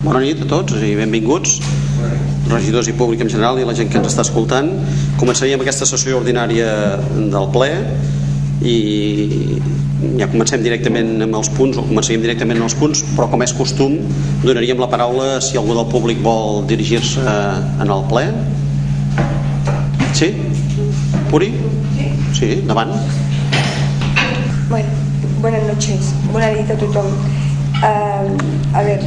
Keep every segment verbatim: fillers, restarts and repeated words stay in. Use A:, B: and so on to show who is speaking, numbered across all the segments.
A: Bona nit a tots i benvinguts, regidors i públic en general i la gent que ens està escoltant. Començaríem aquesta sessió ordinària del ple i ja comencem directament amb els punts, o començaríem directament amb els punts, però com és costum donaríem la paraula si algú del públic vol dirigir-se en el ple. Sí? Puri? Sí, endavant.
B: Bueno, buenas noches, buena nit a tothom. Uh, a ver,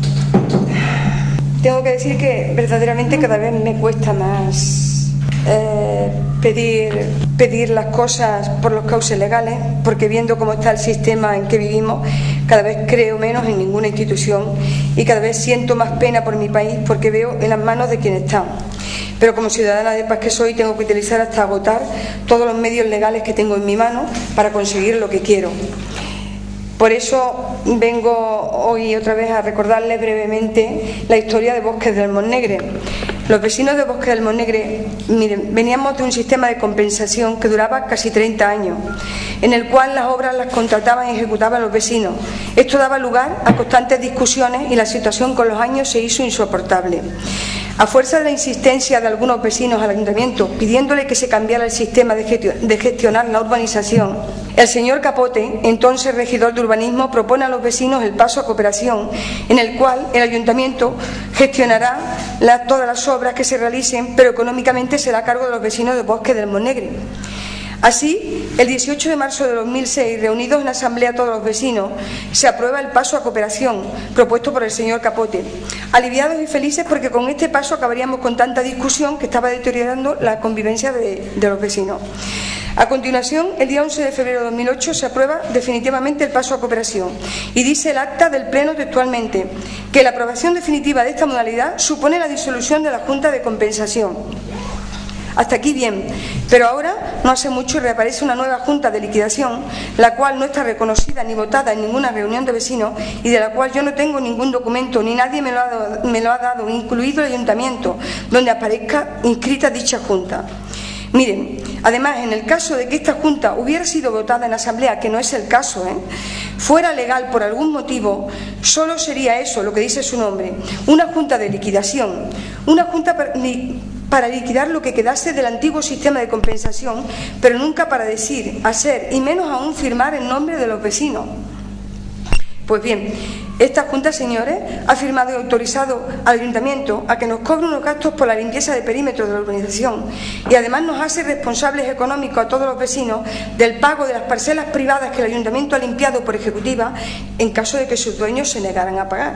B: tengo que decir que verdaderamente cada vez me cuesta más eh, pedir, pedir las cosas por los cauces legales, porque viendo cómo está el sistema en que vivimos, cada vez creo menos en ninguna institución y cada vez siento más pena por mi país porque veo en las manos de quienes están. Pero como ciudadana de paz que soy, tengo que utilizar hasta agotar todos los medios legales que tengo en mi mano para conseguir lo que quiero. Por eso vengo hoy otra vez a recordarles brevemente la historia de Bosques del Montnegre. Los vecinos de Bosques del Montnegre, miren, veníamos de un sistema de compensación que duraba casi treinta años, en el cual las obras las contrataban y ejecutaban los vecinos. Esto daba lugar a constantes discusiones y la situación con los años se hizo insoportable. A fuerza de la insistencia de algunos vecinos al ayuntamiento pidiéndole que se cambiara el sistema de gestionar la urbanización, el señor Capote, entonces regidor de urbanismo, propone a los vecinos el paso a cooperación, en el cual el ayuntamiento gestionará la, todas las obras que se realicen, pero económicamente será a cargo de los vecinos de Bosques del Montnegre. Así, el dieciocho de marzo de dos mil seis, reunidos en asamblea todos los vecinos, se aprueba el paso a cooperación propuesto por el señor Capote. Aliviados y felices porque con este paso acabaríamos con tanta discusión que estaba deteriorando la convivencia de, de los vecinos. A continuación, el día once de febrero de dos mil ocho se aprueba definitivamente el paso a cooperación y dice el acta del Pleno textualmente que la aprobación definitiva de esta modalidad supone la disolución de la Junta de Compensación. Hasta aquí bien, pero ahora no hace mucho reaparece una nueva junta de liquidación, la cual no está reconocida ni votada en ninguna reunión de vecinos y de la cual yo no tengo ningún documento ni nadie me lo ha dado, me lo ha dado incluido el ayuntamiento, donde aparezca inscrita dicha junta. Miren, además, en el caso de que esta junta hubiera sido votada en asamblea, que no es el caso, ¿eh? fuera legal por algún motivo, solo sería eso, lo que dice su nombre, una junta de liquidación, una junta para, para liquidar lo que quedase del antiguo sistema de compensación, pero nunca para decir, hacer y menos aún firmar en nombre de los vecinos. Pues bien, esta Junta, señores, ha firmado y autorizado al Ayuntamiento a que nos cobre unos gastos por la limpieza de perímetros de la urbanización y además nos hace responsables económicos a todos los vecinos del pago de las parcelas privadas que el Ayuntamiento ha limpiado por ejecutiva en caso de que sus dueños se negaran a pagar.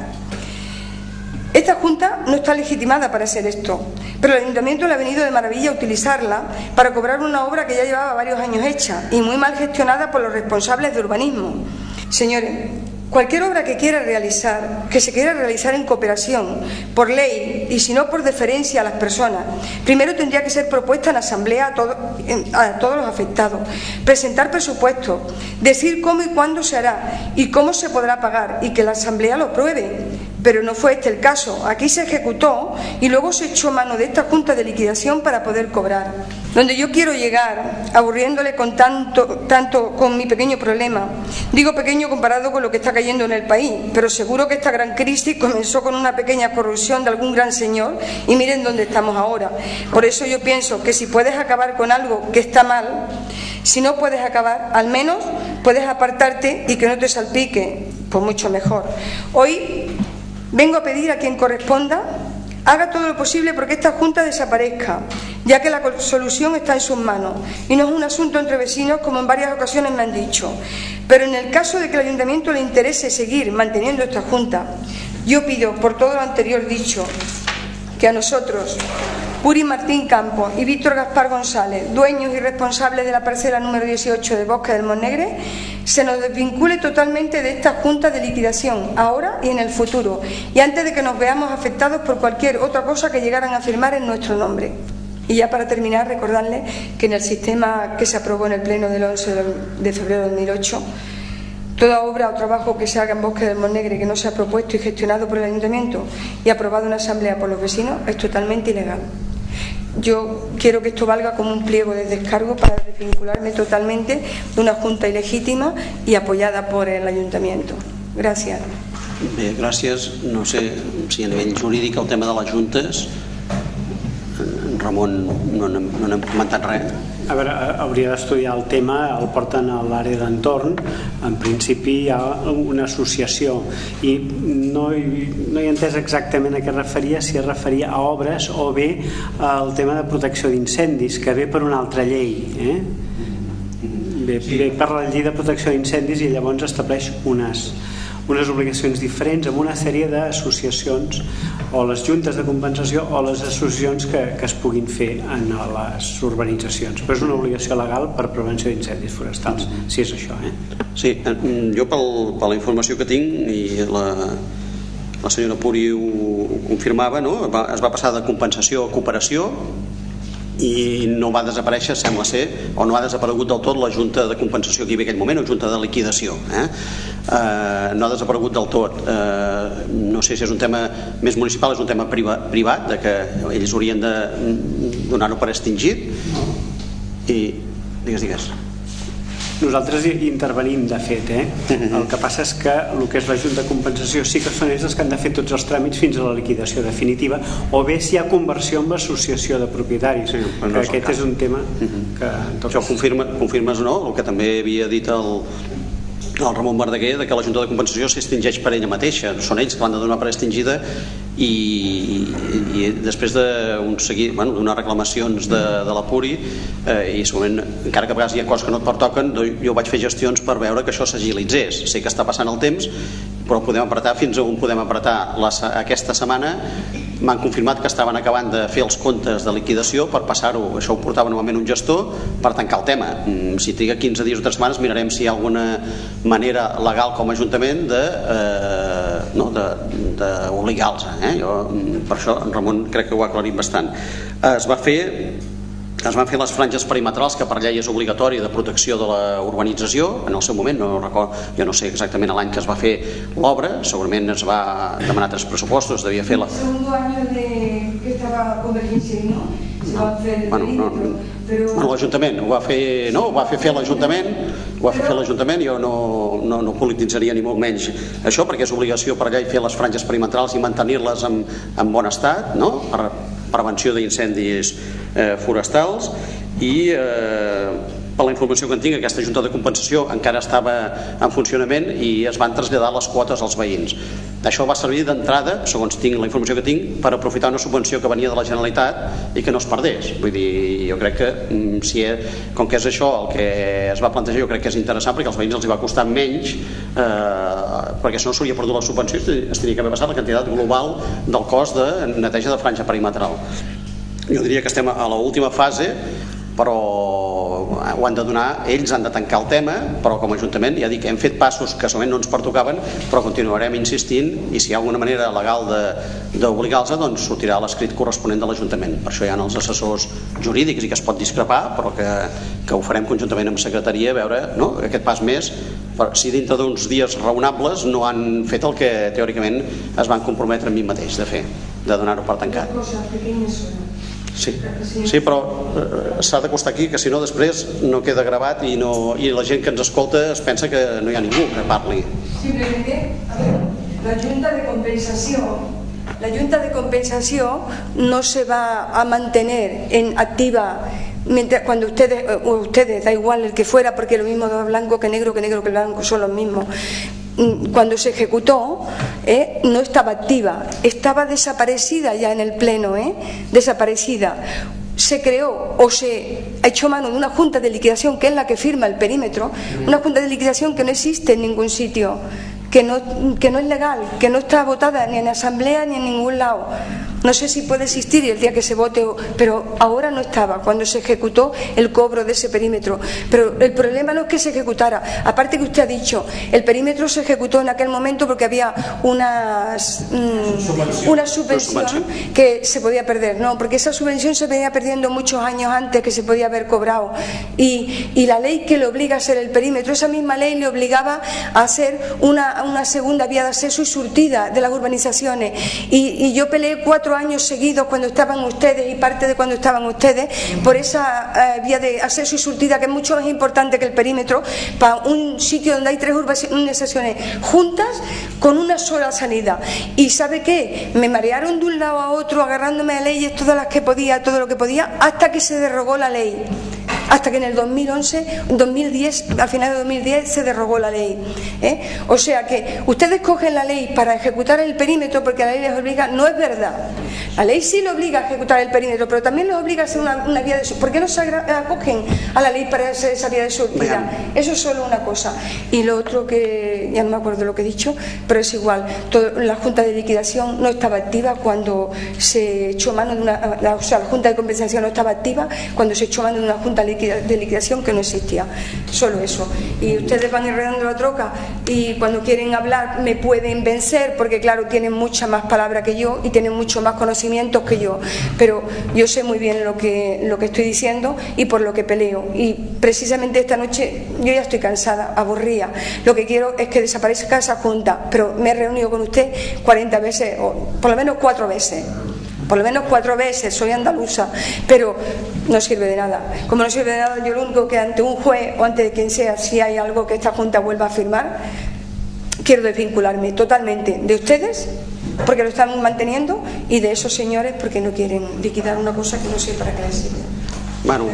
B: Esta Junta no está legitimada para hacer esto, pero el Ayuntamiento le ha venido de maravilla a utilizarla para cobrar una obra que ya llevaba varios años hecha y muy mal gestionada por los responsables de urbanismo. Señores, cualquier obra que quiera realizar, que se quiera realizar en cooperación, por ley y si no por deferencia a las personas, primero tendría que ser propuesta en asamblea a, todo, a todos los afectados, presentar presupuestos, decir cómo y cuándo se hará y cómo se podrá pagar y que la asamblea lo apruebe. Pero no fue este el caso. Aquí se ejecutó y luego se echó mano de esta junta de liquidación para poder cobrar. Donde yo quiero llegar, aburriéndole con tanto, tanto con mi pequeño problema, digo pequeño comparado con lo que está cayendo en el país, pero seguro que esta gran crisis comenzó con una pequeña corrupción de algún gran señor y miren dónde estamos ahora. Por eso yo pienso que si puedes acabar con algo que está mal, si no puedes acabar, al menos puedes apartarte y que no te salpique, pues mucho mejor. Hoy vengo a pedir a quien corresponda haga todo lo posible porque esta Junta desaparezca, ya que la solución está en sus manos y no es un asunto entre vecinos como en varias ocasiones me han dicho. Pero en el caso de que al Ayuntamiento le interese seguir manteniendo esta Junta, yo pido por todo lo anterior dicho que a nosotros, Puri Martín Campos y Víctor Gaspar González, dueños y responsables de la parcela número dieciocho de Bosques del Montnegre, se nos desvincule totalmente de esta Junta de liquidación, ahora y en el futuro, y antes de que nos veamos afectados por cualquier otra cosa que llegaran a firmar en nuestro nombre. Y ya para terminar, recordarles que en el sistema que se aprobó en el Pleno del once de febrero de dos mil ocho, toda obra o trabajo que se haga en Bosques del Montnegre que no sea propuesto y gestionado por el Ayuntamiento y aprobado en asamblea por los vecinos es totalmente ilegal. Yo quiero que esto valga como un pliego de descargo para desvincularme totalmente de una junta ilegítima y apoyada por el Ayuntamiento. Gracias.
A: Bé, gràcies. No sé si a nivell jurídic el tema de les juntes, en Ramon no n'hem comentat res.
C: A veure, hauria d'estudiar el tema, el porten a l'àrea d'entorn. En principi hi ha una associació i no he, no he entès exactament a què es referia, si es referia a obres o bé al tema de protecció d'incendis, que ve per una altra llei, eh? Ve, ve per la llei de protecció d'incendis i llavors estableix unes unes obligacions diferents amb una sèrie d'associacions o les juntes de compensació o les associacions que, que es puguin fer en les urbanitzacions, però és una obligació legal per prevenció d'incendis forestals, si és això, eh?
A: Sí, jo pel, per la informació que tinc i la, la senyora Puri ho, ho confirmava, no? Va, es va passar de compensació a cooperació i no va desaparèixer, sembla ser, o no ha desaparegut del tot la junta de compensació que hi havia en aquell moment, o junta de liquidació, eh? Eh, no ha desaparegut del tot. Eh, no sé si és un tema més municipal, és un tema priva, privat, de que ells haurien de donar-ho per extingit. I digues, digues.
C: Nosaltres hi intervenim, de fet, eh? El que passa és que el que és la Junta de Compensació sí que són ells els que han de fer tots els tràmits fins a la liquidació definitiva, o bé si hi ha conversió en l'associació de propietaris, sí, que no aquest és un tema que...
A: Això confirma, confirmes, no?, el que també havia dit el, el Ramon Verdaguer, de que la Junta de Compensació s'extingeix per ella mateixa, són ells que l'han de donar per extingida i, i després d'un seguit, bueno, d'unes reclamacions de, de la Puri, eh, i segurament, encara que a vegades hi ha coses que no et pertoquen, jo vaig fer gestions per veure que això s'agilitzés. Sé que està passant el temps, però podem apretar fins a on podem apretar. La, aquesta setmana m'han confirmat que estaven acabant de fer els comptes de liquidació per passar-ho, això ho portava normalment un gestor, per tancar el tema. Si triga quinze dies o tres setmanes mirarem si hi ha alguna manera legal com a Ajuntament de, eh, no, d'obligar-los, eh? Jo, per això en Ramon crec que ho ha aclarit bastant. Es va fer es van fer les franges perimetrals, que per llei és obligatori, de protecció de la urbanització en el seu moment, no record, jo no sé exactament l'any que es va fer l'obra, segurament es va demanar tres pressupostos, devia fer la...
B: El segundo año de que estava Convergència i no, se va fer el
A: bueno, no, no, però... bueno, l'Ajuntament ho va fer, no, ho va fer fer l'Ajuntament ho va fer fer l'Ajuntament, jo no, no, no polititzaria ni molt menys això, perquè és obligació per llei fer les franges perimetrals i mantenir-les en, en bon estat, no?, per prevenció d'incendis eh, forestals. I eh, per la informació que en tinc, aquesta Junta de Compensació encara estava en funcionament i es van traslladar les quotes als veïns. Això va servir d'entrada, segons tinc la informació que tinc, per aprofitar una subvenció que venia de la Generalitat i que no es perdés. Vull dir, jo crec que si és, com que és això el que es va plantejar, jo crec que és interessant, perquè als veïns els hi va costar menys, eh, perquè si no s'hauria perdut la subvenció, es tenia que haver passat la quantitat global del cost de neteja de franja perimetral. Jo diria que estem a l'última fase, però ho han de donar, ells han de tancar el tema, però com a Ajuntament ja dic, hem fet passos que segurament no ens pertocaven, però continuarem insistint, i si hi ha alguna manera legal d'obligar-los, doncs sortirà l'escrit corresponent de l'Ajuntament. Per això hi ha els assessors jurídics i que es pot discrepar, però que, que ho farem conjuntament amb secretaria, a veure, no?, aquest pas més, si dintre d'uns dies raonables no han fet el que teòricament es van comprometre amb mi mateix de fer, de donar-ho per tancat. Sí, sí, però eh, s'ha d'acostar aquí, que si no després no queda gravat i, no, i la gent que ens escolta es pensa que no hi ha ningú que parli.
B: Simplemente, a ver, la Junta de Compensación, la Junta de Compensación no se va a mantener en activa mientras, cuando ustedes, ustedes, da igual el que fuera, porque lo mismo de blanco que negro, que negro que blanco son los mismos. Cuando se ejecutó, eh, no estaba activa, estaba desaparecida ya en el pleno, eh, desaparecida. Se creó o se echó mano de una junta de liquidación, que es la que firma el perímetro, una junta de liquidación que no existe en ningún sitio, que no, que no es legal, que no está votada ni en asamblea ni en ningún lado. No sé si puede existir y el día que se vote, pero ahora no estaba cuando se ejecutó el cobro de ese perímetro. Pero el problema no es que se ejecutara, aparte que usted ha dicho, el perímetro se ejecutó en aquel momento porque había unas, mmm, una subvención que se podía perder, no, porque esa subvención se venía perdiendo muchos años antes que se podía haber cobrado, y, y la ley que le obliga a hacer el perímetro, esa misma ley le obligaba a hacer una, una segunda vía de acceso y surtida de las urbanizaciones, y, y yo peleé cuatro años seguidos cuando estaban ustedes y parte de cuando estaban ustedes por esa eh, vía de acceso y surtida, que es mucho más importante que el perímetro, para un sitio donde hay tres urbanizaciones juntas con una sola salida. Y ¿sabe qué? Me marearon de un lado a otro agarrándome a leyes todas las que podía, todo lo que podía, hasta que se derogó la ley. Hasta que en el dos mil once, dos mil diez, al final de dos mil diez se derogó la ley, ¿eh? O sea que ustedes cogen la ley para ejecutar el perímetro porque la ley les obliga. No es verdad. La ley sí le obliga a ejecutar el perímetro, pero también les obliga a hacer una, una vía de surtida. ¿Por qué no se acogen a la ley para hacer esa vía de surtida? Eso es solo una cosa. Y lo otro, que ya no me acuerdo lo que he dicho, pero es igual. Todo, la Junta de Liquidación no estaba activa cuando se echó mano de una, la, o sea, la Junta de Compensación no estaba activa cuando se echó mano de una Junta de liquidación que no existía. Solo eso. Y ustedes van enredando la troca y cuando quieren hablar me pueden vencer porque claro, tienen mucha más palabra que yo y tienen mucho más conocimientos que yo, pero yo sé muy bien lo que, lo que estoy diciendo y por lo que peleo. Y precisamente esta noche yo ya estoy cansada, aburrida. Lo que quiero es que desaparezca esa junta, pero me he reunido con usted cuarenta veces, o por lo menos cuatro veces. Por lo menos cuatro veces, soy andaluza, pero no sirve de nada. Como no sirve de nada, yo lo único que ante un juez o ante quien sea, si hay algo que esta Junta vuelva a firmar, quiero desvincularme totalmente de ustedes, porque lo están manteniendo, y de esos señores porque no quieren liquidar una cosa que no sé para qué les sirve.
A: Bueno,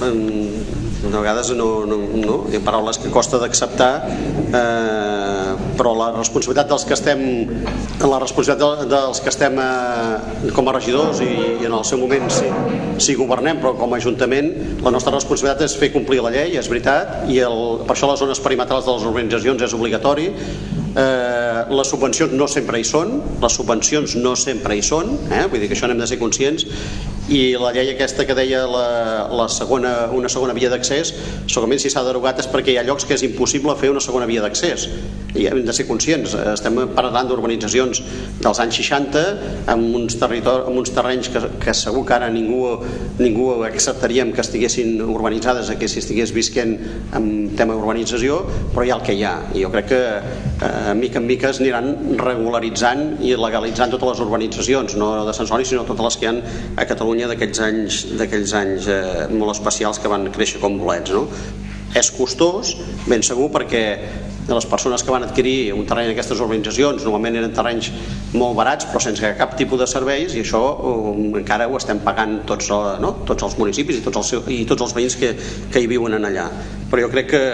A: de vegades no, no, no, hi ha paraules que costa d'acceptar, eh, però la responsabilitat dels que estem la responsabilitat dels que estem eh, com a regidors i, i en el seu moment si, si governem, però com a Ajuntament la nostra responsabilitat és fer complir la llei, és veritat, i el, per això les zones perimetrals de les urbanitzacions és obligatori. Eh, les subvencions no sempre hi són, les subvencions no sempre hi són, eh? Vull dir que això n'hem de ser conscients, i la llei aquesta que deia la, la segona, una segona via d'accés, segurament si s'ha derogat és perquè hi ha llocs que és impossible fer una segona via d'accés, i hem de ser conscients. Estem parlant d'urbanitzacions dels anys seixanta amb uns, amb uns terrenys que, que segur que ara ningú, ningú acceptaríem que estiguessin urbanitzades, que si estigués visquent amb tema urbanització, però hi ha el que hi ha, i jo crec que eh, mica en mica es aniran regularitzant i legalitzant totes les urbanitzacions, no de Sant Celoni sinó totes les que hi ha a Catalunya d'aquells anys, d'aquells anys eh, molt especials que van créixer com bolets, no? És costós, ben segur, perquè les persones que van adquirir un terreny en aquestes urbanitzacions normalment eren terrenys molt barats però sense cap tipus de serveis, i això um, encara ho estem pagant tots, no? Tots els municipis i tots els, i tots els veïns que, que hi viuen en allà. Però jo crec que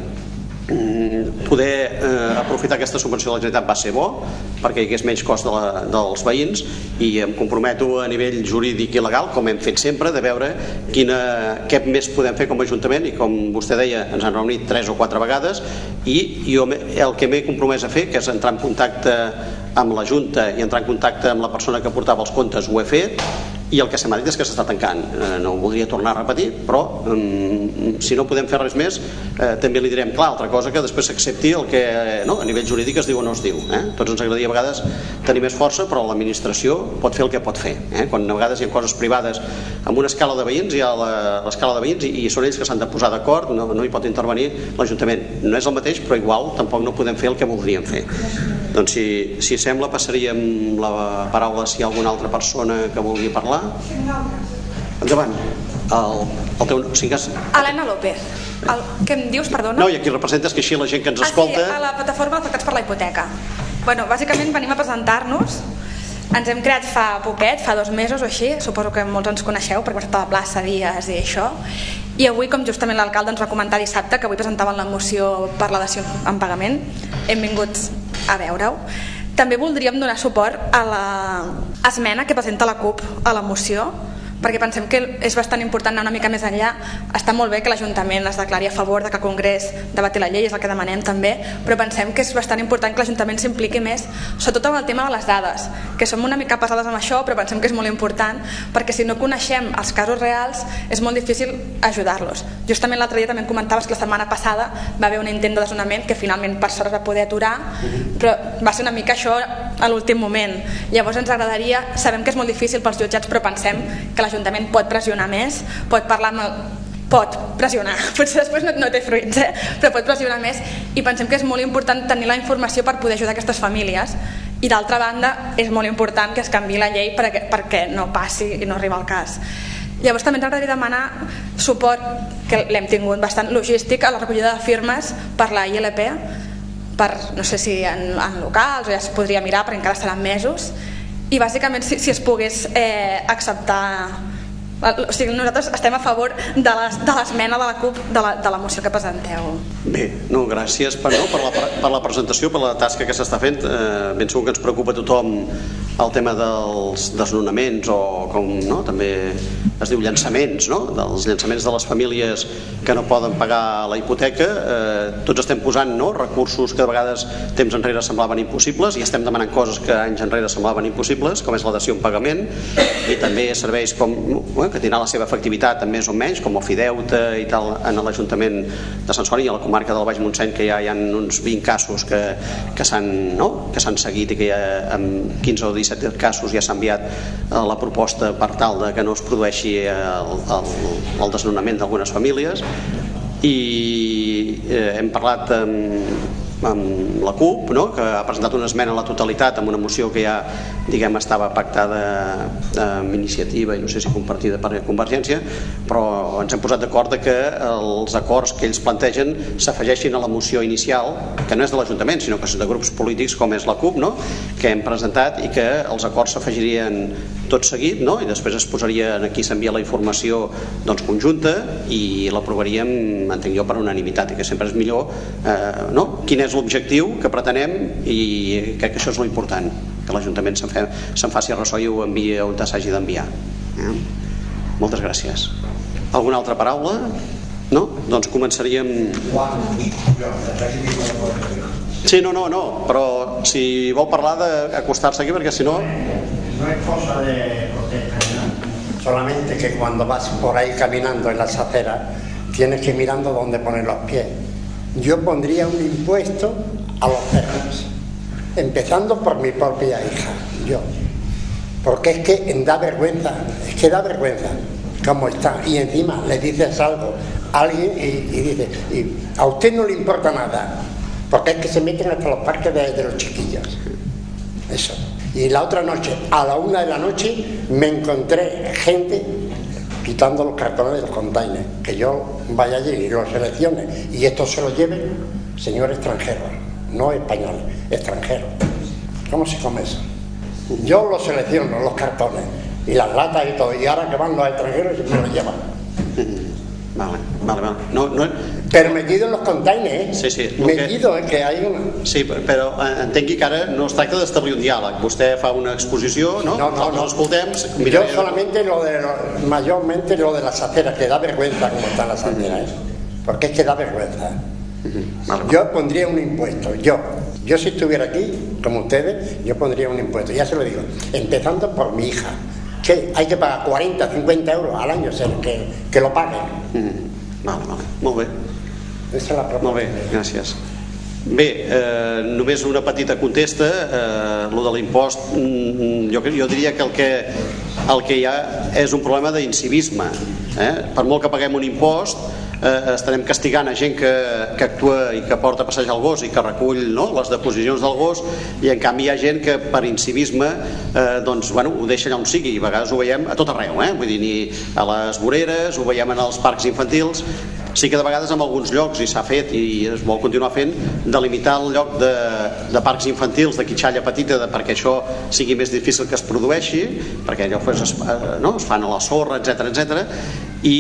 A: poder eh, aprofitar aquesta subvenció de la Generalitat va ser bo perquè hi hagués menys cost de la, dels veïns, i em comprometo a nivell jurídic i legal, com hem fet sempre, de veure quina, què més podem fer com a Ajuntament, i com vostè deia ens han reunit tres o quatre vegades, i jo el que m'he compromès a fer, que és entrar en contacte amb la Junta i entrar en contacte amb la persona que portava els comptes, ho he fet, i el que se m'ha dit és que s'està tancant. Eh, no ho voldria tornar a repetir, però um, si no podem fer res més, eh, també li direm, clar, altra cosa que després s'accepti el que eh, no, a nivell jurídic es diu o no es diu. Eh? Tots ens agradaria a vegades tenir més força, però l'administració pot fer el que pot fer. Eh? Quan a vegades hi ha coses privades amb una escala de veïns, hi ha l'escala de veïns i, i són ells que s'han de posar d'acord, no, no hi pot intervenir l'Ajuntament. No és el mateix, però igual tampoc no podem fer el que voldríem fer. Doncs si, si sembla passaríem la paraula si hi ha alguna altra persona que vulgui parlar. Endavant. El, el teu, o sigui,
D: Helena López. El, què em dius, perdona?
A: No, i aquí representes que així la gent que ens escolta...
D: Ah, sí, a la plataforma d'afectats per la hipoteca. Bueno, bàsicament venim a presentar-nos. Ens hem creat fa poquet, fa dos mesos o així, suposo que molts ens coneixeu perquè hem estat a la plaça Dies i això, i avui, com justament l'alcalde ens va comentar dissabte que avui presentaven la moció per la dació en pagament, hem vingut a veure-ho. També voldríem donar suport a l'esmena que presenta la CUP a la moció, perquè pensem que és bastant important anar una mica més enllà. Està molt bé que l'Ajuntament es declari a favor de que el Congrés debati la llei, és el que demanem també, però pensem que és bastant important que l'Ajuntament s'impliqui més, sobretot amb el tema de les dades, que som una mica pesades amb això, però pensem que és molt important, perquè si no coneixem els casos reals és molt difícil ajudar-los. Justament l'altre dia també em comentaves que la setmana passada va haver un intent de desnonament que finalment per sort es va poder aturar, però va ser una mica això a l'últim moment. Llavors ens agradaria, sabem que és molt difícil pels jutjats, però pensem que l'Ajuntament pot pressionar més, pot parlar amb el, pot pressionar, potser després no, no té fruits, eh? Però pot pressionar més, i pensem que és molt important tenir la informació per poder ajudar aquestes famílies, i d'altra banda és molt important que es canviï la llei perquè, perquè no passi i no arriba al cas. Llavors també ens agradaria demanar suport, que l'hem tingut bastant logístic, a la recollida de firmes per la I L P, per, no sé si en, en locals o ja es podria mirar perquè encara seran mesos, i bàsicament si, si es pogués eh, acceptar. O sigui, nosaltres estem a favor de l'esmena de la CUP de la, de la moció que presenteu.
A: Bé, no, gràcies per, no, per, la, per la presentació, per la tasca que s'està fent. Eh, ben segur que ens preocupa a tothom el tema dels desnonaments o com no, també es diu llançaments, no? Dels llançaments de les famílies que no poden pagar la hipoteca. Eh, tots estem posant no, recursos que de vegades temps enrere semblaven impossibles i estem demanant coses que anys enrere semblaven impossibles, com és la dació en pagament, i també serveis com eh, que tindrà la seva efectivitat en més o menys, com Ofideute i tal, en l'Ajuntament de Sant Celoni i a la comarca del Baix Montseny, que ja hi ha uns vint casos que, que s'han no? que s'han seguit i que ja en quinze o disset casos ja s'ha enviat la proposta per tal de que no es produeixi el, el, el desnonament d'algunes famílies, i eh, hem parlat amb amb la CUP, no? Que ha presentat una esmena a la totalitat amb una moció que ja diguem estava pactada amb iniciativa i no sé si compartida per Convergència, però ens hem posat d'acord que els acords que ells plantegen s'afegeixin a la moció inicial, que no és de l'Ajuntament sinó que és de grups polítics com és la CUP, no? Que hem presentat, i que els acords s'afegirien tot seguit, no? I després es posaria aquí, s'envia la informació doncs, conjunta, i l'aprovaríem, entenc jo, per unanimitat, i que sempre és millor eh, no? Quin és l'objectiu que pretenem, i crec que això és lo important, que l'Ajuntament se'n, fe, se'n faci ressò i ho enviï on s'hagi d'enviar. Eh? Moltes gràcies. Alguna altra paraula? No? Doncs començaríem... Sí, no, no, no, però si vol parlar d'acostar-se aquí, perquè si no...
E: No es cosa de protesta, ¿no? Solamente que cuando vas por ahí caminando en las aceras tienes que ir mirando dónde poner los pies. Yo pondría un impuesto a los perros, empezando por mi propia hija, yo, porque es que da vergüenza, es que da vergüenza cómo está, y encima le dices algo a alguien y, y dices, y a usted no le importa nada, porque es que se meten hasta los parques de, de los chiquillos, eso. Y la otra noche, a la una de la noche, me encontré gente quitando los cartones de los containers, que yo vaya allí y los seleccione y esto se lo lleven señores extranjeros, no españoles, extranjeros. ¿Cómo se come eso? Yo los selecciono, los cartones y las latas y todo, y ahora que van los extranjeros se me los llevan.
A: Vale, vale, vale. No, no...
E: Però metido en los containers,
A: sí, sí,
E: metido, que... que hay una...
A: Sí, però entengui que ara no es tracta d'establir un diàleg. Vostè fa una exposició, no?
E: No, no, no.
A: Escoltem...
E: Yo solamente lo de, lo, mayormente lo de las aceras, que da vergüenza como están las aceras, ¿eh? Porque es que da vergüenza. Uh-huh. Vale, yo vale. Pondría un impuesto, yo. Yo si estuviera aquí, como ustedes, yo pondría un impuesto, ya se lo digo, empezando por mi hija. Que hay que pagar cuarenta, cincuenta euros al año, o sea, que, que lo paguen.
A: Mm. Vale, vale, molt bé.
E: Esa és la proposta.
A: Molt bé, gràcies. Bé, eh, només una petita contesta. Eh, lo de l'impost, mm, jo, jo diria que el, que el que hi ha és un problema d'incivisme. Eh? Per molt que paguem un impost, eh, estarem castigant a gent que, que actua i que porta a passejar el gos i que recull no, les deposicions del gos, i en canvi hi ha gent que per incivisme eh, doncs, bueno, ho deixa allà on sigui, i a vegades ho veiem a tot arreu, eh? Vull dir, ni a les voreres, ho veiem en els parcs infantils. Sí que de vegades en alguns llocs, i s'ha fet i es vol continuar fent, delimitar el lloc de, de parcs infantils de quitxalla petita, de, perquè això sigui més difícil que es produeixi, perquè allò pues, es, no, es fan a la sorra, etcètera, etcètera, i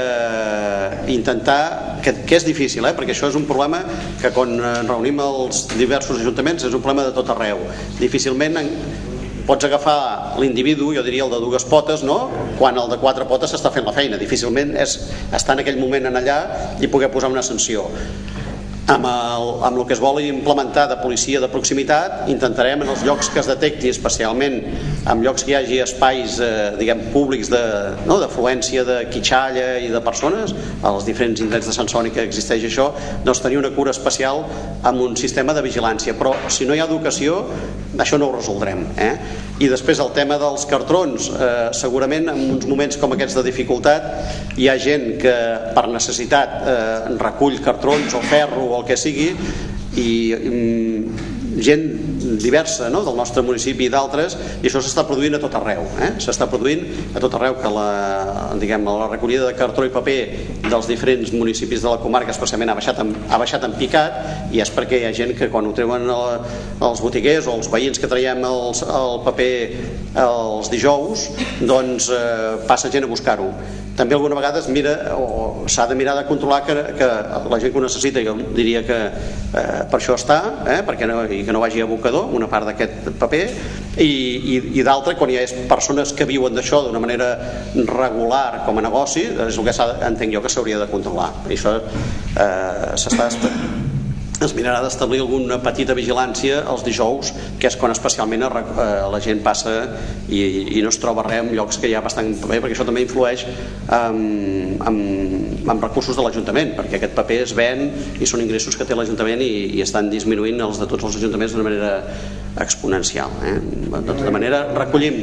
A: eh, intentar, que, que és difícil, eh, perquè això és un problema que quan reunim els diversos ajuntaments és un problema de tot arreu. Difícilment en, pots agafar l'individu, jo diria el de dues potes, no? Quan el de quatre potes s'està fent la feina. Difícilment és estar en aquell moment en allà i poder posar una sanció. Amb el, amb el que es vol implementar de policia de proximitat, intentarem en els llocs que es detecti, especialment en llocs que hi hagi espais eh, diguem, públics de, no, d'afluència de quitxalla i de persones, als diferents indrets de Sant Celoni que existeix això, doncs tenir una cura especial amb un sistema de vigilància. Però si no hi ha educació, això no ho resoldrem, eh? I després el tema dels cartrons, eh, segurament en uns moments com aquests de dificultat hi ha gent que per necessitat eh, recull cartrons o ferro o el que sigui, i mm, gent diversa, no?, del nostre municipi i d'altres, i això s'està produint a tot arreu, eh? S'està produint a tot arreu, que la, diguem, la recollida de cartró i paper dels diferents municipis de la comarca especialment ha baixat en, ha baixat en picat, i és perquè hi ha gent que quan ho treuen el, els botiguers o els veïns que traiem els, el paper els dijous, doncs eh, passa gent a buscar-ho. També alguna vegada es mira o s'ha de mirar de controlar que, que la gent que ho necessita, jo diria que eh, per això està, eh, perquè no, i que no vagi a abocador una part d'aquest paper, i, i, i d'altra, quan hi ha persones que viuen d'això d'una manera regular com a negoci, és el que s'ha, entenc jo, que s'hauria de controlar. I això eh, s'està es mirarà d'establir alguna petita vigilància els dijous, que és quan especialment eh, la gent passa i, i no es troba res en llocs que hi ha bastant paper, perquè això també influeix en, en, en recursos de l'Ajuntament, perquè aquest paper es ven i són ingressos que té l'Ajuntament, i, i estan disminuint els de tots els ajuntaments d'una manera exponencial, eh? De tota manera recollim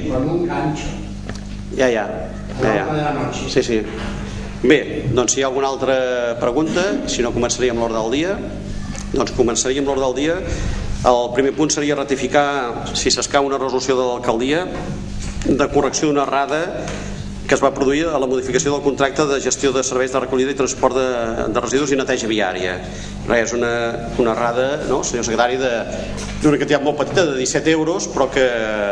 A: ja, ja, ja, ja. Sí, sí. Bé, doncs si hi ha alguna altra pregunta, si no començaríem l'ordre del dia. Doncs començaríem l'ordre del dia. El primer punt seria ratificar, si s'escau, una resolució de l'alcaldia de correcció d'una errada que es va produir a la modificació del contracte de gestió de serveis de recollida i transport de, de residus i neteja viària. Res, és una, una errada, no, senyor secretari, d'una quantitat molt petita, de disset euros, però que,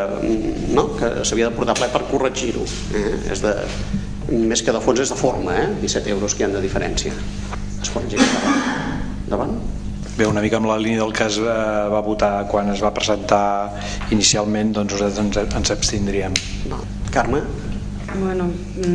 A: no, que s'havia de portar ple per corregir-ho. Eh? És de, més que de fons és de forma, eh? disset euros que hi ha de diferència. Es corregir davant.
F: Bé, una mica amb la línia del que es va votar quan es va presentar inicialment, doncs nosaltres ens, ens abstindríem.
A: No. Carme?
G: Bueno,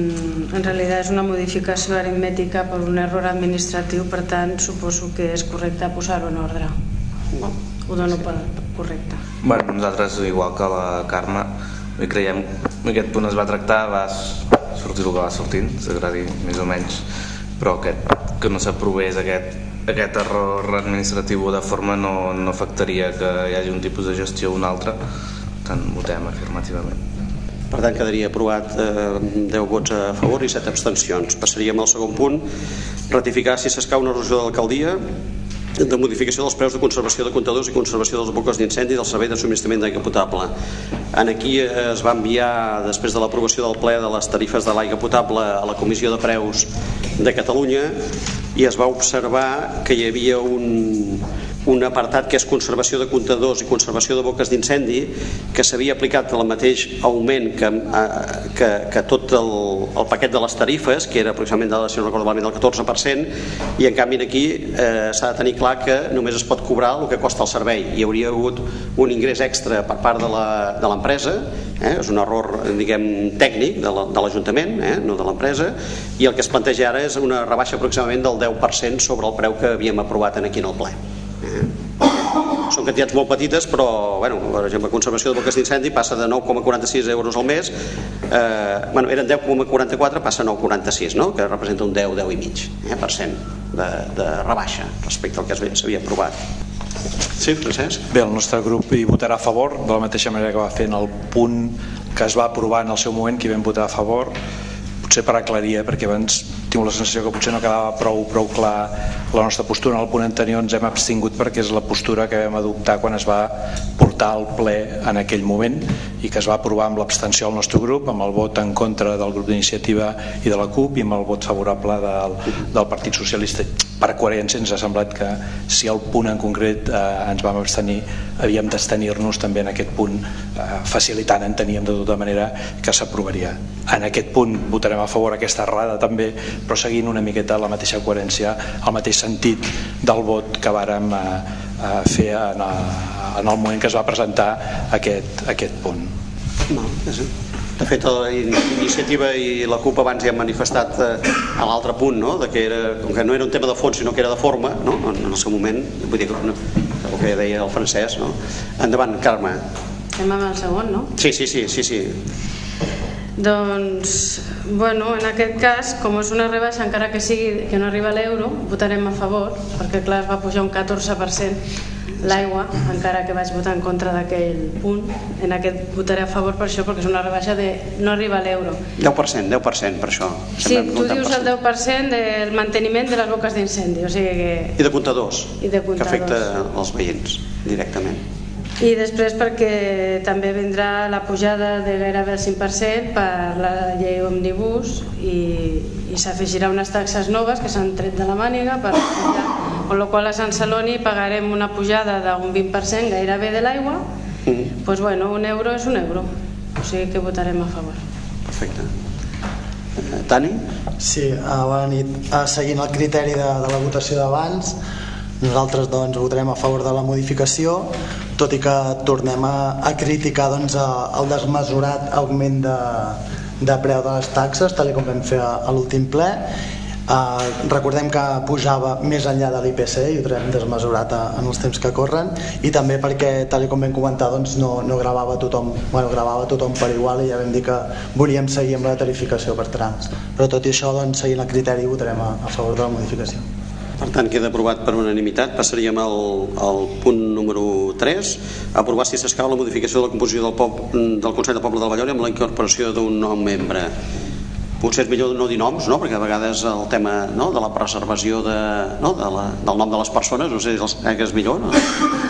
G: en realitat és una modificació aritmètica per un error administratiu, per tant suposo que és correcte posar-ho en ordre.
A: No.
G: Ho dono per correcte.
H: Bueno, nosaltres, igual que la Carme, creiem que aquest punt es va tractar, va sortir el que va sortint, s'agradi més o menys, però aquest, que no s'aprovés aquest aquest error administratiu de forma no, no afectaria que hi hagi un tipus de gestió o un altre, per tant votem afirmativament.
A: Per tant quedaria aprovat eh, deu vots a favor i set abstencions. Passaríem al segon punt, ratificar, si s'escau, una resolució de l'alcaldia de modificació dels preus de conservació de comptadors i conservació dels boques d'incendi del servei de subministrament d'aigua potable. En aquí es va enviar, després de l'aprovació del ple de les tarifes de l'aigua potable, a la Comissió de Preus de Catalunya, i es va observar que hi havia un, un apartat que és conservació de comptadors i conservació de boques d'incendi, que s'havia aplicat el mateix augment que, que, que tot el, el paquet de les tarifes, que era aproximadament de, si no recordo malament, del catorze per cent, i en canvi aquí eh, s'ha de tenir clar que només es pot cobrar el que costa el servei. Hi hauria hagut un ingrés extra per part de l'empresa, eh? És un error, diguem, tècnic de l'Ajuntament, eh? No de l'empresa, i el que es planteja ara és una rebaixa aproximadament del deu per cent sobre el preu que havíem aprovat aquí en el ple. Eh? Són quantitats molt petites, però bueno, per exemple, conservació de boques d'incendi passa de nou coma quaranta-sis euros al mes, eh, bueno, eren deu coma quaranta-quatre, passa a nou coma quaranta-sis, no? Que representa un deu, deu i mig eh, per cent de, de rebaixa respecte al que s'havia aprovat. Sí, Francesc?
F: Bé, el nostre grup hi votarà a favor, de la mateixa manera que va fer en el punt que es va aprovar en el seu moment, que hi vam votar a favor. Potser per aclarir, eh, perquè abans tinc la sensació que potser no quedava prou, prou clar la nostra postura. En el punt anterior ens hem abstingut perquè és la postura que vam adoptar quan es va portar al ple en aquell moment i que es va aprovar amb l'abstenció del nostre grup, amb el vot en contra del grup d'Iniciativa i de la CUP i amb el vot favorable del, del Partit Socialista. Per coherència ens ha semblat que si el punt en concret eh, ens vam abstenir, havíem d'abstenir-nos també en aquest punt, eh, facilitant, enteníem de tota manera que s'aprovaria. En aquest punt votarem a favor aquesta errada també, però seguint una miqueta la mateixa coherència, el mateix sentit del vot que vàrem eh, eh, fer en, a, en el moment que es va presentar aquest, aquest punt.
A: No, és... De fet, la Iniciativa i la CUP abans ja han manifestat eh, a l'altre punt, no? De que era, com que no era un tema de fons sinó que era de forma, no? En, en el seu moment, vull dir que no, el que deia el francès, no? Endavant, Carme.
G: Estem amb el segon, no?
A: Sí, sí, sí, sí, sí.
G: Doncs, bueno, en aquest cas, com és una rebaixa, encara que sigui que no arriba a l'euro, votarem a favor, perquè clar, es va pujar un catorze per cent l'aigua, encara que vaig votar en contra d'aquell punt. En aquest votaré a favor per això, perquè és una rebaixa de no arriba a l'euro.
A: deu per cent, deu per cent per això.
G: Sí, tu dius el deu per cent del manteniment de les boques d'incendi, o sigui que...
A: I de comptadors,
G: I de comptadors.
A: que afecta els veïns directament.
G: I després perquè també vindrà la pujada de gairebé el cinc per cent per la llei Òmnibus i, i s'afegirà unes taxes noves que s'han tret de la màniga per pujar, amb la qual a Sant Celoni pagarem una pujada d'un vint per cent gairebé de l'aigua. Mm. Pues bueno, un euro és un euro, o sigui que votarem a favor.
A: Perfecte. Tani?
I: Sí, uh, bona nit. Uh, seguint el criteri de, de la votació d'abans, nosaltres doncs, votarem a favor de la modificació, tot i que tornem a, a criticar doncs, a, el desmesurat augment de, de preu de les taxes, tal com vam fer a, a l'últim ple. Uh, recordem que pujava més enllà de l'I P C i ho trobem desmesurat a, en els temps que corren, i també perquè, tal com vam comentar, doncs, no, no gravava tothom, bueno, gravava tothom per igual, i ja vam dir que volíem seguir amb la tarificació per trams. Però tot i això, doncs, seguint el criteri, votarem a, a favor de la modificació.
A: Per tant, queda aprovat per unanimitat. Passaríem al, al punt número tres, aprovar si s'escau la modificació de la composició del, Pop, del Consell de Poble del Vallori amb la incorporació d'un nou membre. Potser és millor no dir noms, no? Perquè a vegades el tema, no? De la preservació de, no? de la, del nom de les persones, no sé si és millor, no?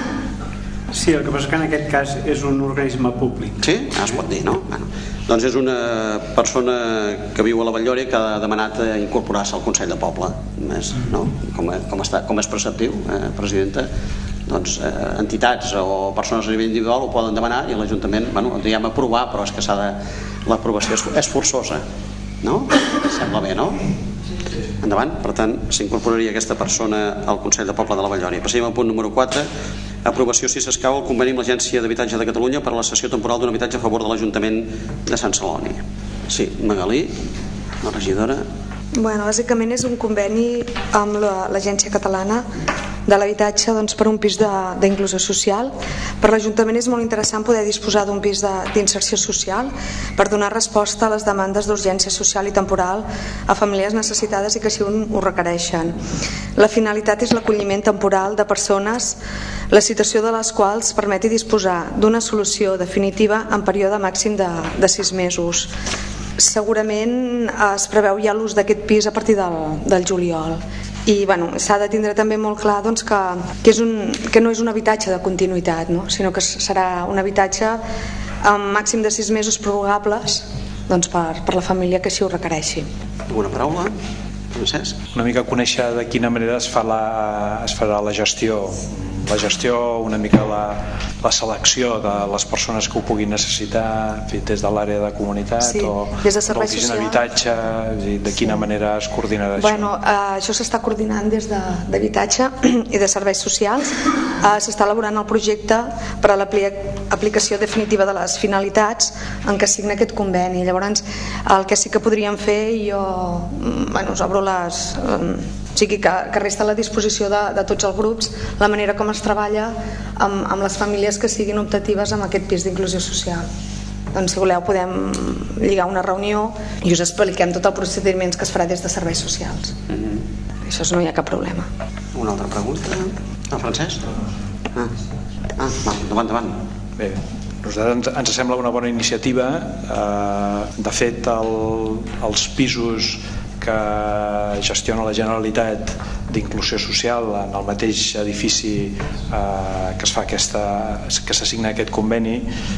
C: Sí, el que passa que en aquest cas és un organisme públic.
A: Sí? Ah, es pot dir, no? Bueno, doncs és una persona que viu a la Vall-lloria que ha demanat incorporar-se al Consell de Poble. És, no? com, com, està, com és preceptiu, eh, presidenta, doncs eh, entitats o persones a nivell individual ho poden demanar i l'Ajuntament, bueno, ho diem aprovar, però és que s'ha de... l'aprovació és, és forçosa, no? Sembla bé, no? Endavant. Per tant, s'incorporaria aquesta persona al Consell de Poble de la Vall-lloria. Passem al punt número quatre, aprovació si s'escau el conveni amb l'Agència d'Habitatge de Catalunya per a la cessió temporal d'un habitatge a favor de l'Ajuntament de Sant Celoni. Sí, Magalí, la regidora.
J: Bueno, bàsicament és un conveni amb l'Agència Catalana de l'Habitatge, doncs, per un pis d'inclusió social. Per l'Ajuntament és molt interessant poder disposar d'un pis d'inserció social per donar resposta a les demandes d'urgència social i temporal a famílies necessitades i que així ho requereixen. La finalitat és l'acolliment temporal de persones, la situació de les quals permeti disposar d'una solució definitiva en període màxim de, de sis mesos. Segurament es preveu ja l'ús d'aquest pis a partir del, del juliol, i bueno, s'ha de tindre també molt clar, doncs, que, que, és un, que no és un habitatge de continuïtat, no? Sinó que serà un habitatge amb màxim de sis mesos prorrogables, doncs, per, per la família que així ho requereixi.
A: Alguna paraula? Francesc?
F: Una mica conèixer de quina manera es, fa la, es farà la gestió la gestió, una mica la, la selecció de les persones que ho puguin necessitar, des de l'àrea de comunitat, sí, o
J: des de serveis
F: del pis en habitatge, de quina sí. manera es coordinarà
J: bueno,
F: això?
J: Eh, això s'està coordinant des d'habitatge i de serveis socials. Eh, s'està elaborant el projecte per a l'aplicació definitiva de les finalitats en què signa aquest conveni. Llavors, el que sí que podríem fer, jo bueno, us obro les... O sigui que, que resta a la disposició de, de tots els grups la manera com es treballa amb, amb les famílies que siguin optatives amb aquest pis d'inclusió social. Doncs si voleu podem lligar una reunió i us expliquem tot el procediment que es farà des de serveis socials. Mm-hmm. Això no hi ha cap problema.
A: Una altra pregunta? El Francesc? Ah, ah va, endavant, endavant.
F: Bé, nosaltres ens, ens sembla una bona iniciativa. Eh, de fet, el, els pisos que gestiona la Generalitat d'inclusió social en el mateix edifici eh, que es fa aquesta, que s'assigna aquest conveni,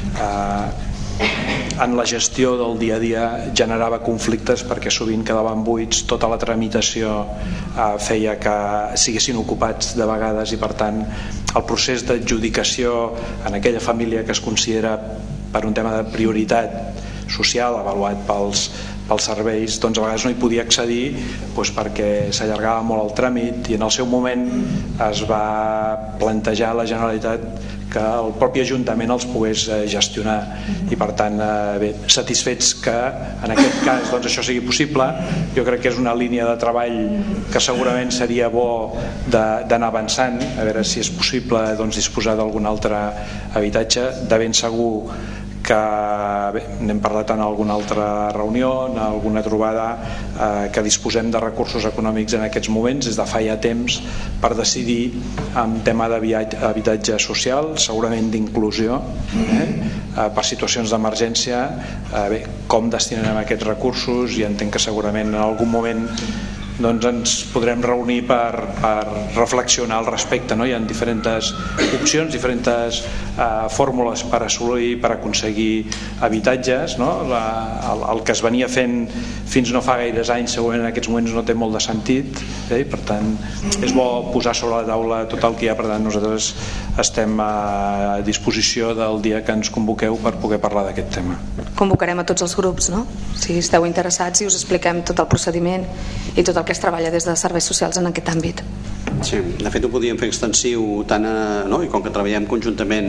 F: eh, en la gestió del dia a dia generava conflictes perquè sovint quedaven buits, tota la tramitació eh, feia que siguessin ocupats de vegades, i per tant el procés d'adjudicació en aquella família que es considera per un tema de prioritat social avaluat pels pels serveis, doncs a vegades no hi podia accedir, doncs perquè s'allargava molt el tràmit, i en el seu moment es va plantejar a la Generalitat que el propi Ajuntament els pogués gestionar, i per tant bé, satisfets que en aquest cas doncs, això sigui possible. Jo crec que és una línia de treball que segurament seria bo d'anar avançant, a veure si és possible doncs, disposar d'algun altre habitatge. De ben segur que bé, n'hem parlat en alguna altra reunió, en alguna trobada, eh, que disposem de recursos econòmics en aquests moments des de fa ja temps per decidir en tema d'habitatge social, segurament d'inclusió, eh, eh, per situacions d'emergència, eh, bé, com destinarem aquests recursos, i entenc que segurament en algun moment doncs ens podrem reunir per, per reflexionar al respecte, no? Hi ha diferents opcions, diferents eh, fórmules per assolir, per aconseguir habitatges, no? La, el, el que es venia fent fins no fa gaires anys segurament en aquests moments no té molt de sentit, eh? Per tant és bo posar sobre la taula tot el que hi ha. Per tant nosaltres estem a disposició del dia que ens convoqueu per poder parlar d'aquest tema.
J: Convocarem a tots els grups, no? Si esteu interessats i us expliquem tot el procediment i tot el que es treballa des de serveis socials en aquest àmbit.
A: Sí, de fet ho podíem fer extensiu tant a, no? I com que treballem conjuntament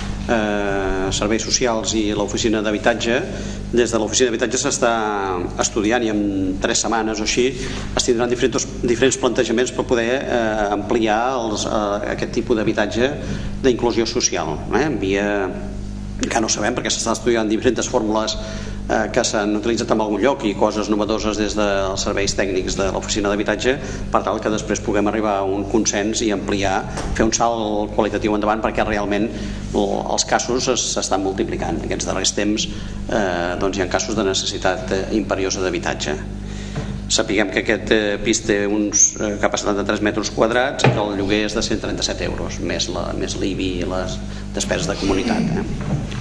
A: eh, serveis socials i l'oficina d'habitatge, des de l'oficina d'habitatge s'està estudiant i en tres setmanes o així es tindran diferents, diferents plantejaments per poder eh, ampliar els, eh, aquest tipus d'habitatge d'inclusió social, eh? En via que no sabem perquè s'estan estudiant diferents fórmules eh, que s'han utilitzat en algun lloc i coses novedoses des dels serveis tècnics de l'oficina d'habitatge, per tal que després puguem arribar a un consens i ampliar, fer un salt qualitatiu endavant, perquè realment els casos s'estan multiplicant. Aquests darrers temps eh, doncs hi ha casos de necessitat imperiosa d'habitatge. Sapiguem que aquest eh, pis té uns eh, cap a setanta-tres metres quadrats i que el lloguer és de cent trenta-set euros, més la, més l'I B I i les despeses de comunitat. Eh?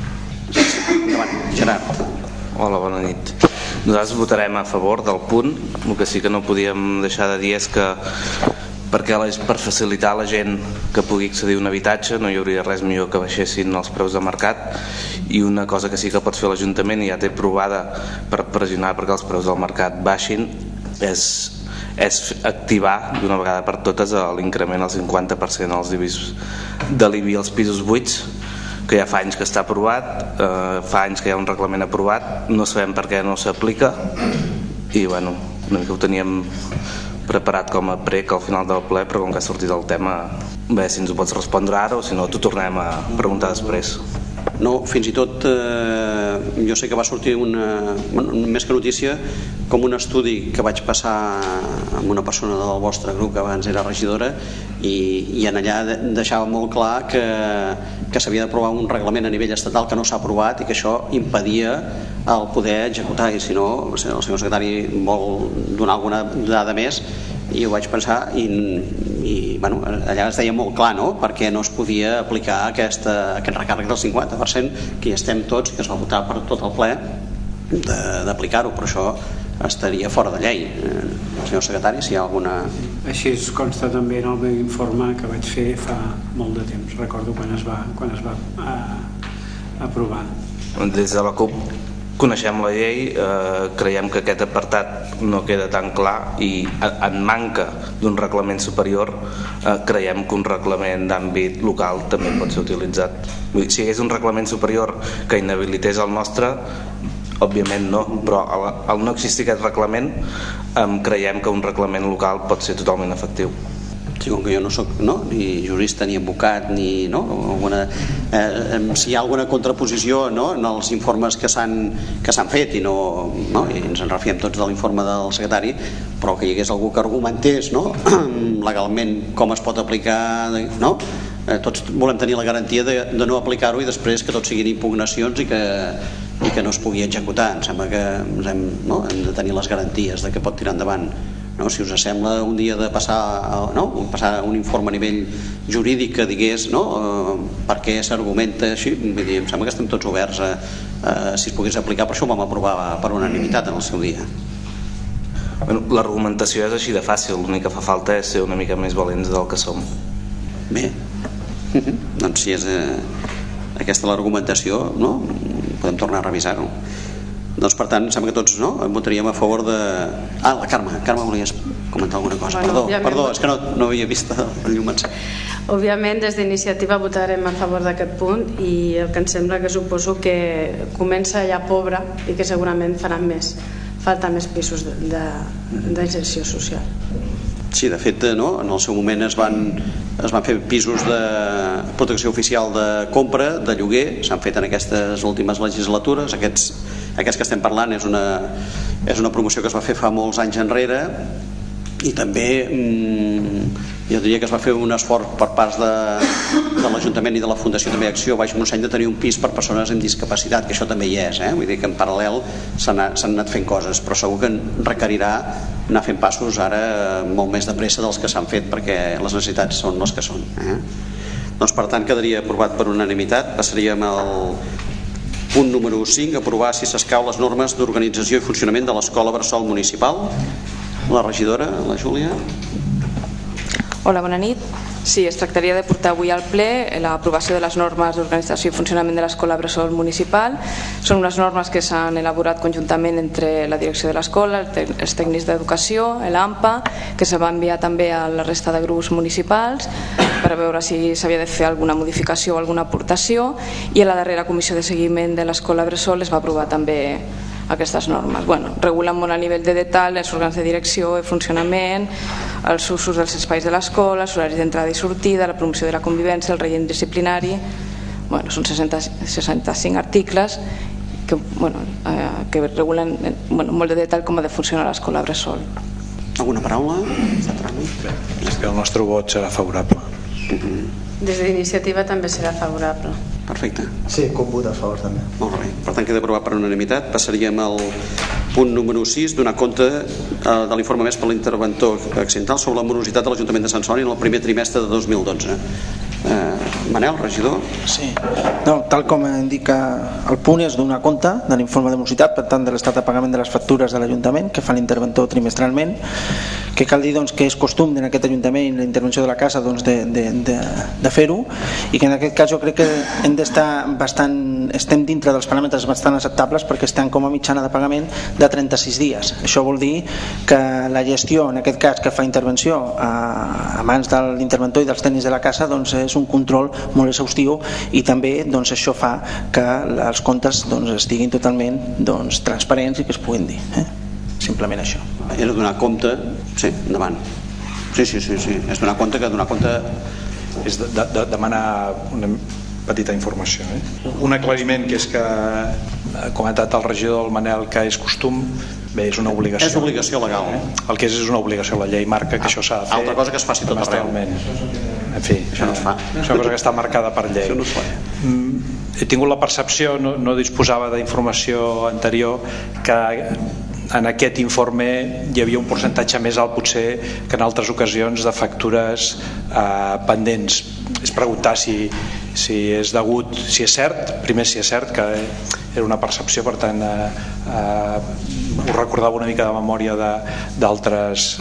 A: Endavant, Gerard.
H: Hola, bona nit. Nosaltres votarem a favor del punt. El que sí que no podíem deixar de dir és que perquè per facilitar a la gent que pugui accedir a un habitatge no hi hauria res millor que baixessin els preus de mercat, i una cosa que sí que pot fer l'Ajuntament i ja té provada per pressionar perquè els preus del mercat baixin és, és activar d'una vegada per totes l'increment al cinquanta per cent als I B Is de l'I B I als pisos buits, que ja fa anys que està aprovat, eh, fa anys que hi ha un reglament aprovat, no sabem per què no s'aplica, i bueno, una mica ho teníem preparat com a prec al final del ple, però com que ha sortit el tema, bé, si ens ho pots respondre ara o si no t'ho tornem a preguntar després.
A: No, fins i tot eh, jo sé que va sortir una, més que notícia, com un estudi que vaig passar amb una persona del vostre grup que abans era regidora, i, i en allà deixava molt clar que, que s'havia d'aprovar un reglament a nivell estatal que no s'ha aprovat i que això impedia el poder executar, i si no el senyor secretari vol donar alguna dada més, i ho vaig pensar i, i bueno, allà es deia molt clar, no?, perquè no es podia aplicar aquesta, aquest recàrrec del cinquanta per cent que hi estem tots, que es va votar per tot el ple d'aplicar-ho, però això estaria fora de llei. El senyor secretari, si hi ha alguna...
C: Així es consta també en el meu informe que vaig fer fa molt de temps, recordo quan es va, quan es va eh, aprovar.
H: Des de la CUP coneixem la llei, eh, creiem que aquest apartat no queda tan clar i en manca d'un reglament superior eh, creiem que un reglament d'àmbit local també pot ser utilitzat. Vull dir, si hi hagués un reglament superior que inhabilités el nostre, òbviament no, però al, al no existir aquest reglament eh, creiem que un reglament local pot ser totalment efectiu.
A: Sí, com que jo no soc no, ni jurista ni advocat ni no, alguna, eh, si hi ha alguna contraposició no, en els informes que s'han que s'han fet i, no, no, i ens en refiem tots de l'informe del secretari, però que hi hagués algú que argumentés no, legalment com es pot aplicar, no? Eh, tots volem tenir la garantia de, de no aplicar-ho i després que tot siguin impugnacions i que, i que no es pugui executar. Em sembla que hem, no, hem de tenir les garanties de que pot tirar endavant. No, si us sembla un dia de passar, no, passar un informe a nivell jurídic que digués no, eh, per què s'argumenta així, vull dir, em sembla que estem tots oberts a, a, si es pogués aplicar, per això ho vam aprovar per unanimitat en el seu dia.
H: Bueno, l'argumentació és així de fàcil, l'únic que fa falta és ser una mica més valents del que som.
A: Bé, doncs si és eh, aquesta l'argumentació, no, podem tornar a revisar-ho. Doncs per tant, sembla que tots no, votaríem a favor de... Ah, la Carme, Carme volies comentar alguna cosa,
G: bueno,
A: perdó, perdó, és que no, no havia vist el llum encès.
G: Òbviament des d'iniciativa votarem a favor d'aquest punt i el que ens sembla que suposo que comença ja pobre i que segurament faran més, falta més pisos d'inserció social.
A: Sí, de fet, no? En el seu moment es van, es van fer pisos de protecció oficial de compra, de lloguer, s'han fet en aquestes últimes legislatures. Aquests, aquests que estem parlant és una, és una promoció que es va fer fa molts anys enrere, i també mmm, jo diria que es va fer un esforç per part de, de l'Ajuntament i de la Fundació també Acció Baix Montseny de tenir un pis per persones amb discapacitat, que això també hi és, eh? Vull dir que en paral·lel s'han anat fent coses, però segur que requerirà anar fent passos ara molt més de pressa dels que s'han fet, perquè les necessitats són les que són, eh? Doncs per tant quedaria aprovat per unanimitat. Passaríem al punt número cinc, aprovar si s'escau les normes d'organització i funcionament de l'Escola Bressol Municipal. La regidora, la Júlia.
K: Hola, bona nit. Sí, es tractaria de portar avui al ple l'aprovació de les normes d'organització i funcionament de l'Escola Bressol Municipal. Són unes normes que s'han elaborat conjuntament entre la direcció de l'escola, els tècnics d'educació, l'AMPA, que se va enviar també a la resta de grups municipals per veure si s'havia de fer alguna modificació o alguna aportació, i a la darrera comissió de seguiment de l'Escola Bressol es va aprovar també aquestes normes. Bueno, regulen molt a nivell de detall els òrgans de direcció i funcionament, els usos dels espais de l'escola, els horaris d'entrada i sortida, la promoció de la convivència, el règim disciplinari. Bueno, són seixanta-cinc articles que, bueno, eh, que regulen bueno, molt de detall com ha de funcionar l'Escola Bressol.
A: Alguna paraula?
F: Bé, és que el nostre vot serà favorable.
G: Uh-huh. Des d'iniciativa també serà favorable.
A: Perfecte.
I: Sí, com vot a favor també.
A: Molt bé. Per tant, queda aprovat per unanimitat. Passaríem al punt número sis, donar compte eh, de l'informe més per l'interventor accidental sobre la morositat de l'Ajuntament de Sant Celoni en el primer trimestre de dos mil dotze. Eh, Manel, regidor.
L: Sí. No, tal com indica el punt, és donar compte de l'informe de morositat, per tant de l'estat de pagament de les factures de l'Ajuntament que fa l'interventor trimestralment, que cal dir doncs, que és costum en aquest Ajuntament la intervenció de la casa doncs, de, de, de, de fer-ho, i que en aquest cas jo crec que hem d'estar bastant, estem dintre dels paràmetres bastant acceptables, perquè estem com a mitjana de pagament de trenta-sis dies. Això vol dir que la gestió, en aquest cas que fa intervenció a, a mans de l'interventor i dels tècnics de la casa, doncs és un control molt exhaustiu, i també doncs, això fa que els comptes doncs, estiguin totalment doncs, transparents i que es puguin dir, eh? Simplement això.
A: Era donar compte, sí, endavant. Sí, sí, sí, sí. És donar compte que donar compte
F: és de, de, de demanar una petita informació, eh? Un aclariment, que és que ha comentat el regidor del Manel que és costum. Bé, és una obligació.
A: És obligació legal.
F: Eh? El que és és una obligació, la llei marca que ah, això s'ha de fer.
A: Altra cosa que es faci tot arreu.
F: En fi,
A: això no es fa.
F: És una cosa que està marcada per llei.
A: Això no es fa.
F: Mm, he tingut la percepció, no, no disposava d'informació anterior, que en aquest informe hi havia un percentatge més alt potser que en altres ocasions de factures eh, pendents. És preguntar si, si és degut, si és cert, primer si és cert, que era una percepció, per tant eh, eh, ho recordava una mica de memòria d'altres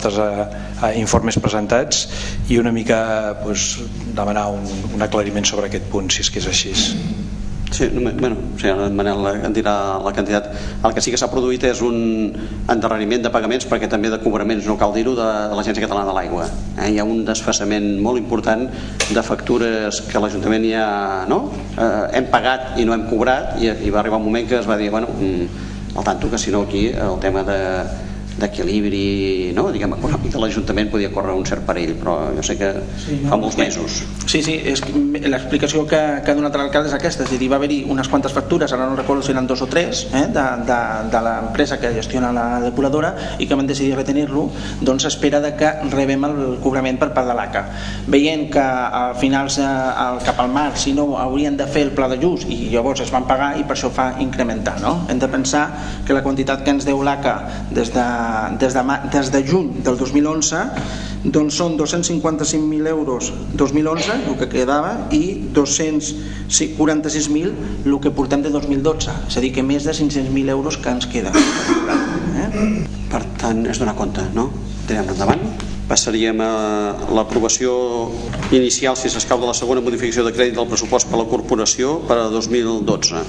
F: eh, informes presentats, i una mica pues, demanar un, un aclariment sobre aquest punt, si és que és així.
A: Sí, bueno, o sigui, en Manel en dirà la quantitat. El que sí que s'ha produït és un endarreriment de pagaments, perquè també de cobraments, no cal dir-ho, de l'Agència Catalana de l'Aigua. Eh? Hi ha un desfasament molt important de factures que l'Ajuntament ja no? eh, hem pagat i no hem cobrat, i, i va arribar un moment que es va dir, bueno, al tanto, que si no aquí el tema de d'equilibri, no? Diguem, econòmic de l'Ajuntament podia córrer un cert perill, però jo sé que sí, no? Fa molts mesos.
L: Sí, sí, és l'explicació que, que ha donat l'alcalde és aquesta, és a dir, va haver-hi unes quantes factures, ara no recordo si eren dos o tres, eh, de, de, de l'empresa que gestiona la depuradora, i que van decidir retenir-lo, doncs espera de que rebem el cobrament per part de l'A C A. Veient que a finals eh, cap al març, si no, haurien de fer el pla d'ajust, i llavors es van pagar, i per això fa incrementar, no? Hem de pensar que la quantitat que ens deu l'A C A des de Des de, des de juny del dos mil onze doncs són dos-cents cinquanta-cinc mil euros dos mil onze, el que quedava, i dos-cents quaranta-sis mil el que portem de dos mil dotze, és a dir que més de cinc-cents mil euros que ens queda, eh?
A: Per tant, és donar compte, no? Tirem endavant. Passaríem a l'aprovació inicial, si s'escau, de la segona modificació de crèdit del pressupost per a la corporació per a dos mil dotze.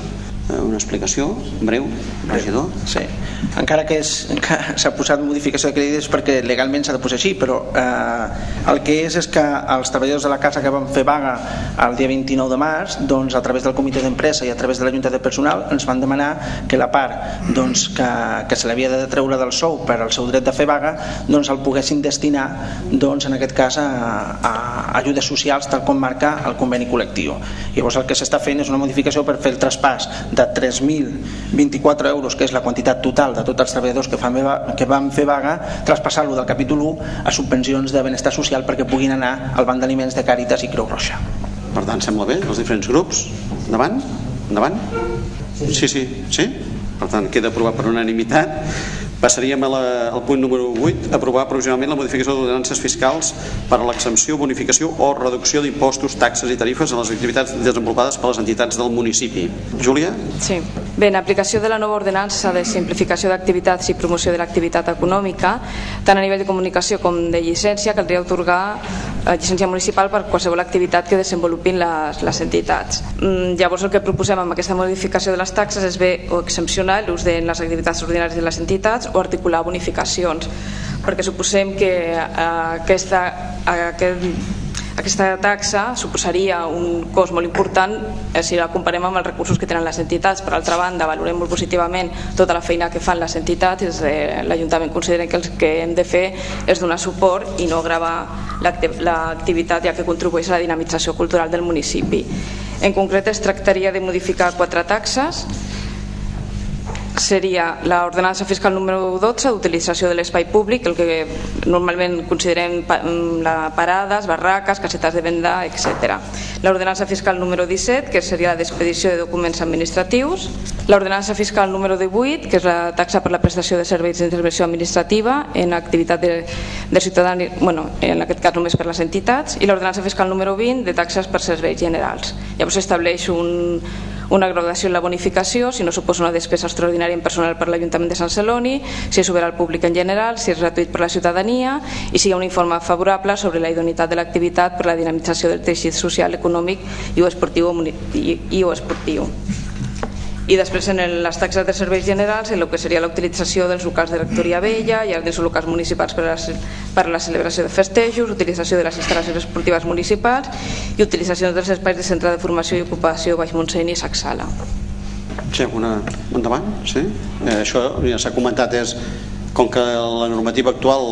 A: una explicació breu, regidor?
L: Sí, encara que s'ha posat modificació de crèdit és perquè legalment s'ha de posar així, però eh, el que és és que els treballadors de la casa que van fer vaga el dia vint-i-nou de març, doncs a través del comitè d'empresa i a través de la junta de personal ens van demanar que la part doncs, que, que se l'havia de treure del sou per al seu dret de fer vaga doncs el poguessin destinar doncs, en aquest cas a, a ajudes socials tal com marca el conveni col·lectiu. Llavors el que s'està fent és una modificació per fer el traspàs de tres mil vint-i-quatre euros, que és la quantitat total de tots els treballadors que, fan, que van fer vaga, traspassar-lo del capítol u a subvencions de benestar social perquè puguin anar al banc d'aliments de Càritas i Creu Roja.
A: Per tant, sembla bé, els diferents grups. Endavant? Endavant? Sí, sí, sí? Per tant, queda aprovat per unanimitat. Passaríem a la, al punt número vuit, aprovar provisionalment la modificació d'ordenances fiscals per a l'exempció, bonificació o reducció d'impostos, taxes i tarifes a les activitats desenvolupades per les entitats del municipi. Júlia?
K: Sí. Bé, en aplicació de la nova ordenança de simplificació d'activitats i promoció de l'activitat econòmica, tant a nivell de comunicació com de llicència, caldria atorgar llicència municipal per qualsevol activitat que desenvolupin les, les entitats. Llavors el que proposem amb aquesta modificació de les taxes és bé o exempcionar l'ús de les activitats ordinàries de les entitats o articular bonificacions, perquè suposem que aquesta, aquest, aquesta taxa suposaria un cost molt important si la comparem amb els recursos que tenen les entitats. Per altra banda, valorem molt positivament tota la feina que fan les entitats i l'Ajuntament considera que el que hem de fer és donar suport i no gravar l'activitat, ja que contribueix a la dinamització cultural del municipi. En concret es tractaria de modificar quatre taxes. Seria l'ordenança fiscal número dotze d'utilització de l'espai públic, el que normalment considerem parades, barraques, casetes de venda, etcètera. L'ordenança fiscal número disset, que seria la d'expedició de documents administratius. L'ordenança fiscal número divuit, que és la taxa per la prestació de serveis d'intervenció administrativa en activitat de, de ciutadans, bueno, en aquest cas només per les entitats. I l'ordenança fiscal número vint, de taxes per serveis generals. Llavors s'estableix un una graduació en la bonificació, si no suposa una despesa extraordinària en personal per l'Ajuntament de Sant Celoni, si és obert al públic en general, si és gratuït per la ciutadania i si hi ha un informe favorable sobre la idoneïtat de l'activitat per la dinamització del teixit social, econòmic i o esportiu. I, i o esportiu. I després en les taxes de serveis generals en el que seria la utilització dels locals de rectoria vella, jardins o locals municipals per a, la, per a la celebració de festejos, utilització de les instal·lacions esportives municipals i utilització dels espais de centre de formació i ocupació Baix Montseny i Sacsala.
A: Sí, alguna... endavant? Sí? Eh, això ja s'ha comentat, és com que la normativa actual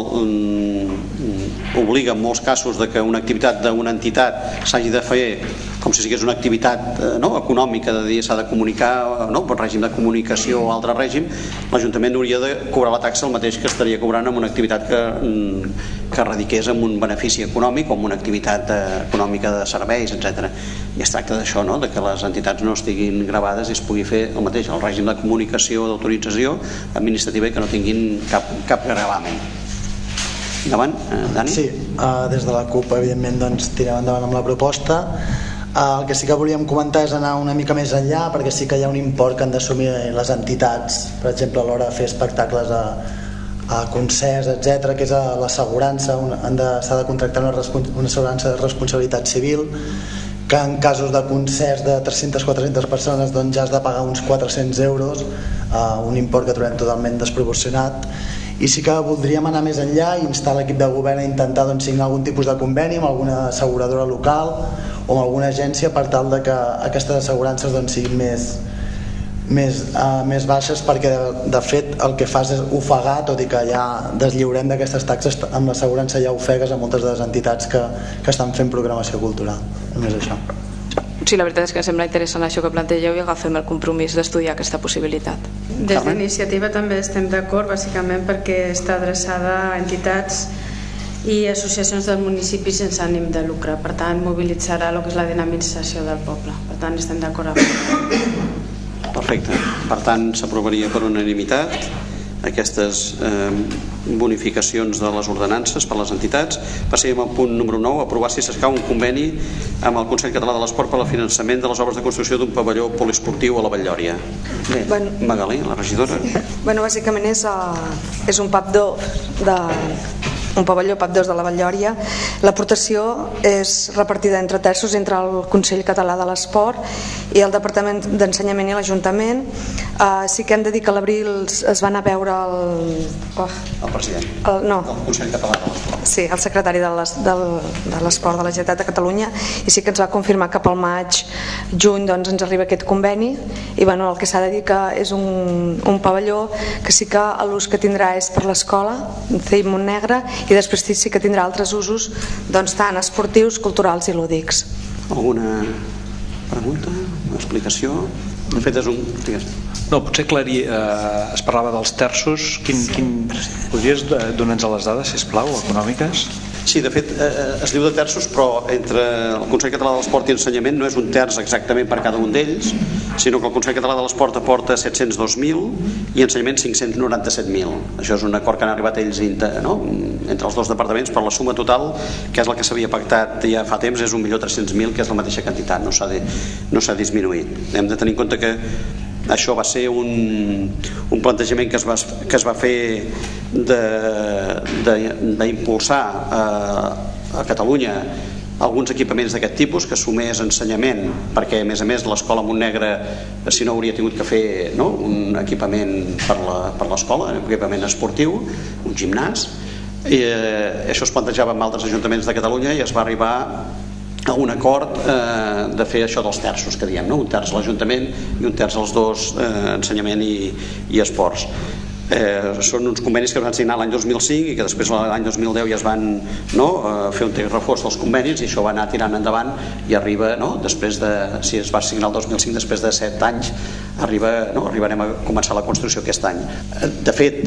A: mm, obliga en molts casos de que una activitat d'una entitat s'hagi de fer com si sigués una activitat eh, no, econòmica, de dir s'ha de comunicar, no, per règim de comunicació o altre règim, l'Ajuntament hauria de cobrar la taxa el mateix que estaria cobrant en una activitat que, que radiqués en un benefici econòmic o en una activitat eh, econòmica de serveis, etcètera. I es tracta d'això, no? De que les entitats no estiguin gravades i es pugui fer el mateix, el règim de comunicació, d'autorització administrativa i que no tinguin cap, cap gravamen. Endavant, eh, Dani?
I: Sí, uh, des de la CUP evidentment doncs, tirem endavant amb la proposta. Uh, el que sí que volíem comentar és anar una mica més enllà, perquè sí que hi ha un import que han d'assumir les entitats, per exemple a l'hora de fer espectacles a, a concerts, etcètera, que és l'assegurança, s'ha de contractar una, una assegurança de responsabilitat civil, que en casos de concerts de tres-centes a quatre-centes persones doncs ja has de pagar uns quatre-cents euros, uh, un import que trobem totalment desproporcionat. I sí que voldríem anar més enllà i instar l'equip de govern a intentar doncs, signar algun tipus de conveni amb alguna asseguradora local o amb alguna agència per tal de que aquestes assegurances doncs, siguin més, més, uh, més baixes, perquè de, de fet el que fas és ofegar, tot i que ja deslliurem d'aquestes taxes, amb l'assegurança ja ofegues a moltes de les entitats que, que estan fent programació cultural. Només això.
K: Sí, la veritat és que em sembla interessant això que plantegeu i agafem el compromís d'estudiar aquesta possibilitat.
G: Des d'iniciativa també estem d'acord, bàsicament perquè està adreçada a entitats i associacions del municipi sense ànim de lucre, per tant mobilitzarà el que és la dinamització del poble, per tant estem d'acord amb això.
A: Perfecte, per tant s'aprovaria per unanimitat aquestes eh, bonificacions de les ordenances per les entitats. Passaríem al punt número nou, aprovar si s'escau un conveni amb el Consell Català de l'Esport per al finançament de les obres de construcció d'un pavelló poliesportiu a la Vall-llòria. Bé, bueno, Magalí, la regidora.
J: Bueno, bàsicament és, uh, és un P A P dos de, un pavelló P A P dos de la Vall-lloria. L'aportació és repartida entre terços entre el Consell Català de l'Esport i el Departament d'Ensenyament i l'Ajuntament. Uh, sí que hem de dir que a l'abril es van a veure el... Oh,
A: el president
J: el, no.
A: del Consell Català de l'Esport.
J: Sí, el secretari de l'Esport de la Generalitat de Catalunya, i sí que ens va confirmar que pel maig, juny, doncs, ens arriba aquest conveni. I bueno, el que s'ha de dir que és un, un pavelló que sí que l'ús que tindrà és per l'escola C I Montnegre, i després sí que tindrà altres usos, doncs, tant esportius, culturals i lúdics.
A: Alguna pregunta, explicació? De fet és un...
F: No, potser aclarir, eh, es parlava dels terços. Quin, quin... Podries donar-nos les dades, sisplau, econòmiques?
A: Sí, de fet eh, es diu de terços, però entre el Consell Català de l'Esport i Ensenyament no és un terç exactament per cada un d'ells, sinó que el Consell Català de l'Esport aporta set-cents dos mil i Ensenyament cinc-cents noranta-set mil. Això és un acord que han arribat ells, no? Entre els dos departaments, però la suma total, que és la que s'havia pactat ja fa temps, és un milió tres-cents mil, que és la mateixa quantitat, no s'ha de, no s'ha disminuït. Hem de tenir en compte que això va ser un, un plantejament que es va, que es va fer d'impulsar a, a Catalunya alguns equipaments d'aquest tipus, que sumés ensenyament, perquè a més a més l'escola Montnegre, si no, hauria tingut que fer, no?, un equipament per l'escola, un equipament esportiu, un gimnàs, i eh, això es plantejava amb altres ajuntaments de Catalunya i es va arribar a un acord eh, de fer això dels terços que diem, no? Un terç a l'Ajuntament i un terç als dos, eh, ensenyament i, i esports. Eh, són uns convenis que es van signar l'any dos mil cinc i que després l'any dos mil deu ja es van, no, eh, fer un reforç dels convenis, i això va anar tirant endavant i arriba, no, després de, si es va signar el dos mil cinc, després de set anys arriba, no, arribarem a començar la construcció aquest any. De fet,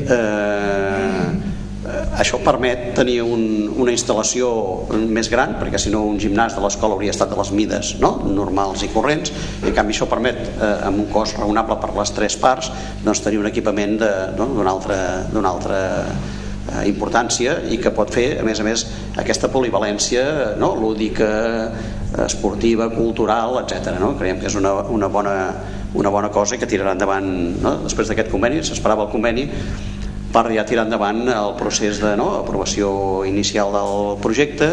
A: eh, això permet tenir un, una instal·lació més gran, perquè si no un gimnàs de l'escola hauria estat de les mides, no?, normals i corrents, i en canvi això permet, eh, amb un cost raonable per les tres parts, doncs tenir un equipament de, no?, d'una altra, d'una altra eh, importància, i que pot fer, a més a més, aquesta polivalència, no?, lúdica, esportiva, cultural, etcètera, no? Creiem que és una, una, bona, una bona cosa i que tirarà endavant, no?, després d'aquest conveni. S'esperava el conveni per ja tirar endavant el procés de, no, aprovació inicial del projecte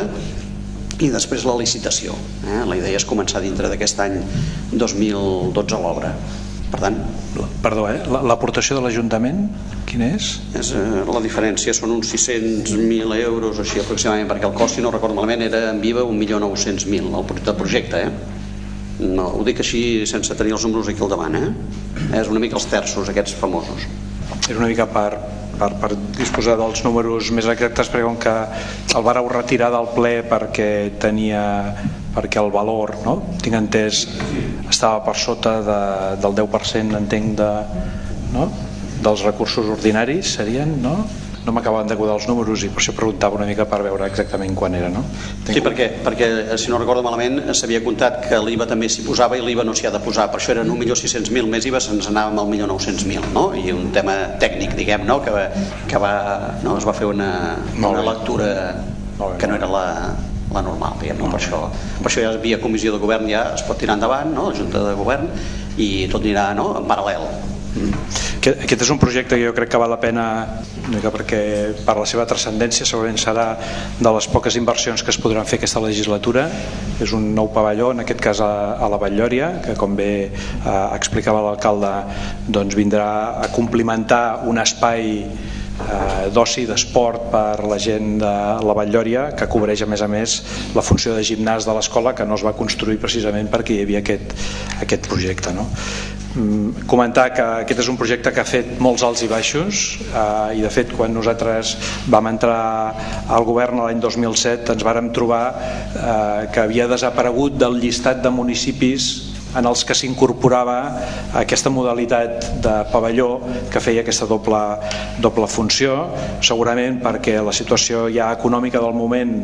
A: i després la licitació. Eh? La idea és començar dintre d'aquest any dos mil dotze l'obra. Per tant...
F: Perdó, eh? L'aportació de l'Ajuntament, quina és?
A: és eh, la diferència són uns sis-cents mil euros, així aproximadament, perquè el cost, si no recordo malament, era en Viva un milió nou-cents mil el projecte. Eh? No, ho dic així sense tenir els números aquí al davant. Eh? És una mica els terços, aquests famosos.
F: És una mica per... Per, per disposar dels números més exactes, perquè com que el vareu retirar del ple perquè tenia, perquè el valor, no?, tinc entès, estava per sota de, del deu per cent, entenc, de, no?, dels recursos ordinaris serien, no? No m'acabaven d'acudar els números i per això preguntava una mica per veure exactament quan era, no?
A: Sí, perquè, perquè si no recordo malament s'havia comptat que l'I V A també s'hi posava i l'I V A no s'hi ha de posar, per això eren un milió sis-cents mil més I V A, se'ns anàvem al milió nou-cents mil, no? I un tema tècnic, diguem, no?, que, que va, no? Es va fer una, una lectura que no era la, la normal, diguem, no? Per això, per això ja via comissió de govern ja es pot tirar endavant, no?, la Junta de Govern, i tot anirà, no?, en paral·lel.
F: Aquest és un projecte que jo crec que val la pena, perquè per la seva transcendència segurament serà de les poques inversions que es podran fer aquesta legislatura. És un nou pavelló, en aquest cas a, a la Vall-lloria, que com bé eh, explicava l'alcalde, doncs vindrà a complementar un espai eh, d'oci, d'esport per la gent de la Vall-lloria, que cobreix a més a més la funció de gimnàs de l'escola, que no es va construir precisament perquè hi havia aquest, aquest projecte, no? Comentar que aquest és un projecte que ha fet molts alts i baixos, eh, i de fet quan nosaltres vam entrar al govern l'any dos mil set ens vàrem trobar eh, que havia desaparegut del llistat de municipis en els que s'incorporava aquesta modalitat de pavelló que feia aquesta doble, doble funció, segurament perquè la situació ja econòmica del moment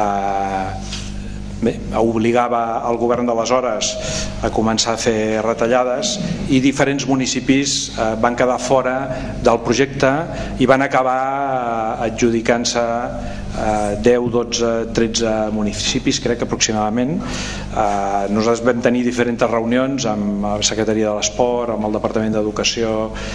F: eh, Bé, obligava el govern d'aleshores a començar a fer retallades i diferents municipis eh, van quedar fora del projecte i van acabar adjudicant-se deu, dotze, tretze municipis, crec, aproximadament. Nosaltres vam tenir diferents reunions amb la Secretaria de l'Esport, amb el Departament d'Educació,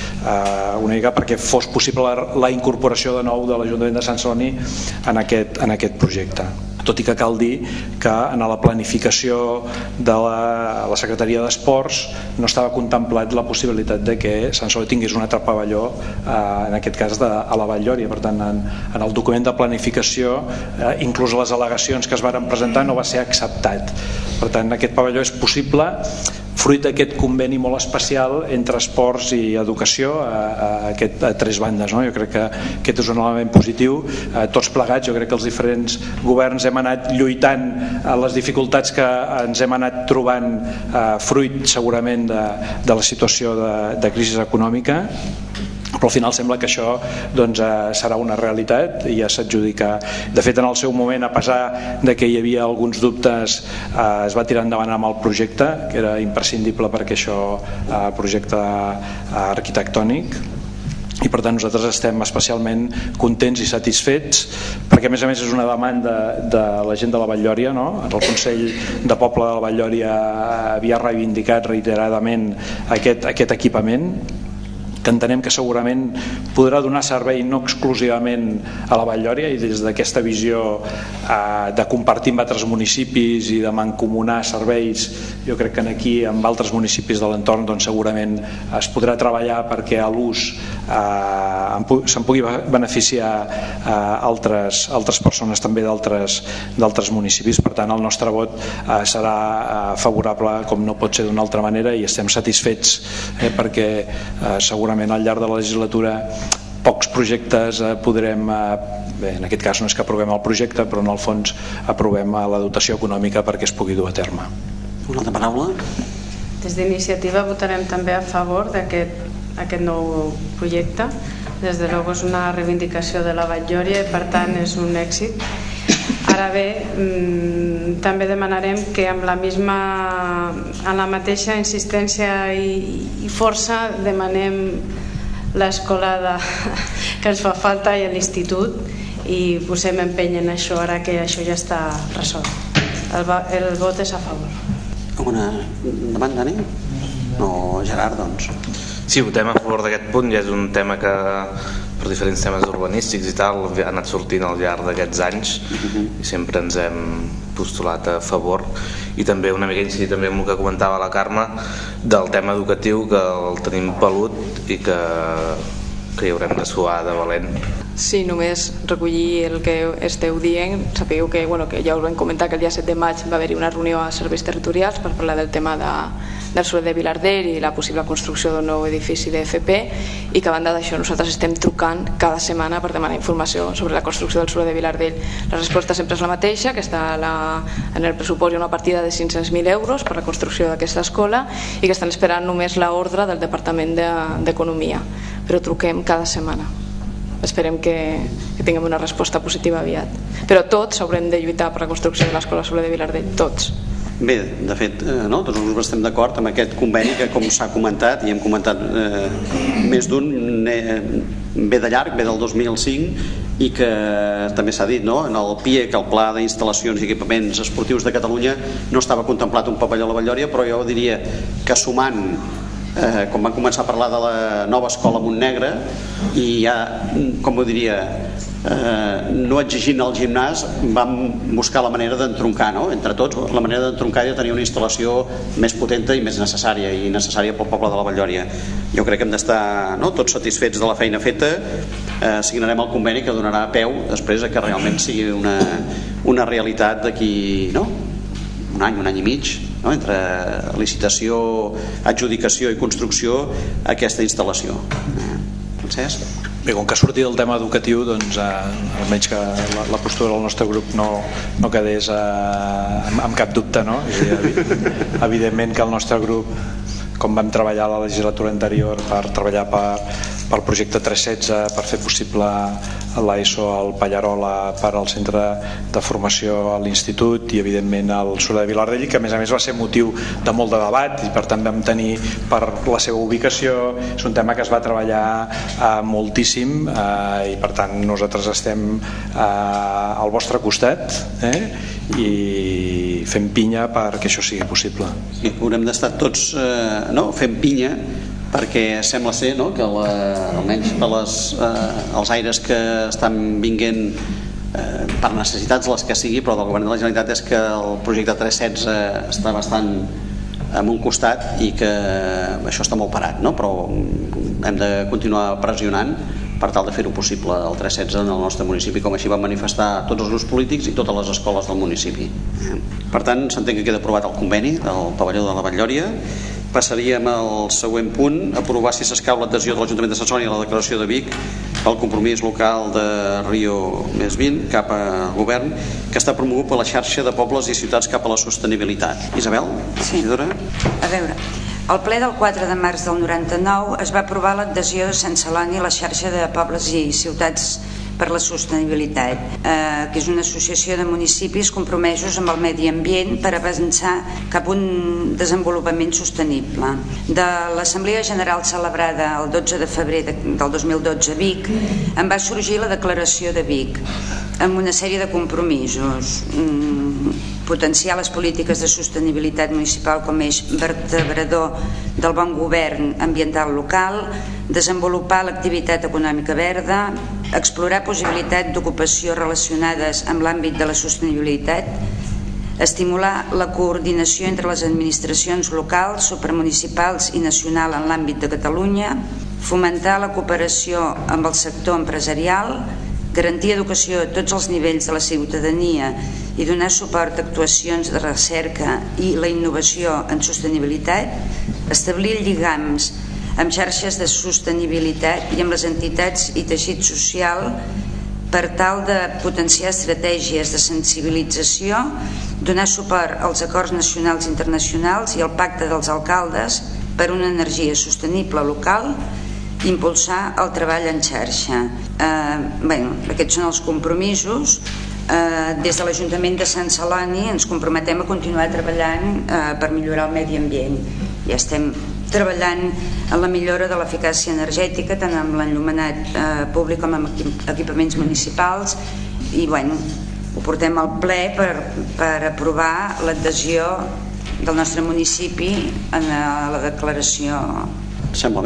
F: una mica perquè fos possible la incorporació de nou de l'Ajuntament de Sant Celoni en aquest, en aquest projecte. Tot i que cal dir que en la planificació de la, la Secretaria d'Esports no estava contemplat la possibilitat de que Sant Celoni tingués un altre pavelló, eh, en aquest cas de, a la Vall-lloria. Per tant, en, en el document de planificació, eh, inclús les al·legacions que es varen presentar, no va ser acceptat. Per tant, aquest pavelló és possible fruit d'aquest conveni molt especial entre esports i educació a, a, aquest, a tres bandes, no? Jo crec que aquest és un element positiu. Eh, tots plegats, jo crec que els diferents governs hem anat lluitant a les dificultats que ens hem anat trobant, eh, fruit segurament de, de la situació de, de crisi econòmica, però al final sembla que això doncs, eh, serà una realitat i ja s'adjudica. De fet, en el seu moment, a pesar de que hi havia alguns dubtes, eh, es va tirar endavant amb el projecte, que era imprescindible perquè això, eh, projecte eh, arquitectònic, i per tant nosaltres estem especialment contents i satisfets perquè a més a més és una demanda de la gent de la Vall-lloria, no? El Consell de Poble de la Vall-lloria havia reivindicat reiteradament aquest, aquest equipament, que entenem que segurament podrà donar servei no exclusivament a la Vall-lloria, i des d'aquesta visió eh, de compartir amb altres municipis i de mancomunar serveis, jo crec que aquí amb altres municipis de l'entorn doncs, segurament es podrà treballar perquè a l'ús eh, se'n pugui beneficiar eh, altres, altres persones també d'altres municipis. Per tant, el nostre vot eh, serà eh, favorable com no pot ser d'una altra manera, i estem satisfets eh, perquè eh, segurament al llarg de la legislatura pocs projectes eh, podrem, eh, bé, en aquest cas no és que aprovem el projecte, però en el fons aprovem la dotació econòmica perquè es pugui dur a terme.
A: Una altra paraula?
G: Des d'Iniciativa votarem també a favor d'aquest aquest nou projecte. Des de luego és una reivindicació de la Vall-lloria i per tant és un èxit. Ara bé, mmm, també demanarem que amb la misma, amb la mateixa insistència i, i força demanem l'escola de, que ens fa falta i l'institut, i posem empeny en això ara que això ja està resolt. El, el vot és a favor.
A: Alguna demanda, Dani? No, Gerard, doncs.
H: Sí, votem a favor d'aquest punt. Ja és un tema que per diferents temes urbanístics i tal ha anat sortint al llarg d'aquests anys i sempre ens hem postulat a favor, i també una mica incidir també amb el que comentava la Carme del tema educatiu, que el tenim pelut i que, que hi haurem de suar de valent.
K: Sí, només recollir el que esteu dient. Sapigueu que, bueno, que ja us vam comentar que el dia set de maig va haver-hi una reunió a serveis territorials per parlar del tema de, del Soler de Vilardell i la possible construcció d'un nou edifici de F P, i que a banda d'això nosaltres estem trucant cada setmana per demanar informació sobre la construcció del Soler de Vilardell. La resposta sempre és la mateixa, que està a la, en el pressupost hi ha una partida de cinc-cents mil euros per la construcció d'aquesta escola i que estan esperant només l'ordre del Departament d'Economia, però truquem cada setmana. Esperem que, que tinguem una resposta positiva aviat, però tots haurem de lluitar per la construcció de l'escola Soler de Vilardell, tots.
A: Bé, de fet, eh, no, tots els grups estem d'acord amb aquest conveni que, com s'ha comentat, i hem comentat eh, més d'un, eh, ve de llarg, ve del dos mil cinc, i que també s'ha dit, no? En el P I E, que el Pla d'Instal·lacions i Equipaments Esportius de Catalunya no estava contemplat un pavelló a la Vall-lloria, però jo diria que sumant Eh, quan van començar a parlar de la nova escola Montnegre, i ja, com ho diria, eh, no exigint el gimnàs, vam buscar la manera d'entroncar, no? Entre tots, la manera d'entroncar i de tenir una instal·lació més potenta i més necessària, i necessària pel poble de la Vall-lloria. Jo crec que hem d'estar, no, tots satisfets de la feina feta. eh, signarem el conveni que donarà peu després a que realment sigui una, una realitat d'aquí, no? un any, un any i mig, no? Entre licitació, adjudicació i construcció, aquesta instal·lació. eh, Francesc?
F: Bé, com que ha sortit el tema educatiu, doncs eh, almenys que la, la postura del nostre grup no, no quedés eh, amb, amb cap dubte, no? És a dir, evidentment que el nostre grup, com vam treballar la legislatura anterior per treballar per, pel projecte tres setze per fer possible l'ESO al Pallarola per al centre de formació a l'institut i evidentment al Soler de Vilardell, que a més a més va ser motiu de molt de debat i per tant vam tenir per la seva ubicació, és un tema que es va treballar eh, moltíssim eh, i per tant nosaltres estem eh, al vostre costat eh, i fem pinya perquè això sigui possible.
A: Sí, haurem d'estar tots eh, no, fent pinya perquè sembla ser no, que la, almenys per les, eh, els aires que estan vinguent eh, per necessitats les que sigui, però del govern de la Generalitat és que el projecte tres setze està bastant en un costat i que això està molt parat, no? Però hem de continuar pressionant per tal de fer-ho possible el tres setze en el nostre municipi, com així van manifestar tots els grups polítics i totes les escoles del municipi. Per tant, s'entén que queda aprovat el conveni del pavelló de la Batllòria. Passaríem al següent punt, aprovar si s'escau l'adhesió de l'Ajuntament de Sant Celoni a la declaració de Vic al compromís local de Rio més vint cap al govern, que està promogut per la xarxa de pobles i ciutats cap a la sostenibilitat. Isabel,
M: sí.
A: regidora?
M: A veure, al ple del quatre de març del noranta-nou es va aprovar l'adhesió de Sant Celoni a la xarxa de pobles i ciutats per la sostenibilitat, eh, que és una associació de municipis compromesos amb el medi ambient per avançar cap a un desenvolupament sostenible. De l'Assemblea General celebrada el dotze de febrer de, del dos mil dotze a Vic, en va sorgir la declaració de Vic amb una sèrie de compromisos. Mm, potenciar les polítiques de sostenibilitat municipal com a eix vertebrador del bon govern ambiental local, desenvolupar l'activitat econòmica verda, explorar possibilitats d'ocupació relacionades amb l'àmbit de la sostenibilitat, estimular la coordinació entre les administracions locals, supramunicipals i nacional en l'àmbit de Catalunya, fomentar la cooperació amb el sector empresarial, garantir educació a tots els nivells de la ciutadania i donar suport a actuacions de recerca i la innovació en sostenibilitat, establir lligams amb xarxes de sostenibilitat i amb les entitats i teixit social per tal de potenciar estratègies de sensibilització, donar suport als acords nacionals i internacionals i al pacte dels alcaldes per una energia sostenible local, impulsar el treball en xarxa. Eh, bé, aquests són els compromisos. Eh, des de l'Ajuntament de Sant Celoni ens comprometem a continuar treballant eh, per millorar el medi ambient. Ja estem treballant en la millora de l'eficàcia energètica tant amb l'enllumenat eh, públic com amb equipaments municipals i bueno, ho portem al ple per, per aprovar l'adhesió del nostre municipi en la declaració.
A: Sembla bé?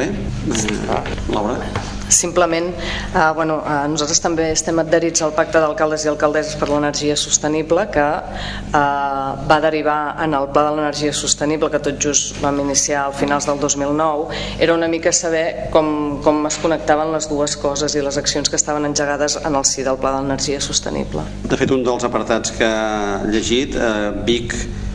A: Laura?
K: Simplement, eh, bueno, eh, nosaltres també estem adherits al Pacte d'Alcaldes i Alcaldesses per l'Energia Sostenible que eh, va derivar en el Pla de l'Energia Sostenible que tot just vam iniciar al finals del dos mil nou. Era una mica saber com, com es connectaven les dues coses i les accions que estaven engegades en el si del Pla de l'Energia Sostenible.
A: De fet, un dels apartats que he llegit, eh, Vic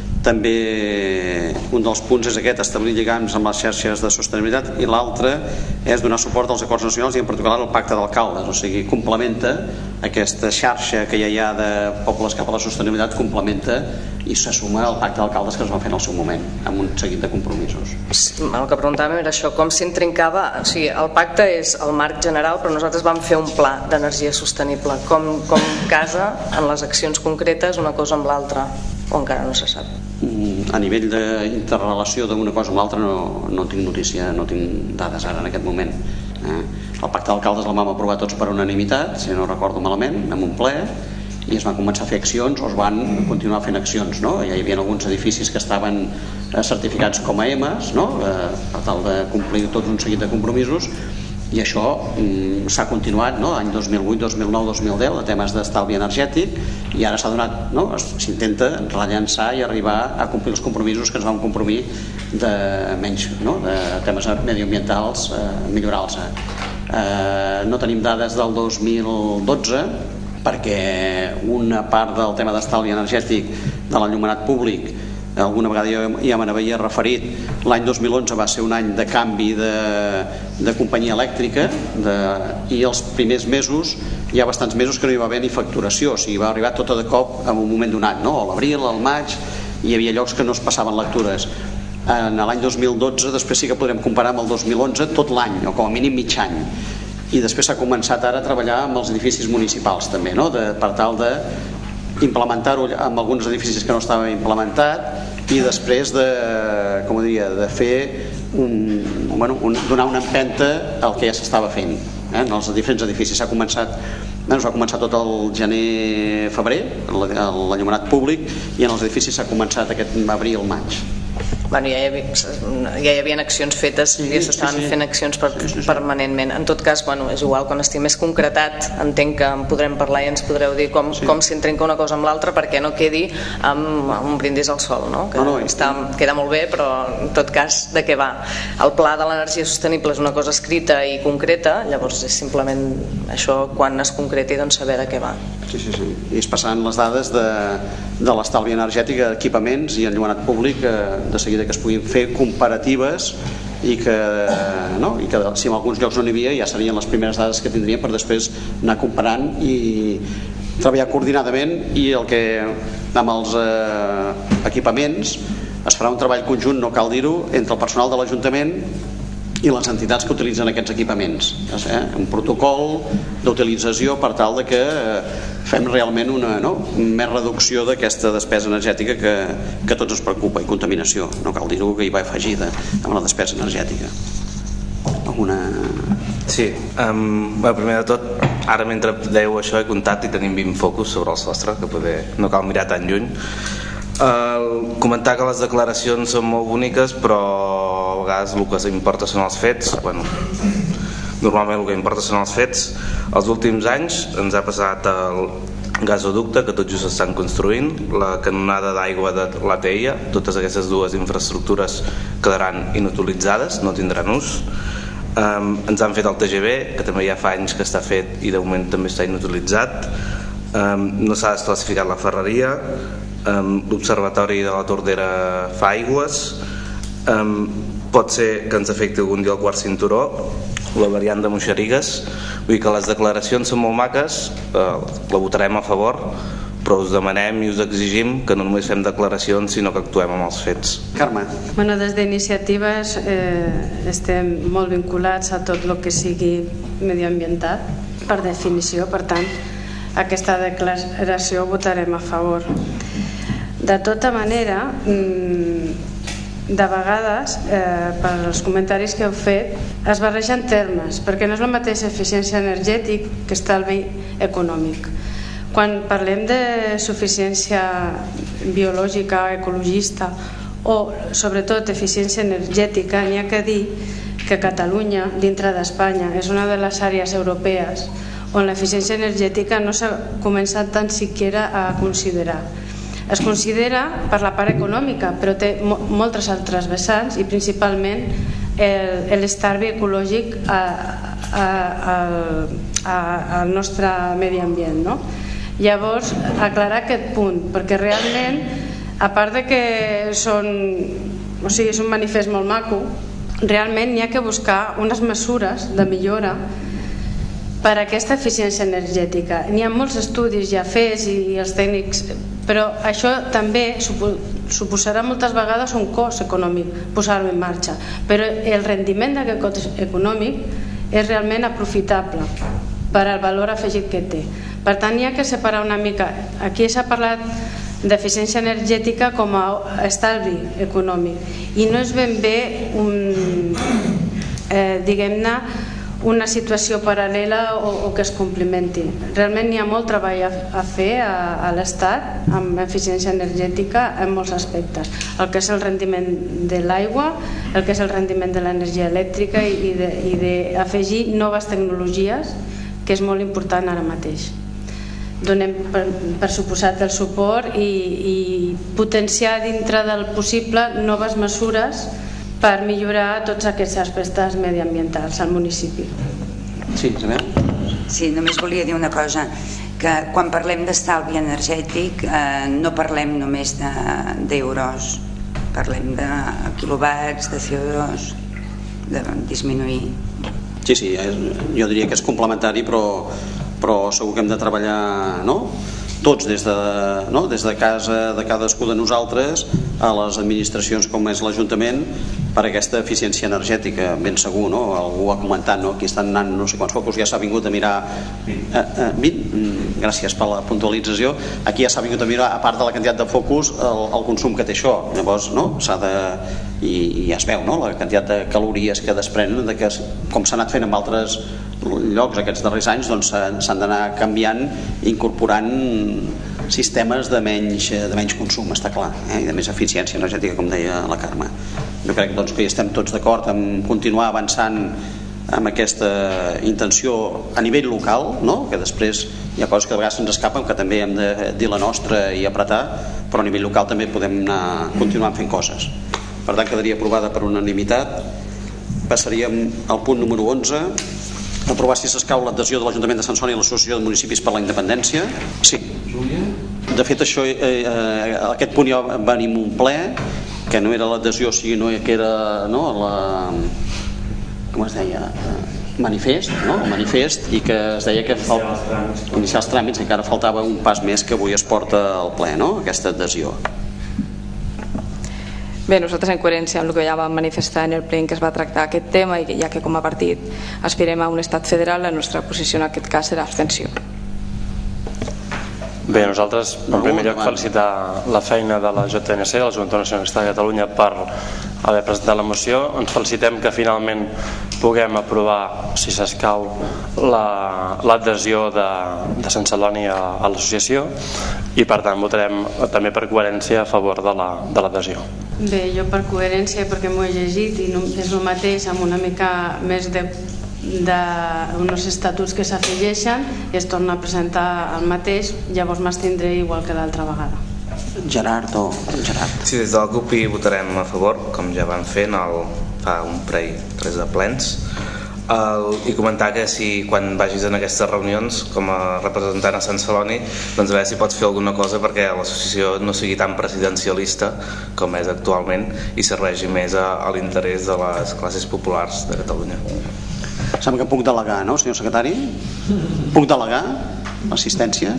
A: també un dels punts és aquest, establir lligams amb les xarxes de sostenibilitat, i l'altre és donar suport als acords nacionals i en particular al pacte d'alcaldes, o sigui, complementa aquesta xarxa que ja hi ha de pobles cap a la sostenibilitat, complementa i se suma al pacte d'alcaldes que es va fer en el seu moment amb un seguit de compromisos.
K: El que preguntàvem era això, com s'intrincava, o sigui, el pacte és el marc general, però nosaltres vam fer un pla d'energia sostenible, com, com casa en les accions concretes una cosa amb l'altra, o encara no se sap.
A: A nivell d'interrelació d'una cosa amb l'altra no, no tinc notícia, no tinc dades ara en aquest moment. Eh? El pacte d'alcaldes el vam aprovar tots per unanimitat, si no recordo malament, en un ple, i es van començar a fer accions o es van continuar fent accions, no? Ja hi havia alguns edificis que estaven certificats com a EMAs, no? eh, per tal de complir tot un seguit de compromisos, i això mm, s'ha continuat, no? Any dos mil vuit, dos mil nou, dos mil deu de temes d'estalvi energètic, i ara s'ha donat, no? S'intenta rellançar i arribar a complir els compromisos que ens vam complir de menys, no? De temes mediambientals, eh, millorar-los. Eh, no tenim dades del dos mil dotze perquè una part del tema d'estalvi energètic de l'enllumenat públic alguna vegada ja, ja me n'havia referit. L'any dos mil onze va ser un any de canvi de, de companyia elèctrica de, i els primers mesos hi ha bastants mesos que no hi va haver ni facturació, o sigui, va arribar tot de cop en un moment donat, no? A l'abril, al maig, hi havia llocs que no es passaven lectures. en l'any dos mil dotze, després sí que podrem comparar amb el dos mil onze tot l'any, o com a mínim mig any, i després s'ha començat ara a treballar amb els edificis municipals també, no? de, per tal de implementar-ho amb alguns edificis que no estava implementat i després de, com diria, de fer un, bueno, un, donar una empenta al que ja s'estava fent, eh? En els diferents edificis s'ha començat bueno, es va començar tot el gener-febrer l'enllumenat públic, i en els edificis s'ha començat aquest abril-maig.
N: Bueno, ja, hi havia, ja hi havia accions fetes, sí, ja s'estaven sí, sí. fent accions per, sí, sí, sí. permanentment. En tot cas, bueno, és igual, quan estigui més concretat entenc que en podrem parlar i ens podreu dir com, sí. com s'entrenca una cosa amb l'altra perquè no quedi amb, amb un brindis al sol, no? Que no, no, està, queda molt bé, però en tot cas de què va? El pla de l'energia sostenible és una cosa escrita i concreta, llavors és simplement això, quan es concreti, doncs saber de què va.
A: Sí, sí, sí. I es passant les dades de, de l'estalvi energètic a equipaments i enllumenat públic, de seguida que es puguin fer comparatives i que, no? I que si en alguns llocs no n'hi havia ja serien les primeres dades que tindríem per després anar comparant i treballar coordinadament, i el que amb els eh, equipaments es farà un treball conjunt, no cal dir-ho, entre el personal de l'Ajuntament i les entitats que utilitzen aquests equipaments, eh? un protocol d'utilització per tal de que fem realment una no? més reducció d'aquesta despesa energètica que, que tots ens preocupa, i contaminació, no cal dir-ho, que hi va afegida amb la despesa energètica. Alguna...
H: Sí, um, bueno, primer de tot, ara mentre dèieu això he comptat i tenim vint focus sobre el sostre, que poder no cal mirar tan lluny. Uh, comentar que les declaracions són molt boniques, però a vegades el que importa són els fets. Bueno, normalment el que importa són els fets. Els últims anys ens ha passat el gasoducte, que tot just estan construint, la canonada d'aigua de l'A T I A, totes aquestes dues infraestructures quedaran inutilitzades, no tindran ús. Um, ens han fet el T G V, que també ja fa anys que està fet i de moment també està inutilitzat. Um, no s'ha desclassificat la ferreria. Um, l'observatori de la Tordera fa aigües. Um, pot ser que ens afecti algun dia el quart cinturó, la variant de Moixerigues. Vull dir que les declaracions són molt maques, uh, la votarem a favor, però us demanem i us exigim que no només fem declaracions sinó que actuem amb els fets.
A: Carme.
G: Bueno, des d'iniciatives eh, estem molt vinculats a tot el que sigui medioambiental, per definició, per tant aquesta declaració votarem a favor. De tota manera, de vegades, eh, per als comentaris que heu fet, es barregen termes, perquè no és la mateixa eficiència energètica que estalvi econòmic. Quan parlem de suficiència biològica, ecologista o sobretot eficiència energètica, n'hi ha que dir que Catalunya, dintre d'Espanya, és una de les àrees europees on l'eficiència energètica no s'ha començat tan siquiera a considerar. Es considera per la part econòmica, però té moltes altres vessants i principalment l'estalvi ecològic a, a, a, a, al nostre medi ambient, no? Llavors, aclarar aquest punt, perquè realment, a part de que són, o sigui, és un manifest molt maco, realment n'hi ha que buscar unes mesures de millora per a aquesta eficiència energètica. N'hi ha molts estudis ja fets i els tècnics, però això també suposarà moltes vegades un cost econòmic posar-ho en marxa, però el rendiment d'aquest cost econòmic és realment aprofitable per al valor afegit que té. Per tant, hi ha que separar una mica. Aquí s'ha parlat d'eficiència energètica com a estalvi econòmic i no és ben bé un, eh, diguem-ne, una situació paral·lela o, o que es complementi. Realment hi ha molt treball a, a fer a, a l'Estat amb eficiència energètica en molts aspectes. El que és el rendiment de l'aigua, el que és el rendiment de l'energia elèctrica i d'afegir noves tecnologies, que és molt important ara mateix. Donem per, per suposat el suport i, i potenciar dintre del possible noves mesures per millorar tots aquests aspectes mediambientals al municipi.
A: Sí, Isabel?
M: Sí, només volia dir una cosa, que quan parlem d'estalvi energètic eh, no parlem només d'euros, de, parlem de quilowatts, de C O dos, de disminuir.
A: Sí, sí, jo diria que és complementari, però, però segur que hem de treballar, no?, tots des de, no? des de casa de cadascú de nosaltres a les administracions com és l'Ajuntament per aquesta eficiència energètica, ben segur, no? Algú ha comentat, no? Aquí estan anant no sé quants focus, ja s'ha vingut a mirar eh, eh, vint, gràcies per la puntualització, aquí ja s'ha vingut a mirar, a part de la quantitat de focus, el, el consum que té això, llavors no? S'ha de, i, i ja es veu, no? La quantitat de calories que desprenen de que, com s'ha anat fent en altres llocs aquests darrers anys, doncs s'han d'anar canviant, incorporant sistemes de menys, de menys consum, està clar, eh? I de més eficiència energètica, com deia la Carme. Jo crec doncs, que hi estem tots d'acord en continuar avançant amb aquesta intenció a nivell local, no? Que després hi ha coses que a vegades se'ns escapen, que també hem de dir la nostra i apretar, però a nivell local també podem anar continuant fent coses. Per tant, quedaria aprovada per unanimitat. Passaríem al punt número onze, aprovar si s'escau l'adhesió de l'Ajuntament de Sant Celoni a l'Associació de Municipis per la Independència. Sí. De fet, això, eh, eh, aquest punt ja va venir un ple, que no era l'adhesió, o sigui, no que era no, la, com es deia, manifest, no? El manifest, i que es deia que fal... iniciar els tràmits, i encara faltava un pas més que avui es porta al ple, no? Aquesta adhesió.
K: Bé, nosaltres en coherència amb el que ja vam manifestar en el ple en què es va tractar aquest tema, i ja que com a partit aspirem a un estat federal, la nostra posició en aquest cas serà abstenció.
O: Bé, nosaltres en primer lloc felicitar la feina de la J N C, de la Junta Nacionalista de Catalunya, per haver presentat la moció. Ens felicitem que finalment puguem aprovar, si s'escau, l'adhesió de, de Sant Celoni a, a l'associació, i per tant votarem també per coherència a favor de l'adhesió. La,
G: Bé, jo per coherència, perquè m'ho he llegit i no, és el mateix, amb una mica més de d'uns estatuts que s'afegeixen i es torna a presentar el mateix, llavors m'estindré igual que l'altra vegada.
A: Gerard o Gerard?
H: Sí, des de la CUP hi votarem a favor, com ja vam fer en el, fa un parell, tres de plens, el, i comentar que si quan vagis en aquestes reunions com a representant a Sant Celoni, doncs a veure si pots fer alguna cosa perquè l'associació no sigui tan presidencialista com és actualment i serveixi més a, a l'interès de les classes populars de Catalunya.
A: Sembla que puc delegar, no, senyor secretari? Puc delegar l'assistència?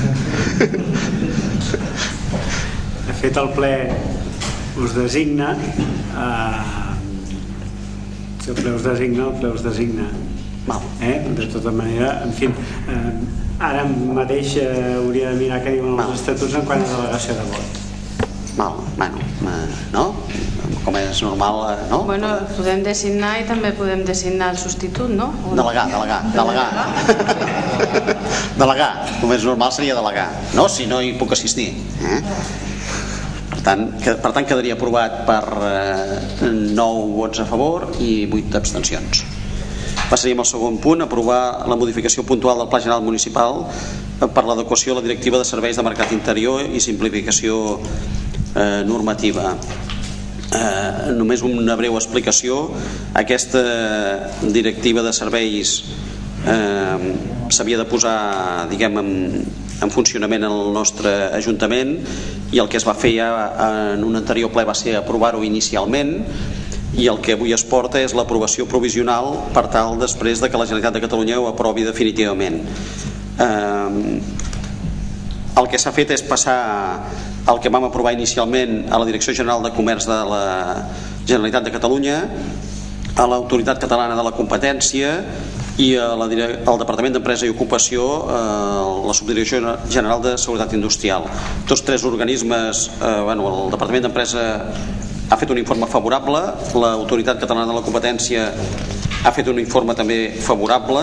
C: De fet, el ple us designa, eh, si el ple us designa, el ple us designa. Eh? De tota manera, en fi, eh, ara mateix eh, hauria de mirar què diuen els estatuts en quant a delegació de vot.
A: Mal, bueno, no? Com és normal, no?
G: Bueno, podem designar i també podem designar el substitut, no?
A: Delegar, delegar, delegar. Delegar, com és normal seria delegar, no? Si no hi puc assistir. Eh? Per tant, que, per tant, quedaria aprovat per eh, nou vots a favor i vuit abstencions. Passaríem al segon punt, aprovar la modificació puntual del Pla General Municipal per l'adequació a la Directiva de Serveis de Mercat Interior i simplificació eh, normativa. Eh, només una breu explicació. Aquesta directiva de serveis eh, s'havia de posar, diguem, en, en funcionament en el nostre Ajuntament, i el que es va fer ja en un anterior ple va ser aprovar-ho inicialment, i el que avui es porta és l'aprovació provisional per tal després de que la Generalitat de Catalunya ho aprovi definitivament. Eh, el que s'ha fet és passar el que vam aprovar inicialment a la Direcció General de Comerç de la Generalitat de Catalunya, a l'Autoritat Catalana de la Competència i a la, al Departament d'Empresa i Ocupació, eh, la Subdirecció General de Seguretat Industrial. Tots tres organismes, eh, bueno, el Departament d'Empresa ha fet un informe favorable, l'Autoritat Catalana de la Competència ha fet un informe també favorable,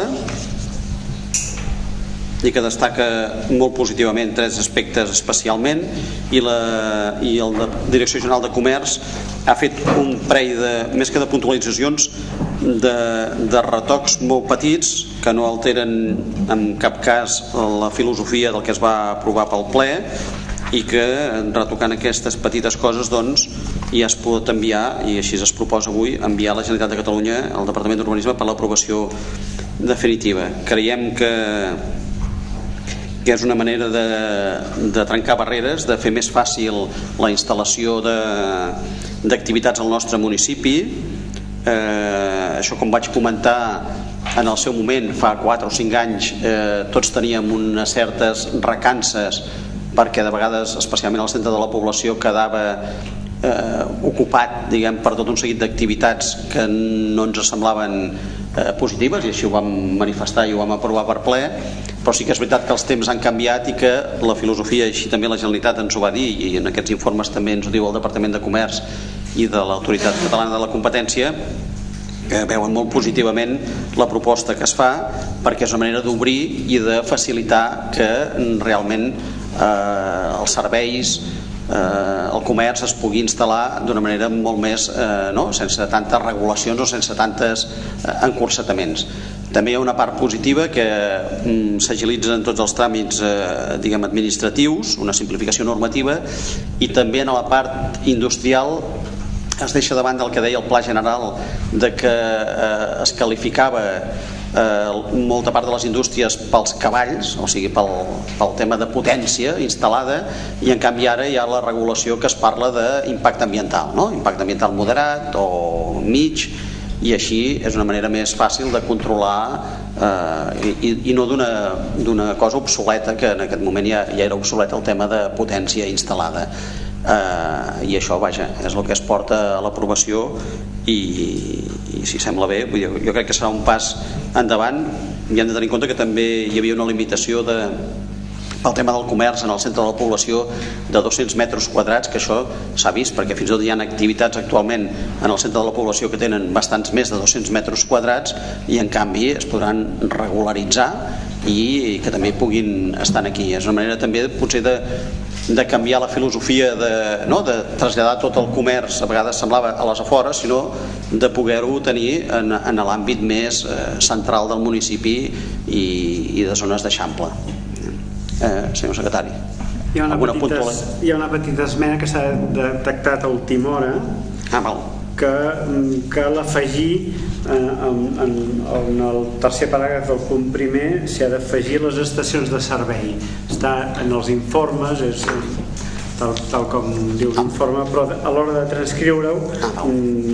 A: i que destaca molt positivament tres aspectes especialment, i la i el de Direcció General de Comerç ha fet un parell de, més que de puntualitzacions, de, de retocs molt petits que no alteren en cap cas la filosofia del que es va aprovar pel ple, i que retocant aquestes petites coses doncs ja es pot enviar, i així es proposa avui, enviar a la Generalitat de Catalunya al Departament d'Urbanisme per l'aprovació definitiva. Creiem que que és una manera de, de trencar barreres, de fer més fàcil la instal·lació d'activitats al nostre municipi. Eh, això, com vaig comentar en el seu moment, fa quatre o cinc anys, eh, tots teníem unes certes recances perquè de vegades, especialment al centre de la població, quedava eh, ocupat, diguem, per tot un seguit d'activitats que no ens semblaven eh, positives, i així ho vam manifestar i ho vam aprovar per ple. Però sí que és veritat que els temps han canviat i que la filosofia, així també la Generalitat ens ho va dir, i en aquests informes també ens ho diu el Departament de Comerç i de l'Autoritat Catalana de la Competència, que veuen molt positivament la proposta que es fa, perquè és una manera d'obrir i de facilitar que realment eh, els serveis, eh, el comerç es pugui instal·lar d'una manera molt més, eh, no? sense tantes regulacions o sense tantes eh, encursetaments. També hi ha una part positiva que mm, s'agilitzen tots els tràmits eh, diguem, administratius, una simplificació normativa, i també en la part industrial es deixa de banda el que deia el Pla General de que eh, es qualificava eh, molta part de les indústries pels cavalls, o sigui pel, pel tema de potència instal·lada, i en canvi ara hi ha la regulació que es parla d'impacte ambiental, no? Impacte ambiental moderat o mig, i així és una manera més fàcil de controlar eh, i, i no d'una cosa obsoleta, que en aquest moment ja, ja era obsoleta el tema de potència instal·lada. Uh, i això, vaja, és el que es porta a l'aprovació, i, i si sembla bé, vull dir, jo crec que serà un pas endavant. I hem de tenir en compte que també hi havia una limitació de, pel tema del comerç en el centre de la població de dos-cents metres quadrats, que això s'ha vist perquè fins i tot hi ha activitats actualment en el centre de la població que tenen bastants més de dos-cents metres quadrats, i en canvi es podran regularitzar i que també puguin estar aquí. És una manera també potser de de canviar la filosofia de, no, de traslladar tot el comerç, a vegades semblava a les afores, sinó de poder-ho tenir en, en l'àmbit més eh, central del municipi i, i de zones d'eixample. Eh, senyor secretari,
C: hi ha una,
A: alguna
C: petita,
A: puntual?
C: hi ha una petita esmena que s'ha detectat a última hora,
A: ah, val.
C: que cal afegir eh, en, en, en el tercer paràgraf del punt primer s'ha d'afegir les estacions de servei. Està en els informes, és tal, tal com diu l'informe, però a l'hora de transcriure-ho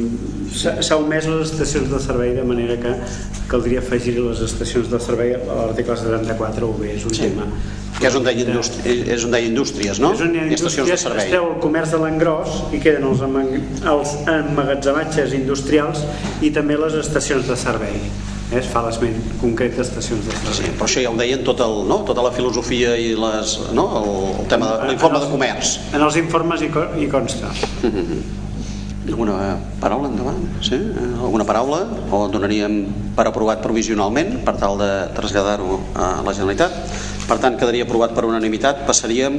C: s'ha omès les estacions de servei, de manera que caldria afegir les estacions de servei a l'article setanta-quatre U B. És un sí. tema
A: que és un deia indústries, indústries, no?
C: És un deia indústries, de servei. Es treu el comerç de l'engròs i queden els, els emmagatzematges industrials i també les estacions de servei. Eh? Es fa l'esment concret d'estacions de servei.
A: Sí, però això ja ho deien tot el, no? Tota la filosofia i les, no? el, el tema de l'informe de comerç.
C: En els informes hi, hi consta.
A: Alguna paraula endavant? Sí? Alguna paraula? O donaríem per aprovat provisionalment per tal de traslladar-ho a la Generalitat? Per tant, quedaria aprovat per unanimitat. Passaríem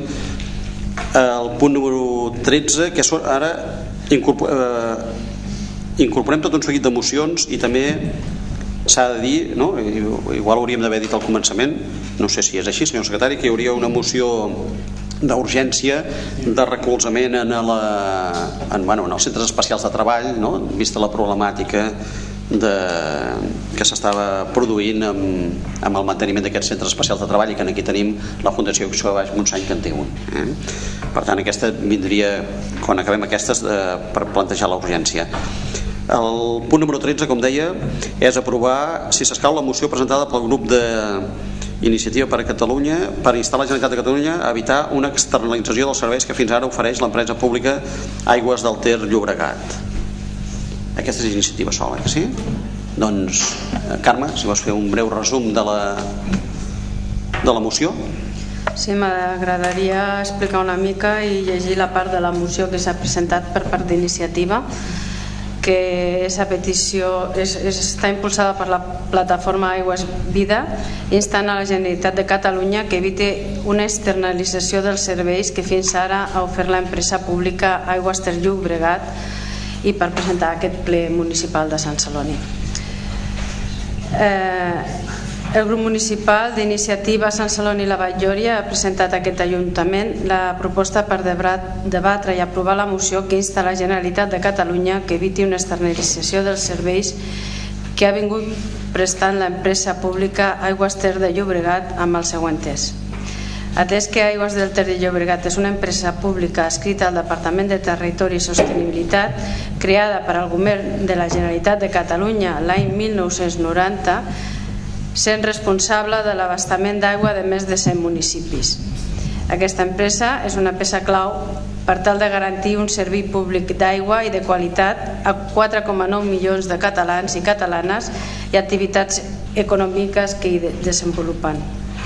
A: al punt número tretze, que ara incorporem, eh, incorporem tot un seguit de mocions, i també s'ha de dir, no? Igual hauríem d'haver dit al començament, no sé si és així, senyor secretari, que hi hauria una moció d'urgència de recolzament en, la, en, bueno, en els centres especials de treball, no? Vista la problemàtica de, que s'estava produint amb, amb el manteniment d'aquests centres especials de treball, i que aquí tenim la Fundació Acció Baix Montseny, que en té un. Eh? Per tant, aquesta vindria, quan acabem aquestes, eh, per plantejar la urgència. El punt número tretze, com deia, és aprovar, si s'escau, la moció presentada pel grup de Iniciativa per a Catalunya per instar la Generalitat de Catalunya a evitar una externalització dels serveis que fins ara ofereix l'empresa pública Aigües del Ter Llobregat. Aquesta és iniciativa sola, sí? Doncs, Carme, si vols fer un breu resum de la, de la moció.
G: Sí, m'agradaria explicar una mica i llegir la part de la moció que s'ha presentat per part d'Iniciativa, que és a petició, és, és, està impulsada per la plataforma Aigües Vida, instant a la Generalitat de Catalunya que eviti una externalització dels serveis que fins ara ha ofert l'empresa pública Aigües Ter Llobregat, i per presentar aquest ple municipal de Sant Celoni. Eh, el grup municipal d'Iniciativa Sant Celoni i la Vall Llòria ha presentat a aquest Ajuntament la proposta per debatre i aprovar la moció que insta la Generalitat de Catalunya que eviti una externalització dels serveis que ha vingut prestant l'empresa pública Aigües Ter de Llobregat, amb el següent test. Atès que Aigües del Ter de Llobregat és una empresa pública adscrita al Departament de Territori i Sostenibilitat, creada per al Govern de la Generalitat de Catalunya l'any mil nou-cents noranta, sent responsable de l'abastament d'aigua de més de cent municipis. Aquesta empresa és una peça clau per tal de garantir un servei públic d'aigua i de qualitat a quatre coma nou milions de catalans i catalanes i activitats econòmiques que hi desenvolupen.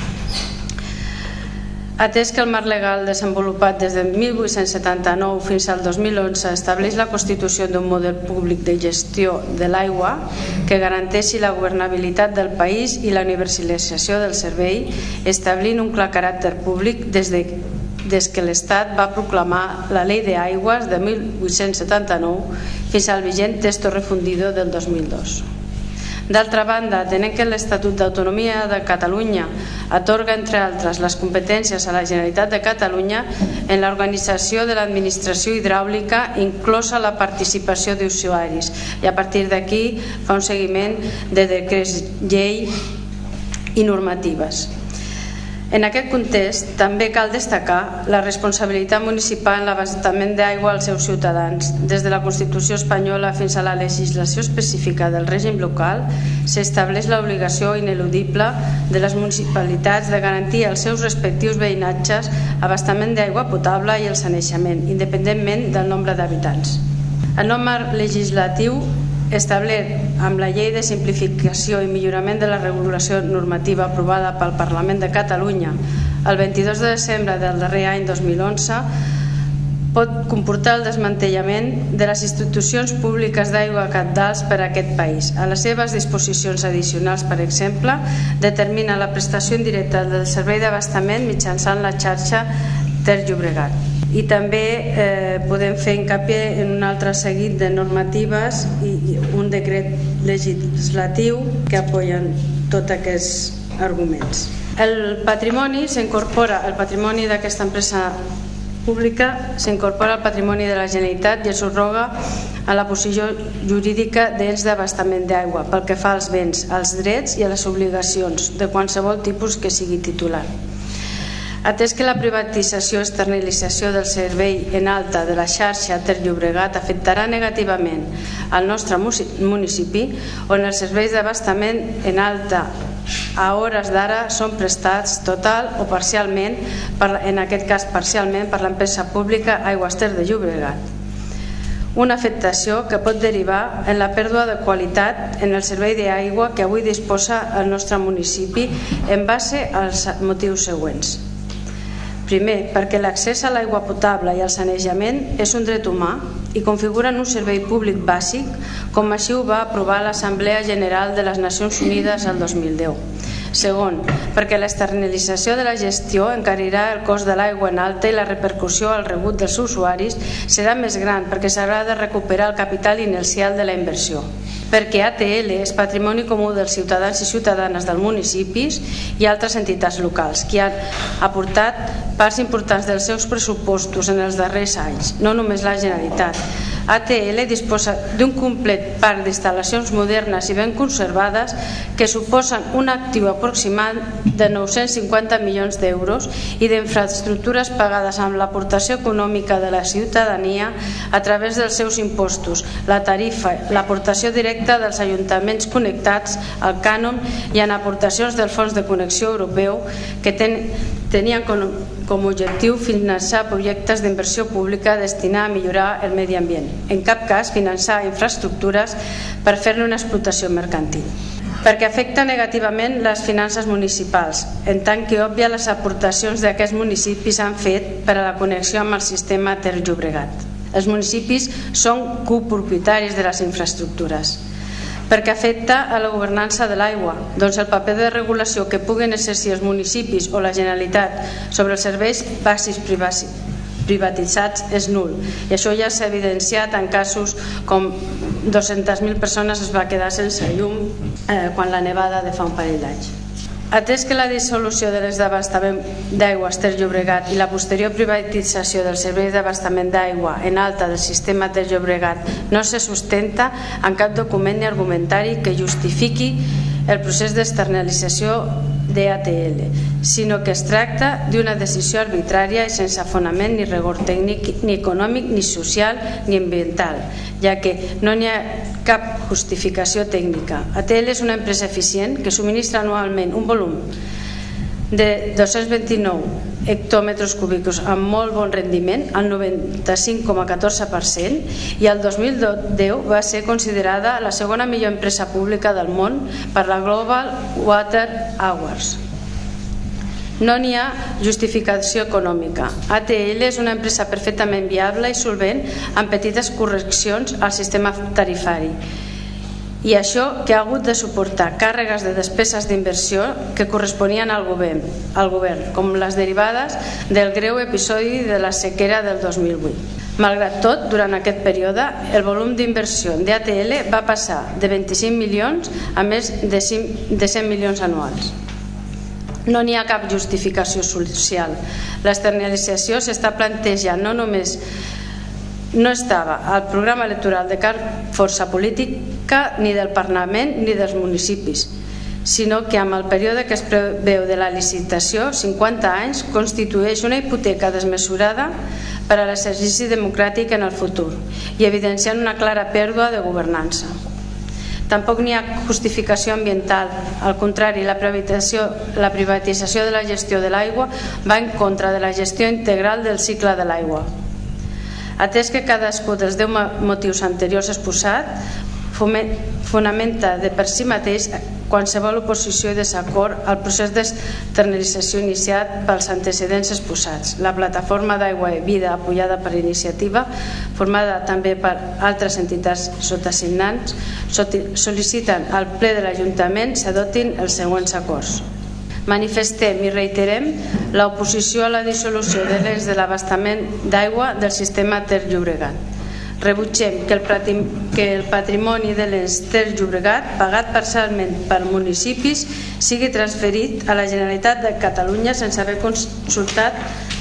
G: Atès que el marc legal desenvolupat des de mil vuit-cents setanta-nou fins al dos mil onze estableix la constitució d'un model públic de gestió de l'aigua que garanteixi la governabilitat del país i la universalització del servei, establint un clar caràcter públic des de des que l'Estat va proclamar la Llei d'Aigües de mil vuit-cents setanta-nou fins al vigent Texto Refundido del dos mil dos. D'altra banda, atenent que l'Estatut d'Autonomia de Catalunya atorga, entre altres, les competències a la Generalitat de Catalunya en l'organització de l'administració hidràulica, inclosa la participació d'usuaris, i a partir d'aquí fa un seguiment de decrets llei i normatives. En aquest context, també cal destacar la responsabilitat municipal en l'abastament d'aigua als seus ciutadans. Des de la Constitució espanyola fins a la legislació específica del règim local, s'estableix l'obligació ineludible de les municipalitats de garantir als seus respectius veïnatges abastament d'aigua potable i el sanejament, independentment del nombre d'habitants. El nou marc legislatiu establert amb la Llei de Simplificació i Millorament de la Regulació Normativa aprovada pel Parlament de Catalunya el vint-i-dos de desembre del darrer any dos mil onze pot comportar el desmantellament de les institucions públiques d'aigua cabdals per a aquest país. A les seves disposicions addicionals, per exemple, determina la prestació indirecta del servei d'abastament mitjançant la xarxa Ter Llobregat. I també eh, podem fer hincapié en un altre seguit de normatives i un decret legislatiu que apoyen tots aquests arguments. El patrimoni s'incorpora, el patrimoni d'aquesta empresa pública s'incorpora al patrimoni de la Generalitat i es subroga a la posició jurídica d'ells d'abastament d'aigua pel que fa als béns, als drets i a les obligacions de qualsevol tipus que sigui titular. Atès que la privatització o externalització del servei en alta de la xarxa Ter Llobregat afectarà negativament al nostre municipi, on els serveis d'abastament en alta a hores d'ara són prestats total o parcialment, en aquest cas parcialment, per l'empresa pública Aigües Ter de Llobregat. Una afectació que pot derivar en la pèrdua de qualitat en el servei d'aigua que avui disposa el nostre municipi en base als motius següents. Primer, perquè l'accés a l'aigua potable i al sanejament és un dret humà i configuren un servei públic bàsic, com així ho va aprovar l'Assemblea General de les Nacions Unides el dos mil deu. Segon, perquè l'externalització de la gestió encarirà el cost de l'aigua en alta i la repercussió al rebut dels usuaris serà més gran perquè s'haurà de recuperar el capital inicial de la inversió. Perquè A T L és patrimoni comú dels ciutadans i ciutadanes dels municipis i altres entitats locals que han aportat parts importants dels seus pressupostos en els darrers anys, no només la Generalitat. A T L disposa d'un complet parc d'instal·lacions modernes i ben conservades que suposen un actiu aproximat de nou-cents cinquanta milions d'euros i d'infraestructures pagades amb l'aportació econòmica de la ciutadania a través dels seus impostos, la tarifa, l'aportació directa dels ajuntaments connectats al cànon i en aportacions del Fons de Connexió Europeu que ten, tenien com, com a objectiu finançar projectes d'inversió pública destinats a millorar el medi ambient. En cap cas finançar infraestructures per fer-ne una explotació mercantil. Perquè afecta negativament les finances municipals, en tant que òbvia les aportacions d'aquests municipis han fet per a la connexió amb el sistema Ter Llobregat. Els municipis són copropietaris de les infraestructures. Perquè afecta a la governança de l'aigua, doncs el paper de regulació que puguen exercir els municipis o la Generalitat sobre els serveis bàsics privatitzats és nul, i això ja s'ha evidenciat en casos com dues-centes mil persones es va quedar sense llum eh, quan la nevada de fa un parell d'anys. Atès que la dissolució de les d'abastament d'aigua Ter Llobregat i la posterior privatització del servei d'abastament d'aigua en alta del sistema Ter Llobregat no se sustenta en cap document ni argumentari que justifiqui el procés d'externalització d'A T L, sinó que es tracta d'una decisió arbitrària i sense fonament ni rigor tècnic, ni econòmic, ni social, ni ambiental, ja que no n'hi ha cap justificació tècnica. A T L és una empresa eficient que subministra anualment un volum de dos-cents vint-i-nou hectòmetres cúbics amb molt bon rendiment, el noranta-cinc coma catorze per cent, i el dos mil deu va ser considerada la segona millor empresa pública del món per la Global Water Awards. No n'hi ha justificació econòmica. A T L és una empresa perfectament viable i solvent amb petites correccions al sistema tarifari, i això que ha hagut de suportar càrregues de despeses d'inversió que corresponien al govern, al govern, com les derivades del greu episodi de la sequera del dos mil vuit. Malgrat tot, durant aquest període, el volum d'inversió d'A T L va passar de vint-i-cinc milions a més de cent milions anuals. No n'hi ha cap justificació social. L'externalització s'està plantejant no només no estava al programa electoral de cap força política ni del Parlament ni dels municipis, sinó que amb el període que es preveu de la licitació, cinquanta anys, constitueix una hipoteca desmesurada per a l'exercici democràtic en el futur i evidenciant una clara pèrdua de governança. Tampoc n'hi ha justificació ambiental, al contrari, la privatització, la privatització de la gestió de l'aigua va en contra de la gestió integral del cicle de l'aigua. Atès que cadascú dels deu motius anteriors exposat fonamenta de per si mateix qualsevol oposició i desacord al procés d'externalització iniciat pels antecedents exposats. La plataforma d'Aigua i Vida, apoyada per iniciativa, formada també per altres entitats sotassignants, sol·liciten al ple de l'Ajuntament s'adoptin els següents acords. Manifestem i reiterem l'oposició a la dissolució de l'ens de l'abastament d'aigua del sistema Ter Llobregat. Rebutgem que el, que el patrimoni de l'ens Ter Llobregat, pagat parcialment per municipis, sigui transferit a la Generalitat de Catalunya sense haver consultat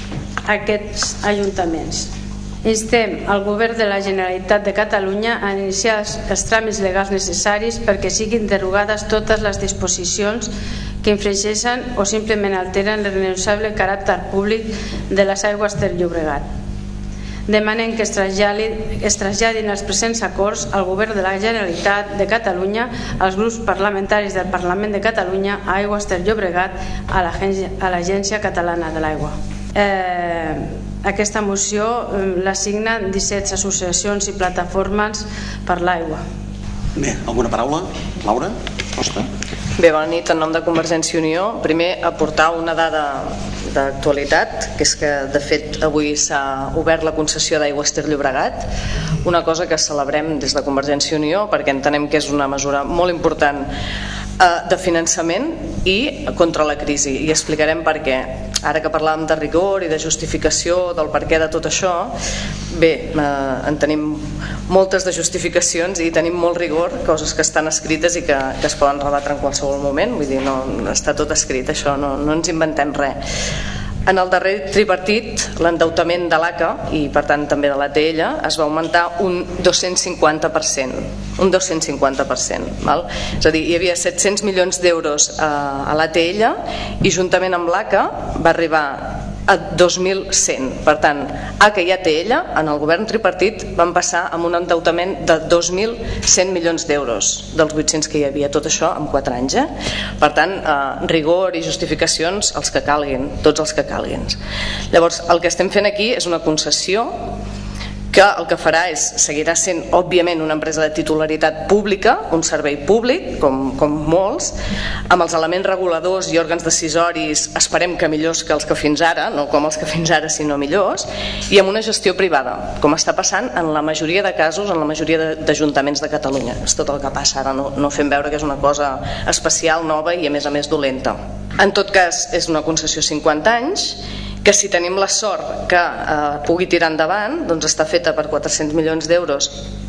G: aquests ajuntaments. Instem al Govern de la Generalitat de Catalunya a iniciar els tràmits legals necessaris perquè siguin derogades totes les disposicions que infringeixen o simplement alteren l'irrenunciable caràcter públic de les aigües Ter Llobregat. Demanem que es traslladin, es traslladin els presents acords al Govern de la Generalitat de Catalunya, als grups parlamentaris del Parlament de Catalunya, a Aigües Ter Llobregat, a l'Agència Catalana de l'Aigua. Eh, aquesta moció eh, la signen disset associacions i plataformes per l'aigua.
A: Bé, alguna paraula? Laura? Costa?
N: Bé, bona nit. En nom de Convergència i Unió, primer aportar una dada d'actualitat, que és que de fet avui s'ha obert la concessió d'Aigües Ter Llobregat, una cosa que celebrem des de Convergència i Unió perquè entenem que és una mesura molt important de finançament i contra la crisi, i explicarem per què. Ara que parlàvem de rigor i de justificació del per què de tot això, bé, en tenim moltes de justificacions i tenim molt rigor, coses que estan escrites i que, que es poden rebatre en qualsevol moment, vull dir, no, està tot escrit, això no, no ens inventem res. En el darrer tripartit, l'endeutament de l'A C A i per tant també de l'A T L es va augmentar un dos-cents cinquanta per cent, un dos-cents cinquanta per cent, val? És a dir, hi havia set-cents milions d'euros a, a l'A T L i juntament amb l'A C A va arribar a dos mil cent. Per tant, A C A i A T L en el govern tripartit van passar amb un endeutament de dos mil cent milions d'euros dels vuit-cents que hi havia, tot això en quatre anys. Eh? Per tant, eh, rigor i justificacions els que calguin, tots els que calguin. Llavors, el que estem fent aquí és una concessió que el que farà és, seguirà sent òbviament una empresa de titularitat pública, un servei públic, com, com molts, amb els elements reguladors i òrgans decisoris esperem que millors que els que fins ara, no com els que fins ara sinó millors, i amb una gestió privada, com està passant en la majoria de casos, en la majoria d'ajuntaments de Catalunya. És tot el que passa ara, no, no fem veure que és una cosa especial, nova i a més a més dolenta. En tot cas, és una concessió cinquanta anys, que si tenim la sort que eh, pugui tirar endavant, doncs està feta per quatre-cents milions d'euros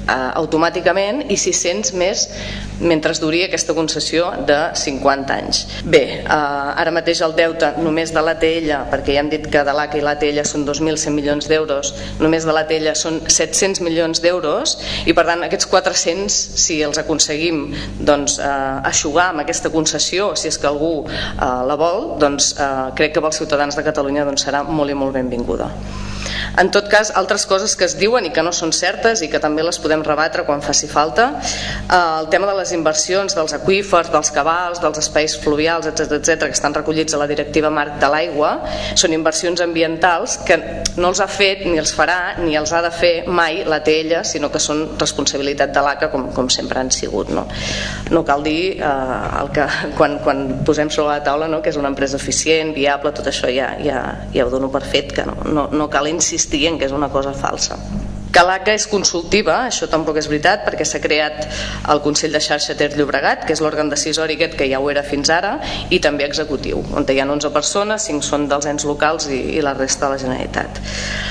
N: automàticament i sis-cents més mentre duri aquesta concessió de cinquanta anys. Bé, ara mateix el deute només de l'A T L, perquè ja hem dit que de l'A C A i l'A T L són dos mil cent milions d'euros, només de l'A T L són set-cents milions d'euros i per tant aquests quatre-cents, si els aconseguim doncs, eixugar amb aquesta concessió, si és que algú la vol, doncs crec que pels ciutadans de Catalunya doncs, serà molt i molt benvinguda. En tot cas, altres coses que es diuen i que no són certes i que també les podem rebatre quan faci falta, el tema de les inversions dels aqüífers, dels cabals, dels espais fluvials, etcètera, que estan recollits a la Directiva Marc de l'Aigua, són inversions ambientals que no els ha fet, ni els farà, ni els ha de fer mai l'A T L, sinó que són responsabilitat de l'A C A, com, com sempre han sigut. No, no cal dir eh, el que, quan, quan posem sobre la taula, no, que és una empresa eficient, viable, tot això ja, ja, ja ho dono per fet, que no, no, no cal insistir en que és una cosa falsa. Que l'A C A és consultiva, això tampoc és veritat, perquè s'ha creat el Consell de Xarxa Ter Llobregat, que és l'òrgan decisori aquest que ja ho era fins ara, i també executiu, on hi ha onze persones, cinc són dels ens locals i, i la resta de la Generalitat.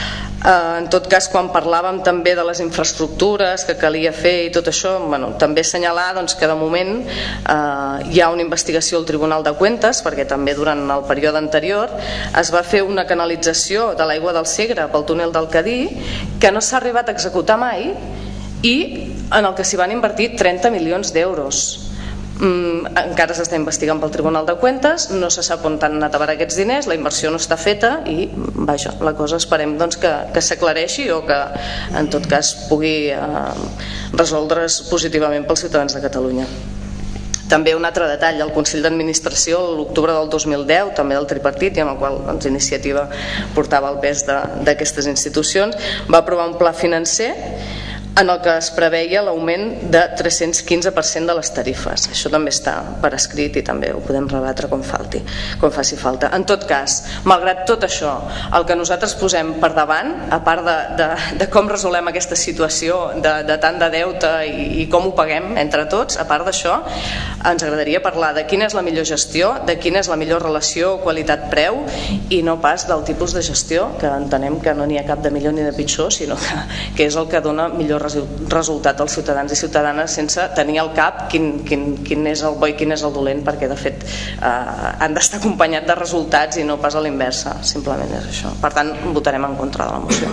N: En tot cas, quan parlàvem també de les infraestructures que calia fer i tot això, bueno, també assenyalar doncs, que de moment eh, hi ha una investigació al Tribunal de Cuentas, perquè també durant el període anterior es va fer una canalització de l'aigua del Segre pel túnel del Cadí que no s'ha arribat a executar mai i en el que s'hi van invertir trenta milions d'euros. Mm, encara s'està investigant pel Tribunal de Cuentas, no se sap on han anat a parar aquests diners, la inversió no està feta i vaja, la cosa esperem doncs, que, que s'aclareixi o que en tot cas pugui eh, resoldre's positivament pels ciutadans de Catalunya. També un altre detall, el Consell d'Administració l'octubre del dos mil deu, també del tripartit, i amb el qual doncs, Iniciativa portava el pes d'aquestes institucions, va aprovar un pla financer en el que es preveia l'augment de tres-cents quinze per cent de les tarifes. Això també està per escrit i també ho podem rebatre quan falti, quan faci falta. En tot cas, malgrat tot això, el que nosaltres posem per davant, a part de, de, de com resolem aquesta situació de, de tant de deute i, i com ho paguem entre tots, a part d'això, ens agradaria parlar de quina és la millor gestió, de quina és la millor relació qualitat-preu i no pas del tipus de gestió, que entenem que no n'hi ha cap de millor ni de pitjor, sinó que, que és el que dona millor resultat als ciutadans i ciutadanes sense tenir al cap quin, quin, quin és el bo i quin és el dolent, perquè de fet eh, han d'estar acompanyats de resultats i no pas a l'inversa, simplement és això. Per tant, votarem en contra de la moció.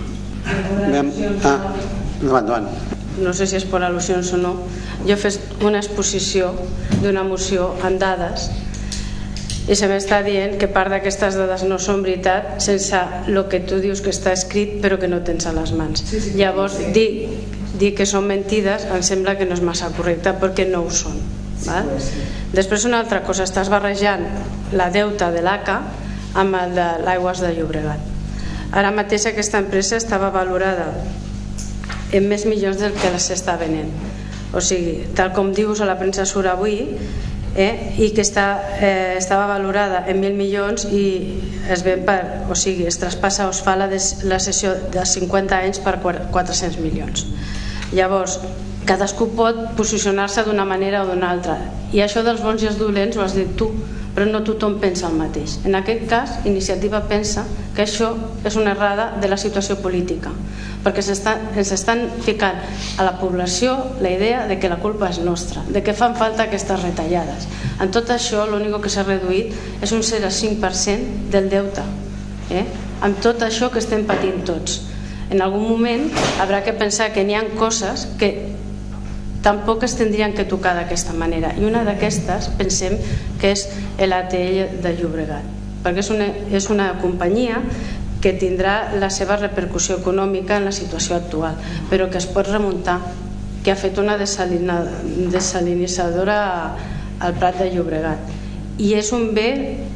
A: Ah, endavant, endavant.
G: No sé si és per al·lusions o no, jo he fet una exposició d'una moció amb dades i se m'està dient que part d'aquestes dades no són veritat sense el que tu dius que està escrit però que no tens a les mans. Sí, sí, llavors sí. dir, dir que són mentides em sembla que no és massa correcte perquè no ho són, val? Sí, sí. Després una altra cosa, estàs barrejant la deuta de l'A C A amb el de l'Aigües de Llobregat. Ara mateix aquesta empresa estava valorada en més milions del que s'està venent, o sigui, tal com dius a la premsa surt avui, Eh, i que està, eh, estava valorada en mil milions i es ven per, o sigui, es traspassa o es fa la, des, la sessió de cinquanta anys per quatre-cents milions. Llavors, cadascú pot posicionar-se d'una manera o d'una altra i això dels bons i els dolents ho has dit tu, però no tothom pensa el mateix. En aquest cas, Iniciativa pensa que això és una errada de la situació política, perquè ens estan ficant a la població la idea de que la culpa és nostra, de que fan falta aquestes retallades. En tot això, l'únic que s'ha reduït és un zero coma cinc per cent del deute, eh? amb tot això que estem patint tots. En algun moment haurà que pensar que n'hi ha coses que tampoc es tindrien que tocar d'aquesta manera, i una d'aquestes pensem que és l'A T L de Llobregat, perquè és una, és una companyia que tindrà la seva repercussió econòmica en la situació actual, però que es pot remuntar, que ha fet una desalina, desalinitzadora al Prat de Llobregat i és un bé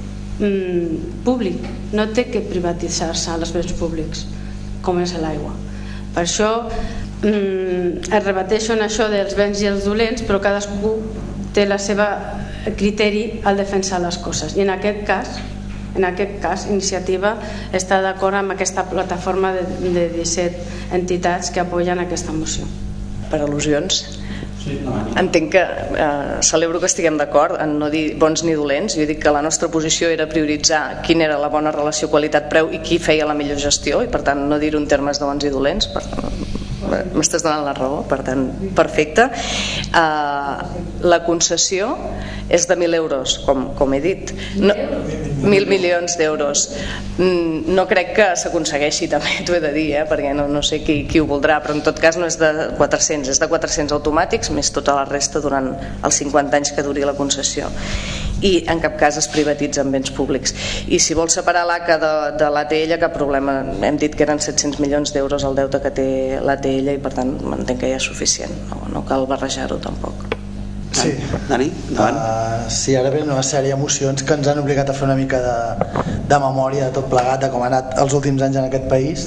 G: mm, públic, no té que privatitzar-se els béns públics com és l'aigua. Per això mm, es rebateixo en això dels béns i els dolents, però cadascú té la seva criteri al defensar les coses, i en aquest cas En aquest cas, Iniciativa està d'acord amb aquesta plataforma de, de disset entitats que apoyen aquesta moció.
N: Per al·lusions? Sí, no, no. Entenc que eh, celebro que estiguem d'acord en no dir bons ni dolents. Jo dic que la nostra posició era prioritzar quina era la bona relació qualitat-preu i qui feia la millor gestió, i per tant no dir-ho en termes de bons i dolents. Per, m'estàs donant la raó, per tant, perfecte. Uh, la concessió és de mil euros, com, com he dit. No, mil milions d'euros. No crec que s'aconsegueixi, també t'ho he de dir, eh, perquè no, no sé qui, qui ho voldrà, però en tot cas no és de quatre-cents, és de quatre-cents automàtics més tota la resta durant els cinquanta anys que duri la concessió, i en cap cas es privatitzen béns públics. I si vols separar l'A C A de, de l'A T L, cap problema, hem dit que eren set-cents milions d'euros el deute que té l'A T L i per tant entenc que ja és suficient, no, no cal barrejar-ho tampoc.
I: Sí.
A: Dani, endavant.
I: Uh, sí, ara ve una sèrie d'emocions que ens han obligat a fer una mica de, de memòria de tot plegat, de com ha anat els últims anys en aquest país.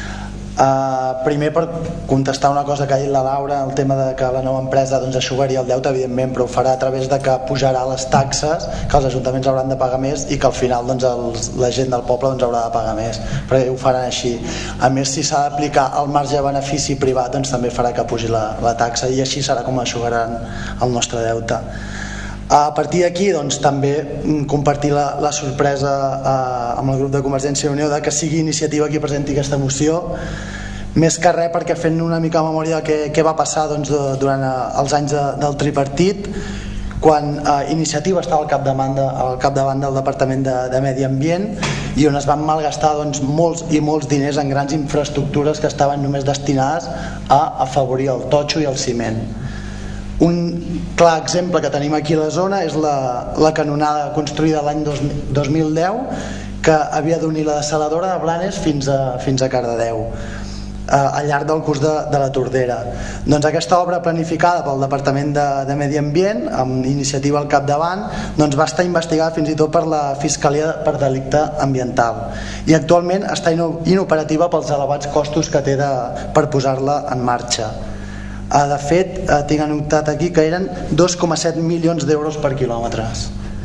I: Uh, primer, per contestar una cosa que ha dit la Laura, el tema de que la nova empresa doncs, aixugaria el deute, evidentment, però ho farà a través de que pujarà les taxes, que els ajuntaments hauran de pagar més i que al final doncs, els, la gent del poble doncs, haurà de pagar més, perquè ho faran així. A més, si s'ha d'aplicar el marge de benefici privat, doncs també farà que pugi la, la taxa i així serà com aixugaran el nostre deute. A partir d'aquí doncs, també compartir la, la sorpresa eh, amb el grup de Convergència i Unió de que sigui Iniciativa qui presenti aquesta moció, més que res perquè fent una mica memòria de què, què va passar doncs, durant els anys de, del tripartit, quan eh, Iniciativa estava al capdavant, de, al capdavant del Departament de, de Medi Ambient i on es van malgastar doncs, molts i molts diners en grans infraestructures que estaven només destinades a afavorir el totxo i el ciment. Un clar exemple que tenim aquí a la zona és la, la canonada construïda l'any dos mil deu que havia d'unir la desaladora de Blanes fins a, fins a Cardedeu al llarg del curs de, de la Tordera. Doncs aquesta obra planificada pel Departament de, de Medi Ambient amb Iniciativa al capdavant doncs va estar investigada fins i tot per la Fiscalia per delicte ambiental i actualment està inoperativa pels elevats costos que té de, per posar-la en marxa. De fet, tinc anotat aquí que eren dos coma set milions d'euros per quilòmetres.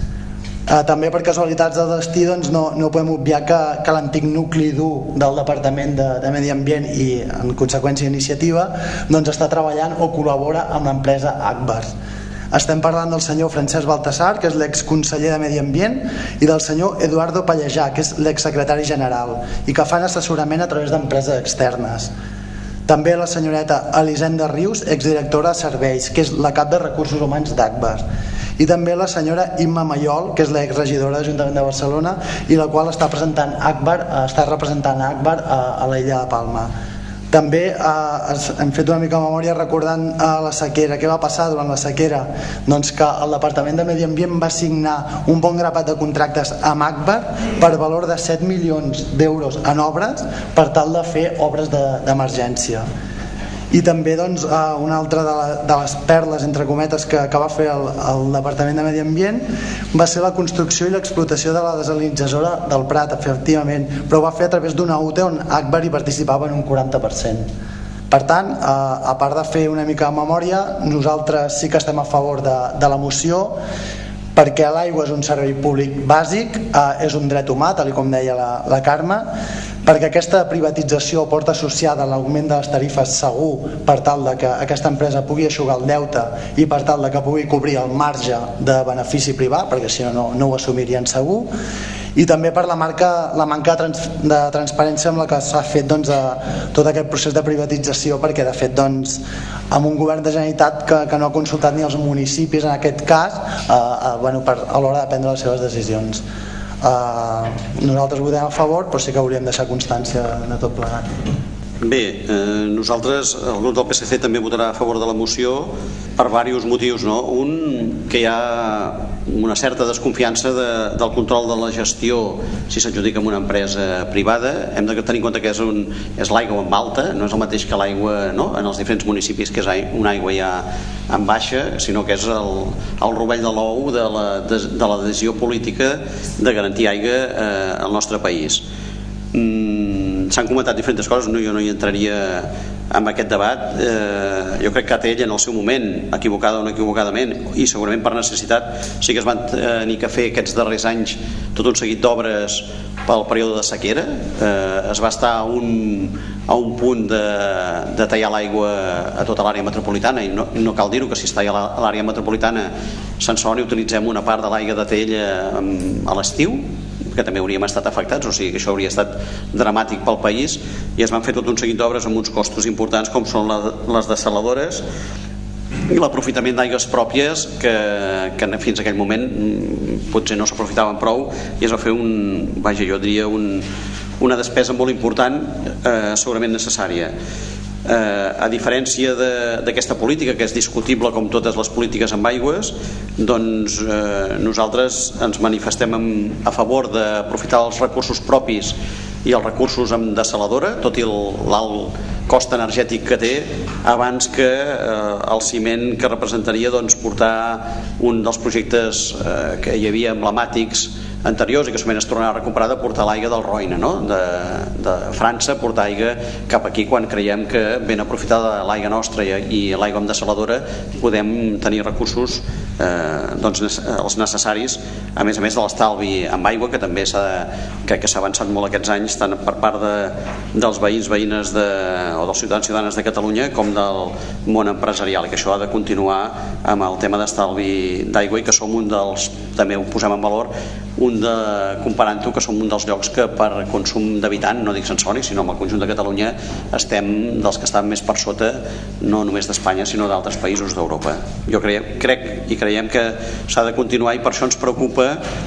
I: També per casualitats del destí doncs, no, no podem obviar que, que l'antic nucli dur del Departament de, de Medi Ambient i en conseqüència Iniciativa doncs, està treballant o col·labora amb l'empresa Agbar. Estem parlant del senyor Francesc Baltasar, que és l'exconseller de Medi Ambient, i del senyor Eduardo Pallejà, que és l'exsecretari general i que fan assessorament a través d'empreses externes. També la senyoreta Elisenda Rius, exdirectora de serveis, que és la cap de recursos humans d'Agbar. I també la senyora Imma Mayol, que és l'exregidora de l'Ajuntament de Barcelona i la qual està presentant Agbar, està representant Agbar a, a l'illa de Palma. També eh, hem fet una mica de memòria recordant eh, la sequera. Què va passar durant la sequera? Doncs que el Departament de Medi Ambient va signar un bon grapat de contractes amb Agbar per valor de set milions d'euros en obres per tal de fer obres d'emergència. I també doncs, una altra de, la, de les perles entre cometes que, que va fer el, el Departament de Medi Ambient va ser la construcció i l'explotació de la desalinitzadora del Prat, efectivament, però ho va fer a través d'una U T E on Agbar hi participava en un quaranta per cent. Per tant, a part de fer una mica de memòria, nosaltres sí que estem a favor de, de la moció, perquè l'aigua és un servei públic bàsic, eh, és un dret humà, tal com deia la, la Carme, perquè aquesta privatització porta associada a l'augment de les tarifes segur per tal de que aquesta empresa pugui eixugar el deute i per tal de que pugui cobrir el marge de benefici privat, perquè si no, no, no ho assumirien segur, i també per la, marca, la manca de, trans, de transparència amb la que s'ha fet doncs, a, tot aquest procés de privatització, perquè de fet doncs, amb un govern de Generalitat que, que no ha consultat ni els municipis en aquest cas eh, eh, bueno, per, a l'hora de prendre les seves decisions. Eh, nosaltres votem a favor, però sí que hauríem de deixar constància de tot plegat.
A: Bé, eh, nosaltres, el grup del P S C també votarà a favor de la moció per diversos motius, no? Un, que hi ha una certa desconfiança de, del control de la gestió si s'adjudica amb una empresa privada. Hem de tenir en compte que és, un, és l'aigua en alta, no és el mateix que l'aigua, no? En els diferents municipis, que és una aigua ja en baixa, sinó que és el, el rovell de l'ou de, la, de, de la decisió política de garantir aigua eh, al nostre país. Mm, s'han comentat diferents coses, no, jo no hi entraria en aquest debat. eh, jo crec que A T L en el seu moment, equivocada o no equivocadament, i segurament per necessitat, sí que es van tenir que fer aquests darrers anys tot un seguit d'obres pel període de sequera. eh, es va estar a un, a un punt de, de tallar l'aigua a tota l'àrea metropolitana, i no, no cal dir-ho, que si es talla a l'àrea metropolitana se'n sona i utilitzem una part de l'aigua de T L a l'estiu, que també hauríem estat afectats, o sigui que això hauria estat dramàtic pel país, i es van fer tot un seguit d'obres amb uns costos importants com són les dessaladores i l'aprofitament d'aigües pròpies que, que fins a aquell moment potser no s'aprofitaven prou, i es va fer un, vaja, jo diria un, una despesa molt important, eh, segurament necessària. Eh, a diferència d'aquesta política, que és discutible com totes les polítiques amb aigües, doncs eh, nosaltres ens manifestem en, a favor d'aprofitar els recursos propis i els recursos amb dessaladora, tot i l'alt cost energètic que té, abans que eh, el ciment que representaria doncs, portar un dels projectes eh, que hi havia emblemàtics anteriors i que sovint es tornarà a recuperar, de portar l'aigua del Roine, no? de, de França, portar aigua cap aquí, quan creiem que ben aprofitada l'aigua nostra i, i l'aigua amb dessaladora podem tenir recursos eh, doncs, els necessaris, a més a més de l'estalvi amb aigua, que també s'ha crec que s'ha avançat molt aquests anys, tant per part de, dels veïns, veïnes de, o dels ciutadans, ciutadanes de Catalunya, com del món empresarial, i que això ha de continuar amb el tema d'estalvi d'aigua, i que som un dels, també ho posem en valor, un de, comparant-ho, que som un dels llocs que per consum d'habitant, no dic Sensoric, sinó amb el conjunt de Catalunya, estem dels que estan més per sota, no només d'Espanya sinó d'altres països d'Europa. Jo crec, crec i creiem que s'ha de continuar, i per això ens preocupa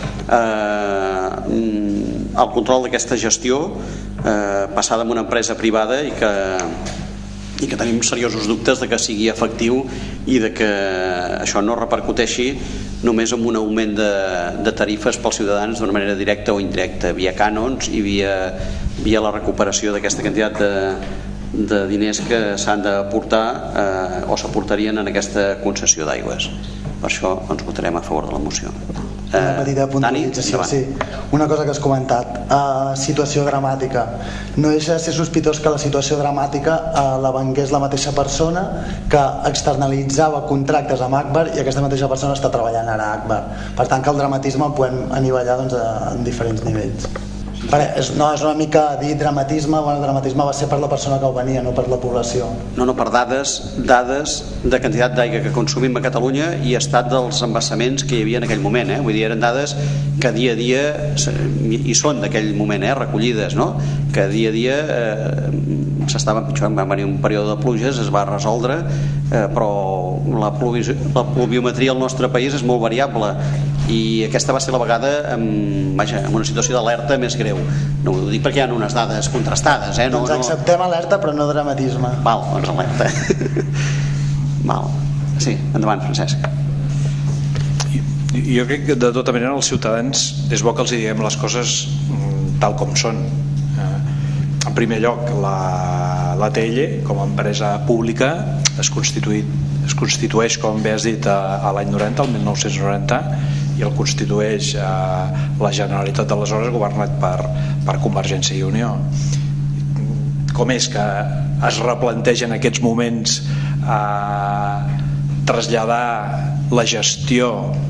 A: eh, el control d'aquesta gestió eh, passada en una empresa privada, i que i que tenim seriosos dubtes de que sigui efectiu i de que això no repercuteixi només amb un augment de, de tarifes pels ciutadans d'una manera directa o indirecta, via cànons i via, via la recuperació d'aquesta quantitat de, de diners que s'han d'aportar eh, o s'aportarien en aquesta concessió d'aigües. Per això ens votarem a favor de la moció.
I: Una petita puntualització, sí. Una cosa que has comentat, uh, situació dramàtica. No deixa de ser sospitós que la situació dramàtica uh, la vengués la mateixa persona que externalitzava contractes amb Agbar, i aquesta mateixa persona està treballant ara a Agbar. Per tant, que el dramatisme el podem anivellar doncs, a, en diferents nivells. Perquè és, no, és una mica dir dramatisme, bueno, el dramatisme va ser per la persona que ho venia, no per la població.
A: No, no, per dades, dades de quantitat d'aigua que consumim a Catalunya i estat dels embassaments que hi havia en aquell moment, eh? Vull dir, eren dades que dia a dia, i són d'aquell moment, eh? recollides, no? Que dia a dia eh, s'estava pitjor, va venir un període de pluges, es va resoldre, eh, però la, pluvi, la pluviometria al nostre país és molt variable, i aquesta va ser la vegada amb, vaja, amb una situació d'alerta més greu. No ho dic perquè hi ha unes dades contrastades, eh? No,
I: doncs acceptem alerta però no dramatisme.
A: Val, doncs alerta. Val. Sí, endavant, Francesc.
F: Jo crec que de tota manera els ciutadans és bo que els diguem les coses tal com són. En primer lloc, la, la T L com a empresa pública es, es constitueix, com bé has dit, a, a l'any noranta, el mil nou-cents noranta, i el constitueix a la Generalitat d'aleshores, governat per, per Convergència i Unió. Com és que es replanteja en aquests moments a traslladar la gestió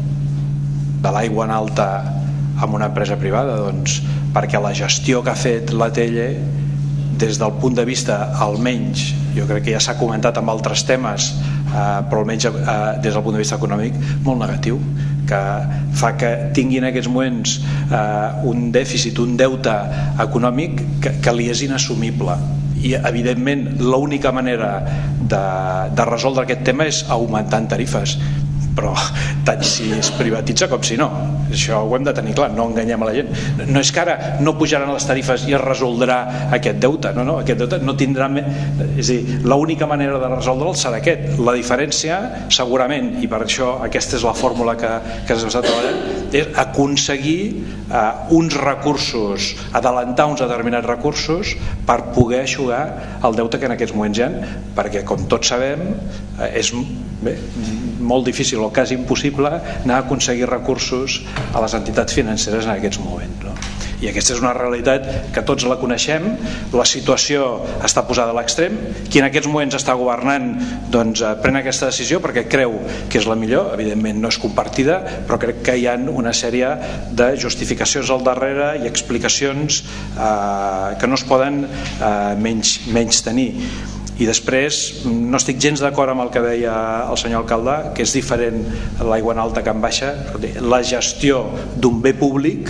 F: de l'aigua en alta a una empresa privada? Doncs perquè la gestió que ha fet la T L, des del punt de vista, almenys, jo crec que ja s'ha comentat amb altres temes, eh, però almenys eh, des del punt de vista econòmic, molt negatiu, que fa que tingui en aquests moments eh, un dèficit, un deute econòmic que, que li és inassumible. I evidentment l'única manera de, de resoldre aquest tema és augmentant tarifes, però tant si es privatitza com si no. Això ho hem de tenir clar, no enganyem a la gent. No és que ara no pujaran les tarifes i es resoldrà aquest deute, no, no, aquest deute no tindrà més... És a dir, l'única manera de resoldre'l serà aquest. La diferència, segurament, i per això aquesta és la fórmula que, que s'ha estat treballant, és aconseguir eh, uns recursos, adelantar uns determinats recursos per poder eixugar el deute que en aquests moments hi ha, perquè com tots sabem eh, és bé, molt difícil o quasi impossible anar a aconseguir recursos a les entitats financeres en aquests moments, no? I aquesta és una realitat que tots la coneixem. La situació està posada a l'extrem. Qui en aquests moments està governant doncs pren aquesta decisió perquè creu que és la millor. Evidentment no és compartida, però crec que hi ha una sèrie de justificacions al darrere i explicacions eh, que no es poden eh, menys, menys tenir. I després no estic gens d'acord amb el que deia el senyor alcalde, que és diferent l'aigua en alta que en baixa. La gestió d'un bé públic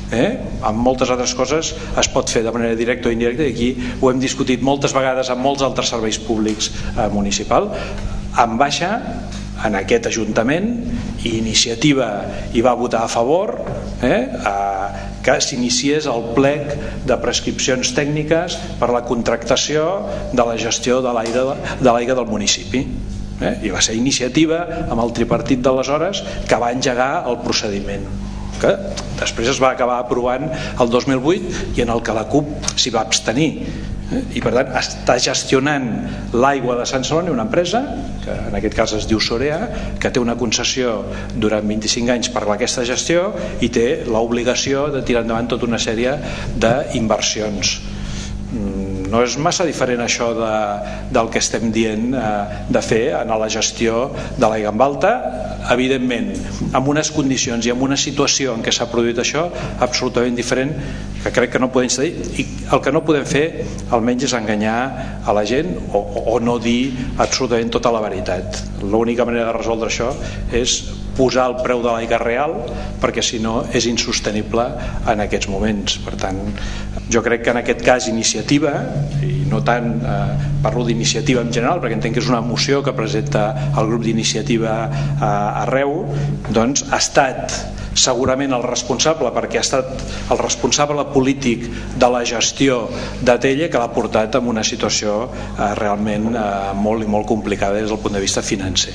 F: eh? Amb moltes altres coses es pot fer de manera directa o indirecta, i aquí ho hem discutit moltes vegades amb molts altres serveis públics eh, municipal. En baixa, en aquest Ajuntament, i Iniciativa hi va votar a favor, eh, eh, que s'iniciés el plec de prescripcions tècniques per la contractació de la gestió de l'aigua de l'aigua del municipi. Eh? I va ser Iniciativa, amb el tripartit d'aleshores, que va engegar el procediment, que després es va acabar aprovant el dos mil vuit i en el que la CUP s'hi va abstenir. I per tant està gestionant l'aigua de Sant Celoni una empresa que en aquest cas es diu Sorea, que té una concessió durant vint-i-cinc anys per aquesta gestió i té l'obligació de tirar endavant tota una sèrie d'inversions. No és massa diferent això de, del que estem dient eh, de fer en la gestió de l'aigua en alta, evidentment amb unes condicions i amb una situació en què s'ha produït això absolutament diferent, que crec que no podem dir, i el que no podem fer almenys és enganyar a la gent o, o no dir absolutament tota la veritat. L'única manera de resoldre això és posar el preu de l'aigua real, perquè si no és insostenible en aquests moments. Per tant, jo crec que en aquest cas Iniciativa, i no tant eh, parlo d'Iniciativa en general, perquè entenc que és una moció que presenta el grup d'Iniciativa eh, arreu, doncs ha estat segurament el responsable, perquè ha estat el responsable polític de la gestió d'Atella, que l'ha portat en una situació eh, realment eh, molt i molt complicada des del punt de vista financer.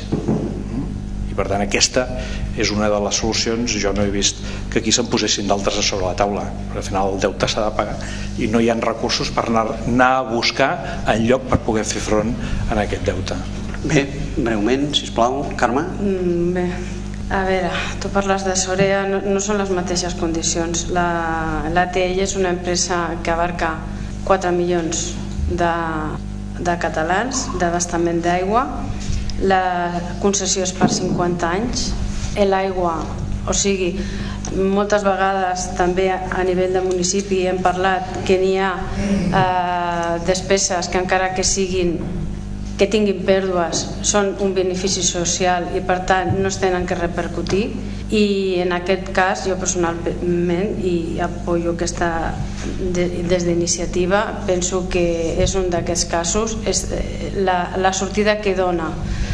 F: I per tant aquesta és una de les solucions. Jo no he vist que aquí se'n posessin d'altres a sobre la taula, però al final el deute s'ha de pagar i no hi ha recursos per anar, anar a buscar en lloc per poder fer front a aquest deute.
A: Bé, breument, sisplau, Carme.
G: Mm, bé, a veure, tu parles de Sorea, no, no són les mateixes condicions. La, l'A T L és una empresa que abarca quatre milions de, de catalans d'abastament d'aigua. La concessió és per cinquanta anys. L'aigua, o sigui, moltes vegades també a nivell de municipi hem parlat que n'hi ha eh, despeses que encara que siguin que tinguin pèrdues són un benefici social i per tant no es tenen que repercutir, i en aquest cas jo personalment i apoyo aquesta de, des d'Iniciativa penso que és un d'aquests casos. És la, la sortida que dona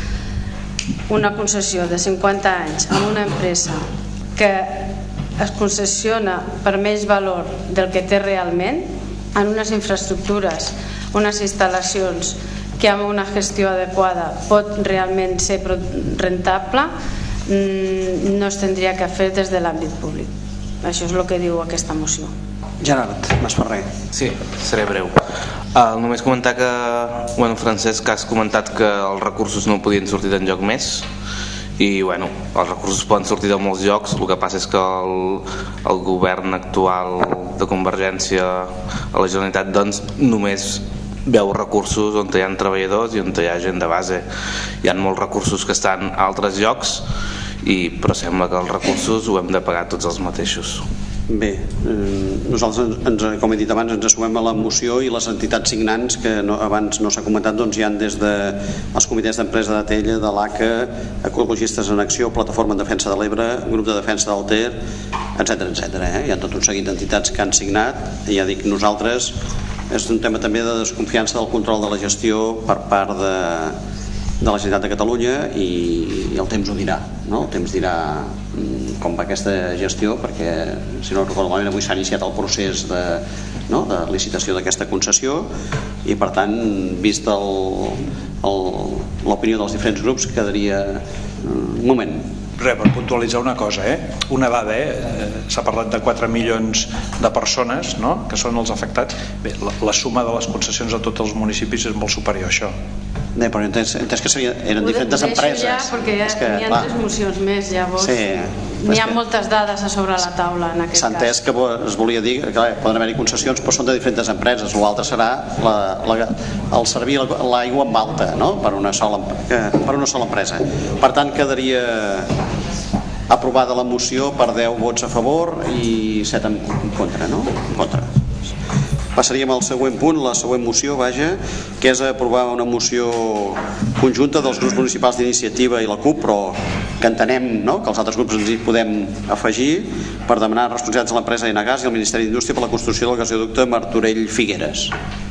G: una concessió de cinquanta anys amb una empresa que es concessiona per menys valor del que té realment, en unes infraestructures, unes instal·lacions que amb una gestió adequada pot realment ser rentable, no es tindria que fer des de l'àmbit públic. Això és el que diu aquesta moció.
A: Gerard Masferrer.
H: Sí, seré breu. Uh, només comentar que, bueno, Francesc, has comentat que els recursos no podien sortir d'enlloc més, i bueno, els recursos poden sortir de molts llocs. El que passa és que el, el govern actual de Convergència a la Generalitat doncs només veu recursos on hi ha treballadors i on hi ha gent de base. Hi ha molts recursos que estan a altres llocs, i, però sembla que els recursos ho hem de pagar tots els mateixos.
A: Bé, nosaltres, ens, com he dit abans, ens assumem a la moció, i les entitats signants, que no, abans no s'ha comentat, doncs hi ha des dels comitès d'empresa d'Atella, de l'A C A, Ecologistes en Acció, Plataforma en Defensa de l'Ebre, Grup de Defensa del Ter, etcètera, etcètera. Eh? Hi ha tot un seguit d'entitats que han signat, i ja dic, nosaltres és un tema també de desconfiança del control de la gestió per part de, de la Generalitat de Catalunya, i, i el temps ho dirà, no? El temps dirà com va aquesta gestió, perquè si no recordo malament avui s'ha iniciat el procés de, no, de licitació d'aquesta concessió, i per tant, vist l'opinió dels diferents grups, quedaria un moment.
F: Res, per puntualitzar una cosa, eh? Una dada, eh? S'ha parlat de quatre milions de persones, no?, que són els afectats. Bé, la, la suma de les concessions a tots els municipis és molt superior a això.
A: Bé, però he entès, entès que seria, eren diferents empreses.
G: Ja, perquè ja, que, n'hi ha clar. tres mocions més, llavors sí, n'hi ha que... moltes dades a sobre la taula en aquest cas.
A: S'ha entès que es volia dir que clar, poden haver-hi concessions, però són de diferents empreses. L'altre serà la, la, el servir l'aigua amb alta, no?, per una sola, per una sola empresa. Per tant, quedaria aprovada la moció per deu vots a favor i set en contra, no? En contra. Passaríem al següent punt, la següent moció, vaja, que és aprovar una moció conjunta dels grups municipals d'Iniciativa i la CUP, però que entenem, no?, que els altres grups ens hi podem afegir per demanar responsabilitats a l'empresa Enagas i al Ministeri d'Indústria per la construcció del gasoducte Martorell-Figueres.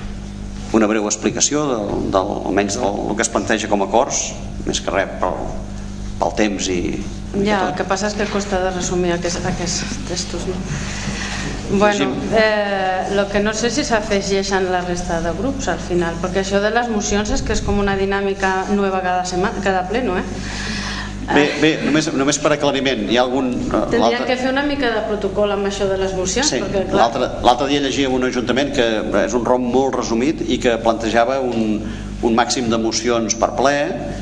A: Una breu explicació del, del, almenys del que es planteja com a acords, més que res pel, pel temps i...
G: Ja, el que passa és que costa de resumir aquests, aquests textos, no? Bueno, eh, lo que no sé si s'afegeixen la resta de grups al final, perquè això de les mocions és que és com una dinàmica nova cada setmana, cada ple, no? Eh?
A: Bé, bé només, només per aclariment, hi ha algun...
G: Tindríem que fer una mica de protocol amb això de les mocions,
A: sí,
G: perquè clar...
A: L'altre dia llegia un ajuntament que és un rom molt resumit i que plantejava un, un màxim de mocions per ple,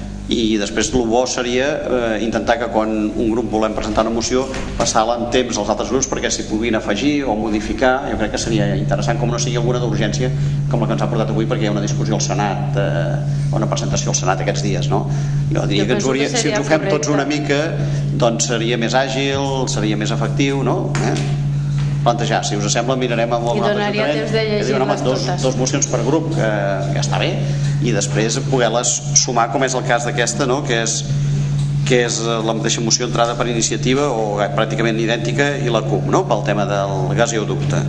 A: i després el bo seria eh, intentar que quan un grup volem presentar una moció passar-la en temps als altres grups perquè s'hi puguin afegir o modificar. Jo crec que seria interessant, com no sigui alguna d'urgència com la que ens ha portat avui, perquè hi ha una discussió al Senat eh, o una presentació al Senat aquests dies, no? Jo diria jo que, ens hauria, que si ens ho fem correcte. Tots una mica, doncs seria més àgil, seria més efectiu, no? Eh? Plantejar, si us sembla, mirarem amb el
G: altre ajuntament
A: dos, dos mocions per grup, que, que està bé, i després poder-les sumar, com és el cas d'aquesta, no? que, és, que és la mateixa moció entrada per iniciativa o pràcticament idèntica, i la C U P, no? Pel tema del gasoducte,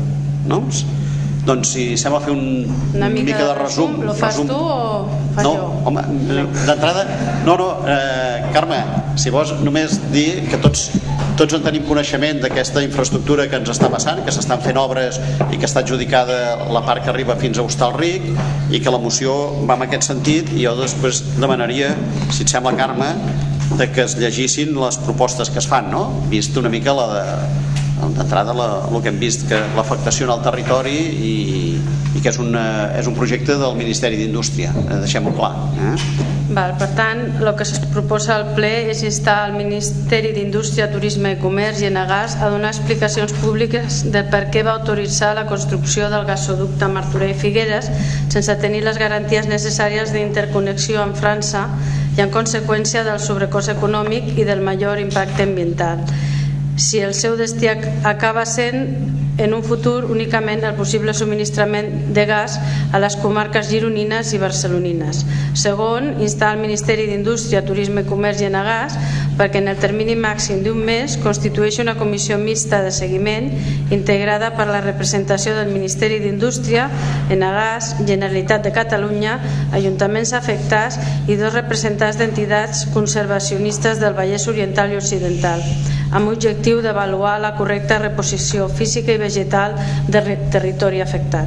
A: no? Doncs si sembla fer un, una mica, mica de resum.
G: Lo fas
A: resum.
G: Tu o faig
A: no,
G: jo?
A: Home, d'entrada, no, no, eh, Carme, si vols només dir que tots, tots en tenim coneixement d'aquesta infraestructura que ens està passant, que s'estan fent obres i que està adjudicada la part que arriba fins a Hostalric, i que la moció va en aquest sentit, i jo després demanaria, si et sembla, Carme, de que es llegissin les propostes que es fan, no? Vist una mica la de d'entrada el que hem vist, que l'afectació en el territori i, i que és, una, és un projecte del Ministeri d'Indústria, deixem-ho clar, eh?
G: Val, per tant, el que es proposa al ple és instar al Ministeri d'Indústria, Turisme i Comerç i Enagas a donar explicacions públiques de per què va autoritzar la construcció del gasoducte Martorell-Figueres sense tenir les garanties necessàries d'interconnexió amb França i en conseqüència del sobrecost econòmic i del major impacte ambiental, si el seu destí acaba sent en un futur únicament el possible subministrament de gas a les comarques gironines i barcelonines. Segon, instar al Ministeri d'Indústria, Turisme i Comerç i Enagas perquè en el termini màxim d'un mes constitueixi una comissió mixta de seguiment integrada per la representació del Ministeri d'Indústria, Enagas, Generalitat de Catalunya, ajuntaments afectats i dos representants d'entitats conservacionistes del Vallès Oriental i Occidental, amb objectiu d'avaluar la correcta reposició física i vegetal del territori afectat.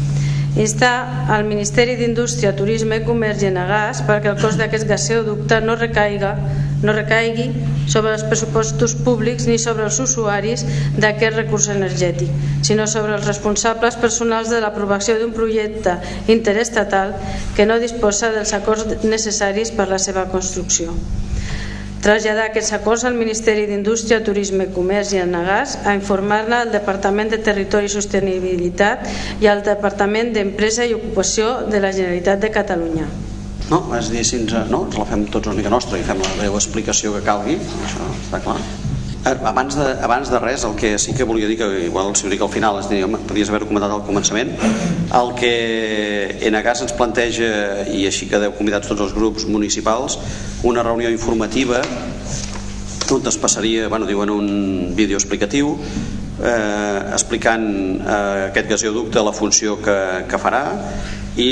G: Instar al Ministeri d'Indústria, Turisme i Comerç i Enagas perquè el cost d'aquest gasoducte no recaiga, no recaigui sobre els pressupostos públics ni sobre els usuaris d'aquest recurs energètic, sinó sobre els responsables personals de l'aprovació d'un projecte interestatal que no disposa dels acords necessaris per a la seva construcció. Traslladar aquests acords al Ministeri d'Indústria, Turisme, Comerç i Enagas a informar-ne al Departament de Territori i Sostenibilitat i al Departament d'Empresa i Ocupació de la Generalitat de Catalunya.
A: No, és dir, si ens, no, ens la fem tots una mica nostra i fem la breu explicació que calgui, això està clar. Abans de, abans de res, el que sí que volia dir, que igual si ho dic al final, és dir, home, podies haver-ho comentat al començament, el que Enagas ens planteja, i així quedeu convidats tots els grups municipals, una reunió informativa on es passaria, bueno, diuen un vídeo explicatiu eh, explicant eh, aquest gasoducte, la funció que, que farà i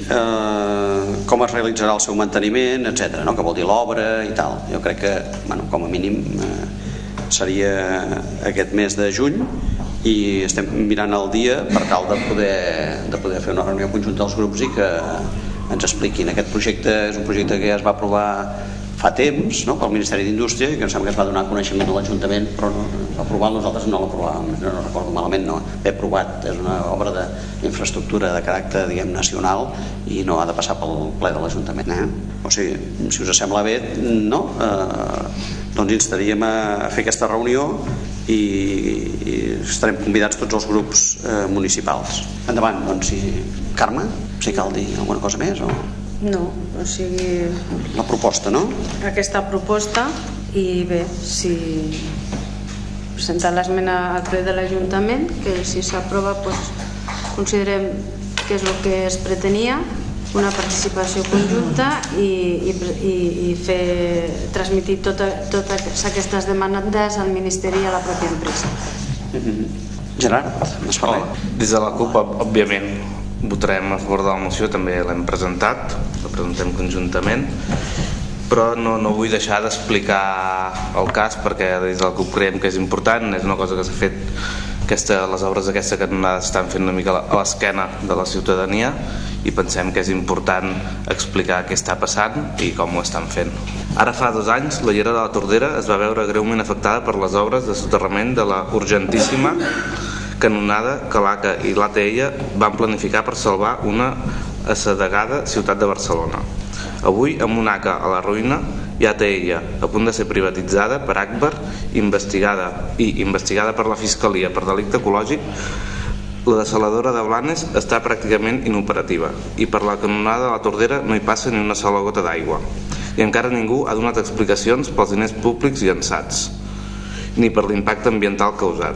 A: eh, com es realitzarà el seu manteniment, etcètera, no? Que vol dir l'obra i tal. Jo crec que, bueno, com a mínim eh, seria aquest mes de juny i estem mirant el dia per tal de poder, de poder fer una reunió conjunta dels grups i que ens expliquin. Aquest projecte és un projecte que ja es va aprovar fa temps, no?, pel Ministeri d'Indústria, i que em sembla que es va donar coneixement a l'Ajuntament, però no, va aprovar, nosaltres no l'aprovàvem, no, no recordo malament, no, bé aprovat, és una obra d'infraestructura de caràcter, diguem, nacional, i no ha de passar pel ple de l'Ajuntament, eh? O sigui, si us sembla bé, no, eh, doncs instaríem a fer aquesta reunió i, i estarem convidats tots els grups eh, municipals. Endavant, doncs, si... Carme, si cal dir alguna cosa més o...
G: No, o sigui...
A: La proposta, no?
G: Aquesta proposta, i bé, si presentar l'esmena al ple de l'Ajuntament, que si s'aprova, doncs, considerem que és el que es pretenia, una participació conjunta i, i, i fer transmitir totes tota aquestes demandes al Ministeri i a la pròpia empresa.
A: Gerard, no es parla.
H: Des de la CUP, òbviament, votarem a favor de la moció, també l'hem presentat, la presentem conjuntament, però no, no vull deixar d'explicar el cas perquè des de la CUP creiem que és important, és una cosa que s'ha fet, aquesta, les obres d'aquesta canonada estan fent una mica a l'esquena de la ciutadania i pensem que és important explicar què està passant i com ho estan fent. Ara fa dos anys la llera de la Tordera es va veure greument afectada per les obres de soterrament de la urgentíssima canonada que l'A C A i l'A T L van planificar per salvar una assedegada ciutat de Barcelona. Avui, amb una A C A a la ruïna i A T L a punt de ser privatitzada per Agbar, investigada i investigada per la Fiscalia per delicte ecològic, la desaladora de Blanes està pràcticament inoperativa i per la canonada de la Tordera no hi passa ni una sola gota d'aigua. I encara ningú ha donat explicacions pels diners públics llançats, ni per l'impacte ambiental causat.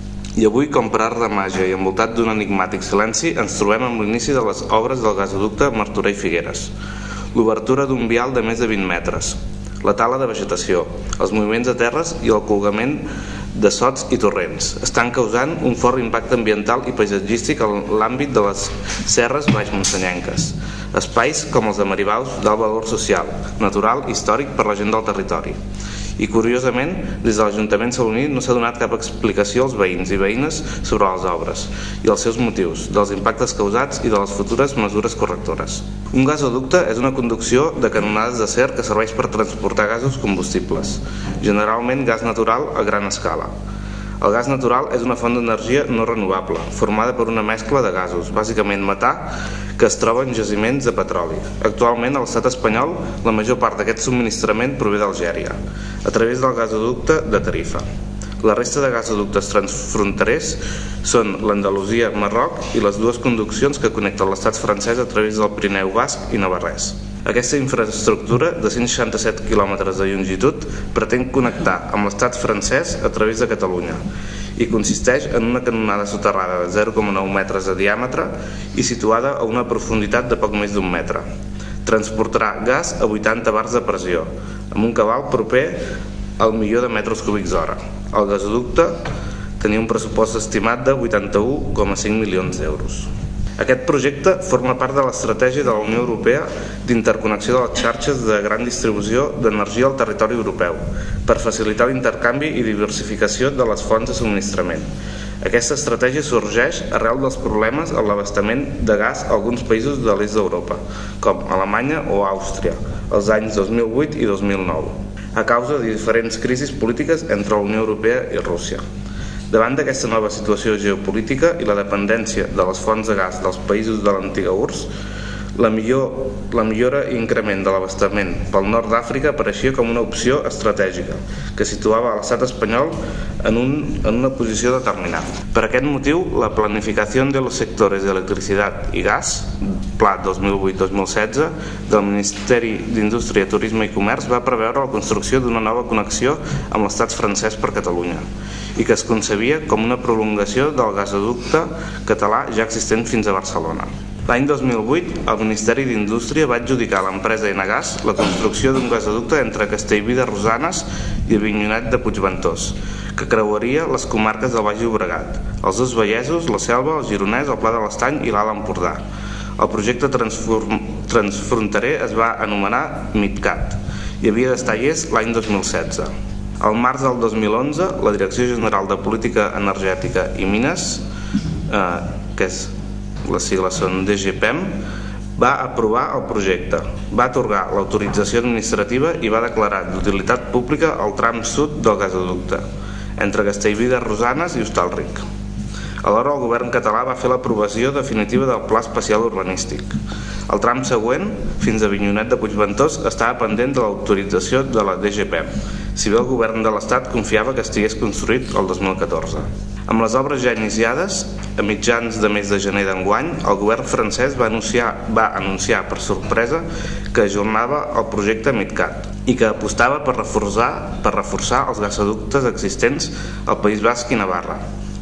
H: I avui, com per art de màgia i envoltat d'un enigmàtic silenci, ens trobem amb l'inici de les obres del gasoducte Martorell-Figueres. L'obertura d'un vial de més de vint metres, la tala de vegetació, els moviments de terres i el colgament de sots i torrents estan causant un fort impacte ambiental i paisatgístic en l'àmbit de les serres baixmuntanyenques, espais com els de Maribaus d'alt valor social, natural i històric per la gent del territori. I curiosament, des de l'Ajuntament saloní no s'ha donat cap explicació als veïns i veïnes sobre les obres i els seus motius, dels impactes causats i de les futures mesures correctores. Un gasoducte és una conducció de canonades d'acer que serveix per transportar gasos combustibles, generalment gas natural a gran escala. El gas natural és una font d'energia no renovable, formada per una mescla de gasos, bàsicament metà, que es troba en jaciments de petroli. Actualment, a l'estat espanyol, la major part d'aquest subministrament prové d'Algèria, a través del gasoducte de Tarifa. La resta de gasoductes transfronterers són l'Andalusia-Marroc i les dues conduccions que connecten l'estat francès a través del Pirineu Basc i Navarrès. Aquesta infraestructura de cent seixanta-set quilòmetres de longitud pretén connectar amb l'estat francès a través de Catalunya i consisteix en una canonada soterrada de zero coma nou metres de diàmetre i situada a una profunditat de poc més d'un metre. Transportarà gas a vuitanta bars de pressió, amb un cabal proper al milió de metres cúbics hora. El gasoducte tenia un pressupost estimat de vuitanta-u coma cinc milions d'euros. Aquest projecte forma part de l'estratègia de la Unió Europea d'interconnexió de les xarxes de gran distribució d'energia al territori europeu per facilitar l'intercanvi i diversificació de les fonts de subministrament. Aquesta estratègia sorgeix arrel dels problemes en l'abastament de gas a alguns països de l'est d'Europa, com Alemanya o Àustria, als anys dos mil vuit i dos mil nou, a causa de diferents crisis polítiques entre la Unió Europea i Rússia. Davant d'aquesta nova situació geopolítica i la dependència de les fonts de gas dels països de l'antiga U R S S, la, millor, la millora i increment de l'abastament pel nord d'Àfrica apareixia com una opció estratègica que situava a l'estat espanyol en, un, en una posició determinada. Per aquest motiu, la planificació de los sectores de electricitat i gas, Pla dos mil vuit dos mil setze, del Ministeri d'Indústria, Turisme i Comerç va preveure la construcció d'una nova connexió amb l'estat francès per Catalunya i que es concebia com una prolongació del gasoducte català ja existent fins a Barcelona. L'any dos mil vuit, el Ministeri d'Indústria va adjudicar a l'empresa Enagás la construcció d'un gasoducte entre Castellví de Rosanes i Avinyonet de Puigventós, que creuaria les comarques del Baix Llobregat, els dos Vallesos, la Selva, el Gironès, el Pla de l'Estany i l'Alt Empordà. El projecte transfronterer es va anomenar MidCat i havia d'estar llest l'any dos mil setze. Al març del dos mil onze, la Direcció General de Política Energètica i Mines, eh, que és, les sigles són D G P E M, va aprovar el projecte, va atorgar l'autorització administrativa i va declarar d'utilitat pública el tram sud del gasoducte, entre Castellví de Rosanes i Hostalric. Alhora, el govern català va fer l'aprovació definitiva del Pla Especial Urbanístic. El tram següent, fins a Avinyonet de Puigventós, estava pendent de l'autorització de la D G P E M, si bé el govern de l'Estat confiava que estigués construït el dos mil catorze. Amb les obres ja iniciades, a mitjans de mes de gener d'enguany, el govern francès va anunciar, va anunciar per sorpresa que ajornava el projecte MidCat i que apostava per reforçar, per reforçar els gasoductes existents al País Basc i Navarra.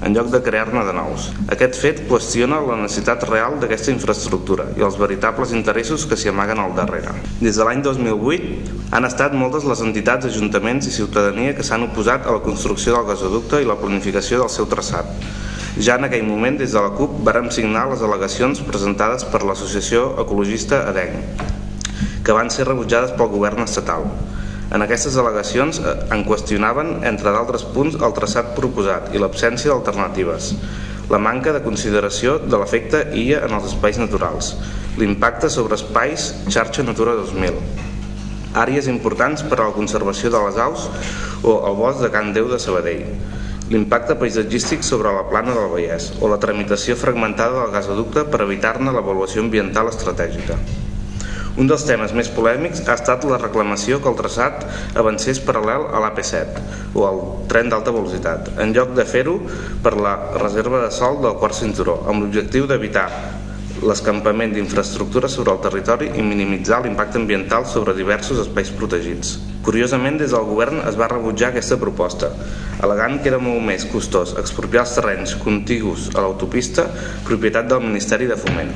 H: en lloc de crear-ne de nous. Aquest fet qüestiona la necessitat real d'aquesta infraestructura i els veritables interessos que s'hi amaguen al darrere. Des de l'any dos mil vuit han estat moltes les entitats, ajuntaments i ciutadania que s'han oposat a la construcció del gasoducte i la planificació del seu traçat. Ja en aquell moment, des de la CUP, vàrem signar les al·legacions presentades per l'associació ecologista EDENC, que van ser rebutjades pel govern estatal. En aquestes al·legacions en qüestionaven, entre d'altres punts, el traçat proposat i l'absència d'alternatives, la manca de consideració de l'efecte I A en els espais naturals, l'impacte sobre espais xarxa Natura dos mil, àrees importants per a la conservació de les aus o el bosc de Can Déu de Sabadell, l'impacte paisatgístic sobre la plana del Vallès o la tramitació fragmentada del gasoducte per evitar-ne l'avaluació ambiental estratègica. Un dels temes més polèmics ha estat la reclamació que el traçat avancés paral·lel a l'A P set o al tren d'alta velocitat, en lloc de fer-ho per la reserva de sòl del quart cinturó, amb l'objectiu d'evitar l'escampament d'infraestructures sobre el territori i minimitzar l'impacte ambiental sobre diversos espais protegits. Curiosament, des del govern es va rebutjar aquesta proposta, al·legant que era molt més costós expropiar els terrenys contigus a l'autopista, propietat del Ministeri de Foment.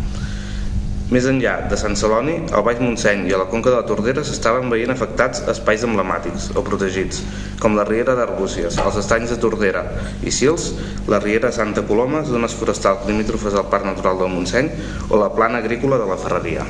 H: Més enllà de Sant Celoni, al Baix Montseny i a la Conca de la Tordera s'estaven veient afectats espais emblemàtics o protegits, com la Riera d'Arbúcies, els estanys de Tordera i Sils, la Riera de Santa Coloma, zones forestals limítrofes al Parc Natural del Montseny o la plana agrícola de la Ferreria.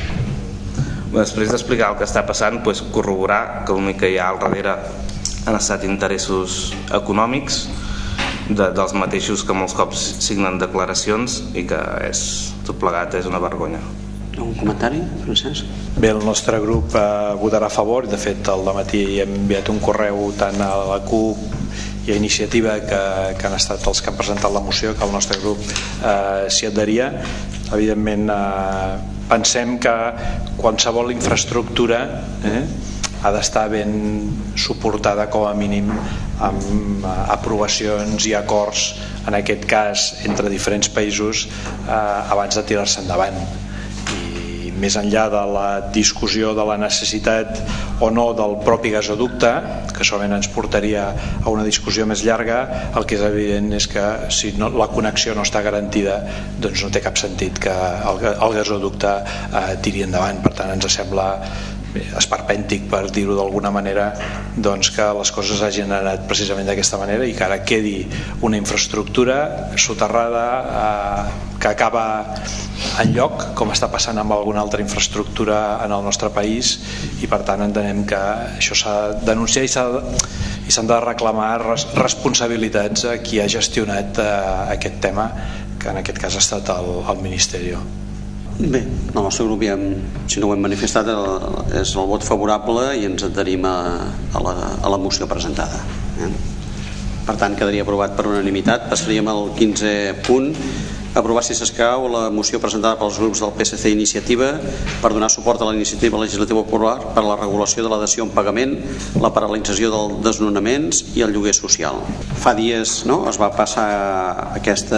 H: Després d'explicar el que està passant, doncs corroborar que l'únic que hi ha al darrere han estat interessos econòmics de, dels mateixos que molts cops signen declaracions i que és, tot plegat és una vergonya.
A: Un comentari, Francesc?
F: Bé, el nostre grup eh, votarà a favor. De fet, al dematí hem enviat un correu tant a la CUP i a Iniciativa que, que han estat els que han presentat la moció, que el nostre grup eh, s'hi adheria. Evidentment eh, pensem que qualsevol infraestructura eh, ha d'estar ben suportada com a mínim amb aprovacions i acords, en aquest cas entre diferents països, eh, abans de tirar-se endavant. I més enllà de la discussió de la necessitat o no del propi gasoducte, que solament ens portaria a una discussió més llarga, el que és evident és que si no, la connexió no està garantida, doncs no té cap sentit que el, el gasoducte eh, tiri endavant. Per tant, ens sembla esperpèntic, per dir-ho d'alguna manera, doncs que les coses hagin anat precisament d'aquesta manera i que ara quedi una infraestructura soterrada eh, que acaba en lloc, com està passant amb alguna altra infraestructura en el nostre país, i per tant entenem que això s'ha de denunciar i s'ha de, i s'han de reclamar res, responsabilitats a qui ha gestionat eh, aquest tema, que en aquest cas ha estat el, el Ministeri.
A: Bé, el nostre grup ja, si no ho hem manifestat, és el vot favorable i ens adherim a, a, la, a la moció presentada. Eh? Per tant, quedaria aprovat per unanimitat. Passaríem al quinzè punt, aprovar si s'escau la moció presentada pels grups del P S C i Iniciativa per donar suport a la iniciativa legislativa popular per a la regulació de la dació en pagament, la paralització dels desnonaments i el lloguer social. Fa dies, no?, es va passar aquesta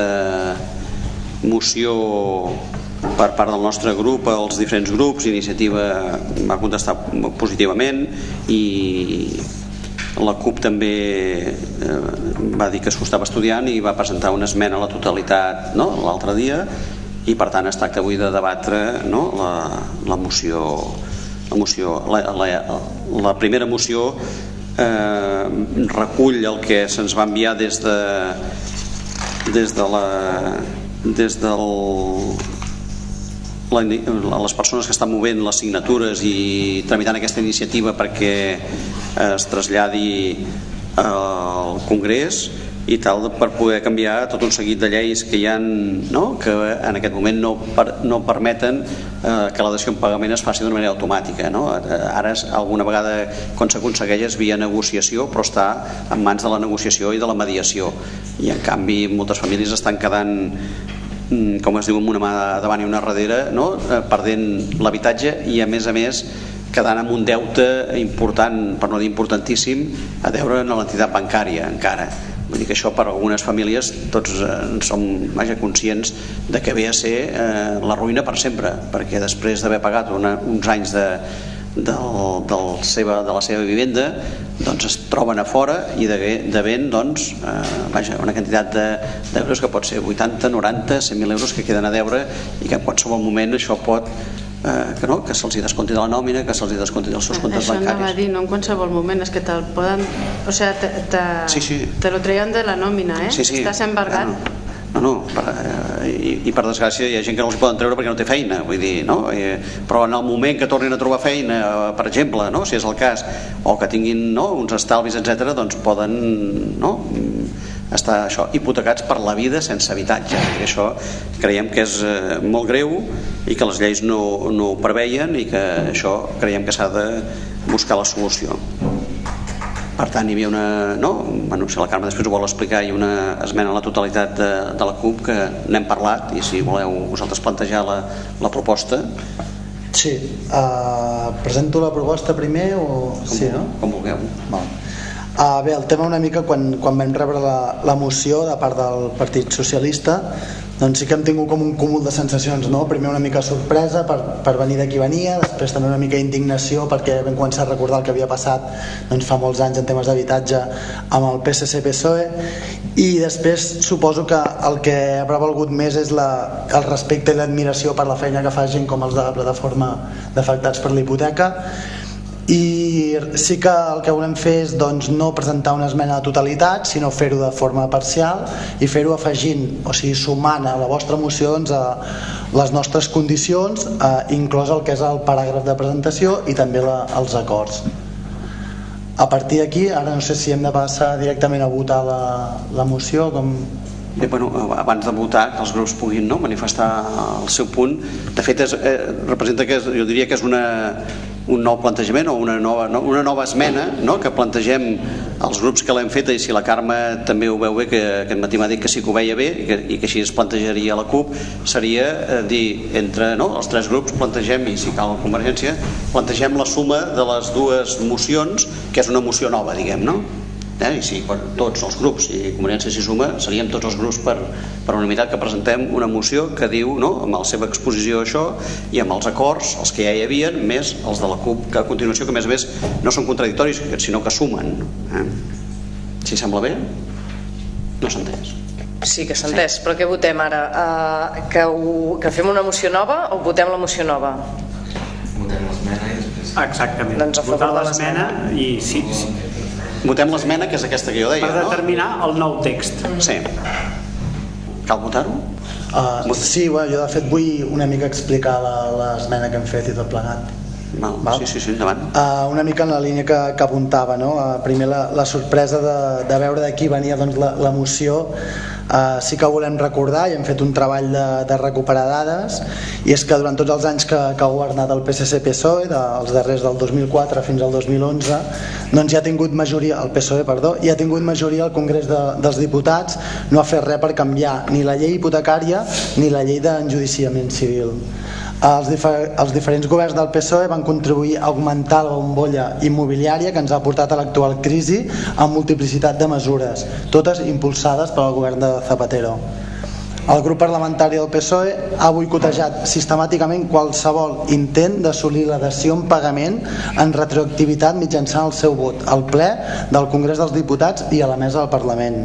A: moció per part del nostre grup als diferents grups. Iniciativa va contestar positivament i la CUP també eh, va dir que s'ho estava estudiant i va presentar una esmena a la totalitat, no?, l'altre dia, i per tant es tracta avui de debatre, no?, la, la moció la moció la, la, la primera moció eh, recull el que se'ns va enviar des de des de la des del La, les persones que estan movent les signatures i tramitant aquesta iniciativa perquè es traslladi al Congrés i tal, per poder canviar tot un seguit de lleis que hi ha, no?, que en aquest moment no, per, no permeten eh, que la dació en pagament es faci d'una manera automàtica, no? Ara alguna vegada quan s'aconsegueix és via negociació, però està en mans de la negociació i de la mediació, i en canvi moltes famílies estan quedant, com es diu, amb una mà davant i una darrere, no?, perdent l'habitatge i a més a més quedant amb un deute important, per no dir importantíssim, a deure en l'entitat bancària encara. Vull dir que això per algunes famílies tots en som vaja, conscients de que ve a ser eh, la ruïna per sempre, perquè després d'haver pagat una, uns anys de, del, del seva, de la seva vivenda, doncs es troben a fora i devent doncs, eh, vaja, una quantitat d'euros que pot ser vuitanta, noranta, cent mil euros que queden a deure i que en qualsevol moment això pot eh, que, no, que se'ls descompti de la nòmina, que se'ls descompti dels seus comptes
G: bancaris. Això anava a dir, no en qualsevol moment, és que te'l poden, o sigui, te, te, sí, sí. te lo treien de la nòmina, eh?
A: Sí, sí.
G: Estàs embargat.
A: Bueno. No, no, per, eh, i, i per desgràcia hi ha gent que no els poden treure perquè no té feina, vull dir, no? Eh, però en el moment que tornin a trobar feina, eh, per exemple, no? Si és el cas, o que tinguin, no, uns estalvis, etcètera, doncs poden, no, estar això, hipotecats per la vida sense habitatge. I això creiem que és eh, molt greu i que les lleis no, no ho preveien i que això creiem que s'ha de buscar la solució. Per tant, hi havia una... No? Bueno, si la Carme després ho vol explicar, hi ha una esmena a la totalitat de, de la CUP que n'hem parlat i si voleu vosaltres plantejar la, la proposta.
I: Sí, uh, presento la proposta primer o...
A: Com,
I: sí, no?
A: Com vulgueu.
I: Val. Uh, bé, el tema una mica quan, quan vam rebre la, la moció de part del Partit Socialista, doncs sí que hem tingut com un cúmul de sensacions, no? Primer una mica sorpresa per, per venir d'aquí venia, després també una mica indignació perquè vam començar a recordar el que havia passat doncs, fa molts anys en temes d'habitatge amb el P S C P S O E, i després suposo que el que ha prevalgut més és la, el respecte i l'admiració per la feina que fa gent com els de la plataforma d'afectats per la hipoteca. I sí que el que volem fer és doncs, no presentar una esmena a la totalitat, sinó fer-ho de forma parcial i fer-ho afegint, o sigui, sumant a la vostra moció doncs, a les nostres condicions, eh, inclòs el que és el paràgraf de presentació i també la, els acords. A partir d'aquí, ara no sé si hem de passar directament a votar la, la moció, com...
A: Bé, bueno, abans de votar que els grups puguin, no, manifestar el seu punt. De fet és, eh, representa que és, jo diria que és una, un nou plantejament o una nova, no, una nova esmena, no, que plantegem als grups que l'hem fet, i si la Carme també ho veu bé, que aquest matí m'ha dit que sí que ho veia bé i que, i que així es plantejaria la CUP, seria eh, dir entre, no, els tres grups plantegem, i si cal Convergència, plantegem la suma de les dues mocions, que és una moció nova, diguem, no? Eh? I si quan tots els grups i Convergència s'hi suma, seríem tots els grups per, per unanimitat que presentem una moció que diu, no, amb la seva exposició això i amb els acords, els que ja hi havia, més els de la CUP, que a continuació, que a més a més no són contradictoris, sinó que sumen, eh? Si sembla bé, no s'ha entès.
N: Sí que s'ha entès, sí. Però què votem ara? Uh, que, ho, que fem una moció nova o votem la moció nova?
H: Votem l'esmena i després...
C: Exactament,
N: doncs
C: votar l'esmena i sí, sí.
A: Votem l'esmena, que és aquesta que jo deia,
C: per determinar no? el nou text.
A: Sí. Cal votar-ho?
I: Uh, sí, bueno, jo de fet vull una mica explicar l'esmena que hem fet i tot plegat.
A: Val, Val? Sí, sí, sí, endavant.
I: Uh, una mica en la línia que, que apuntava, no? Uh, primer la, la sorpresa de, de veure d'aquí venia doncs, la, la moció. Uh, sí que volem recordar i hem fet un treball de, de recuperar dades, i és que durant tots els anys que, que ha governat el P S C P S O E, dels darrers del dos mil quatre fins al dos mil onze, doncs ja ha tingut majoria, el P S O E, perdó, ja ha tingut majoria al Congrés de, dels Diputats, no ha fet res per canviar ni la llei hipotecària ni la llei d'enjudiciament civil. Els, difer els diferents governs del P S O E van contribuir a augmentar la bombolla immobiliària que ens ha portat a l'actual crisi amb multiplicitat de mesures, totes impulsades pel govern de Zapatero. El grup parlamentari del P S O E ha boicotejat sistemàticament qualsevol intent d'assolir l'adhesió en pagament en retroactivitat mitjançant el seu vot al ple del Congrés dels Diputats i a la mesa del Parlament.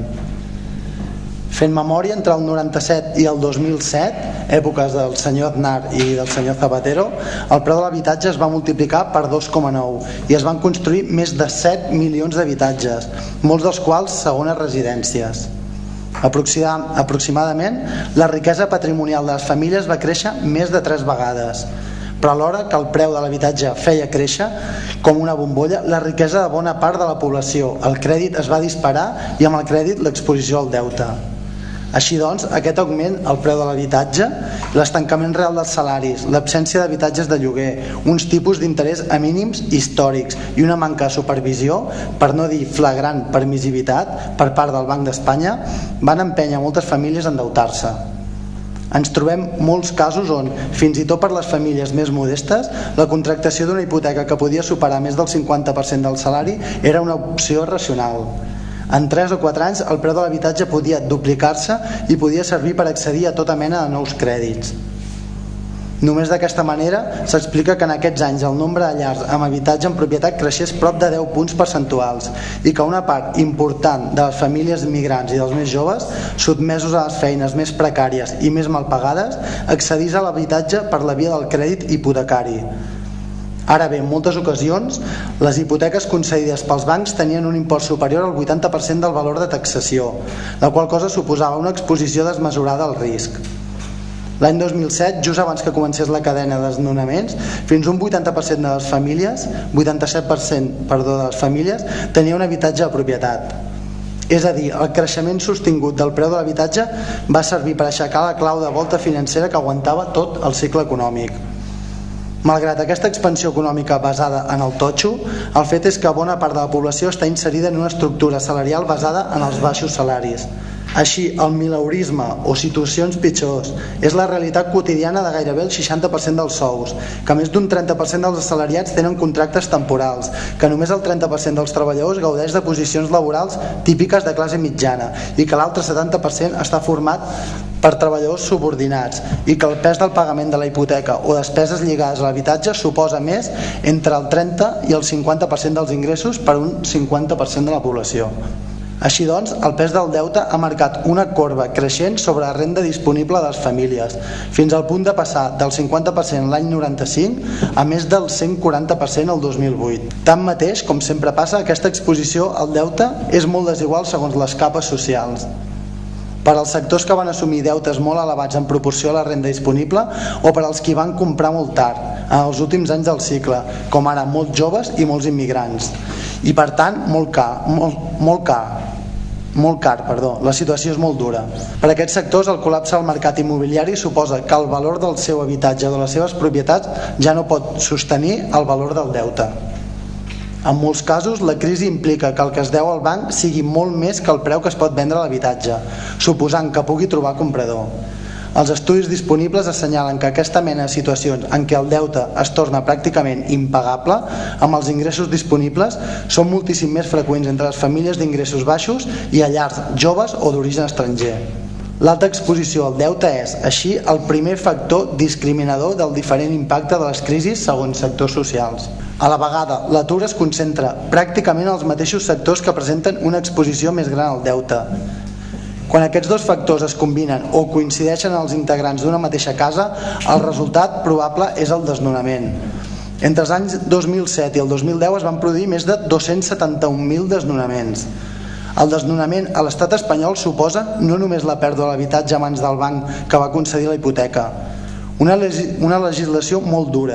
I: Fent memòria, entre el noranta-set i el dos mil set, èpoques del senyor Aznar i del senyor Zapatero, el preu de l'habitatge es va multiplicar per dos coma nou i es van construir més de set milions d'habitatges, molts dels quals segones residències. Aproximadament, la riquesa patrimonial de les famílies va créixer més de tres vegades, però alhora que el preu de l'habitatge feia créixer com una bombolla, la riquesa de bona part de la població, el crèdit es va disparar i amb el crèdit l'exposició al deute. Així doncs, aquest augment al preu de l'habitatge, l'estancament real dels salaris, l'absència d'habitatges de lloguer, uns tipus d'interès a mínims històrics i una manca de supervisió, per no dir flagrant permissivitat, per part del Banc d'Espanya, van empènyer moltes famílies a endeutar-se. Ens trobem molts casos on, fins i tot per les famílies més modestes, la contractació d'una hipoteca que podia superar més del cinquanta per cent del salari era una opció racional. En tres o quatre anys el preu de l'habitatge podia duplicar-se i podia servir per accedir a tota mena de nous crèdits. Només d'aquesta manera s'explica que en aquests anys el nombre de llars amb habitatge en propietat creixés prop de deu punts percentuals i que una part important de les famílies immigrants i dels més joves, sotmesos a les feines més precàries i més mal pagades, accedís a l'habitatge per la via del crèdit hipotecari. Ara bé, en moltes ocasions, les hipoteques concedides pels bancs tenien un import superior al vuitanta per cent del valor de taxació, la qual cosa suposava una exposició desmesurada al risc. L'any dos mil set, just abans que comencés la cadena de desnonaments, fins un vuitanta per cent de les famílies, vuitanta-set per cent, perdó, de les famílies, tenia un habitatge de propietat. És a dir, el creixement sostingut del preu de l'habitatge va servir per aixecar la clau de volta financera que aguantava tot el cicle econòmic. Malgrat aquesta expansió econòmica basada en el totxo, el fet és que bona part de la població està inserida en una estructura salarial basada en els baixos salaris. Així, el mileurisme o situacions pitjors és la realitat quotidiana de gairebé el seixanta per cent dels sous, que més d'un trenta per cent dels assalariats tenen contractes temporals, que només el trenta per cent dels treballadors gaudeix de posicions laborals típiques de classe mitjana i que l'altre setanta per cent està format per treballadors subordinats i que el pes del pagament de la hipoteca o despeses lligades a l'habitatge suposa més entre el trenta i el cinquanta per cent dels ingressos per un cinquanta per cent de la població. Així doncs, el pes del deute ha marcat una corba creixent sobre la renda disponible de les famílies, fins al punt de passar del cinquanta per cent l'any noranta-cinc a més del cent quaranta per cent el dos mil vuit. Tanmateix, com sempre passa, aquesta exposició al deute és molt desigual segons les capes socials. Per als sectors que van assumir deutes molt elevats en proporció a la renda disponible o per als qui van comprar molt tard, en els últims anys del cicle, com ara molts joves i molts immigrants. I per tant, molt car, molt, molt car, molt car, perdó. La situació és molt dura. Per a aquests sectors, el col·lapse del mercat immobiliari suposa que el valor del seu habitatge o de les seves propietats ja no pot sostenir el valor del deute. En molts casos, la crisi implica que el que es deu al banc sigui molt més que el preu que es pot vendre l'habitatge, suposant que pugui trobar comprador. Els estudis disponibles assenyalen que aquesta mena de situacions en què el deute es torna pràcticament impagable amb els ingressos disponibles són moltíssim més freqüents entre les famílies d'ingressos baixos i a llars joves o d'origen estranger. L'alta exposició al deute és, així, el primer factor discriminador del diferent impacte de les crisis segons sectors socials. A la vegada, l'atur es concentra pràcticament als mateixos sectors que presenten una exposició més gran al deute. Quan aquests dos factors es combinen o coincideixen als integrants d'una mateixa casa, el resultat probable és el desnonament. Entre els anys dos mil set i el dos mil deu es van produir més de dos-cents setanta-un mil desnonaments. El desnonament a l'estat espanyol suposa no només la pèrdua de l'habitatge a mans del banc que va concedir la hipoteca, una, una legislació molt dura,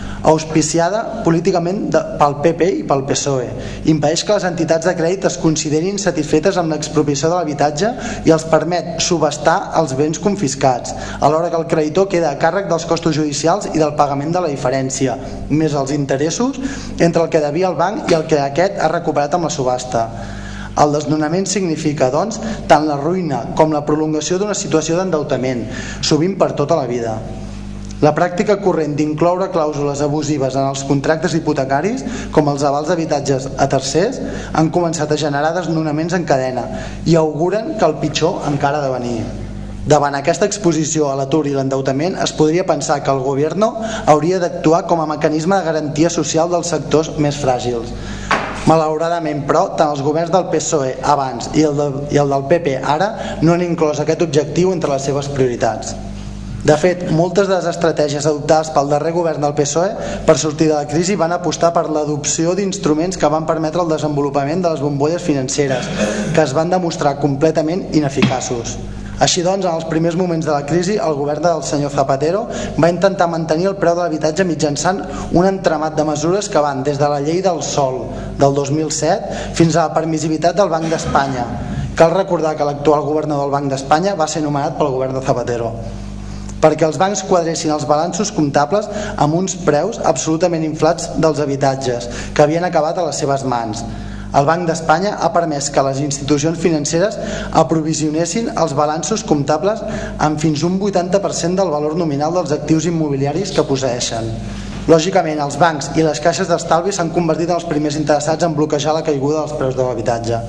I: auspiciada políticament de, pel P P i pel P S O E, impedeix que les entitats de crèdit es considerin satisfetes amb l'expropiació de l'habitatge i els permet subhastar els béns confiscats, alhora que el creditor queda a càrrec dels costos judicials i del pagament de la diferència, més els interessos entre el que devia el banc i el que aquest ha recuperat amb la subhasta. El desnonament significa, doncs, tant la ruïna com la prolongació d'una situació d'endeutament, sovint per tota la vida. La pràctica corrent d'incloure clàusules abusives en els contractes hipotecaris, com els avals d'habitatges a tercers, han començat a generar desnonaments en cadena i auguren que el pitjor encara ha de venir. Davant aquesta exposició a l'atur i l'endeutament, es podria pensar que el govern hauria d'actuar com a mecanisme de garantia social dels sectors més fràgils. Malauradament, però, tant els governs del P S O E abans i el, de, i el del P P ara no han inclòs aquest objectiu entre les seves prioritats. De fet, moltes de les estratègies adoptades pel darrer govern del P S O E per sortir de la crisi van apostar per l'adopció d'instruments que van permetre el desenvolupament de les bombolles financeres, que es van demostrar completament ineficaços. Així doncs, en els primers moments de la crisi, el govern del senyor Zapatero va intentar mantenir el preu de l'habitatge mitjançant un entramat de mesures que van des de la llei del sòl del dos mil set fins a la permissivitat del Banc d'Espanya. Cal recordar que l'actual governador del Banc d'Espanya va ser nomenat pel govern de Zapatero, perquè els bancs quadressin els balanços comptables amb uns preus absolutament inflats dels habitatges que havien acabat a les seves mans. El Banc d'Espanya ha permès que les institucions financeres aprovisionessin els balanços comptables amb fins un vuitanta per cent del valor nominal dels actius immobiliaris que posseeixen. Lògicament, els bancs i les caixes d'estalvi s'han convertit en els primers interessats en bloquejar la caiguda dels preus de l'habitatge.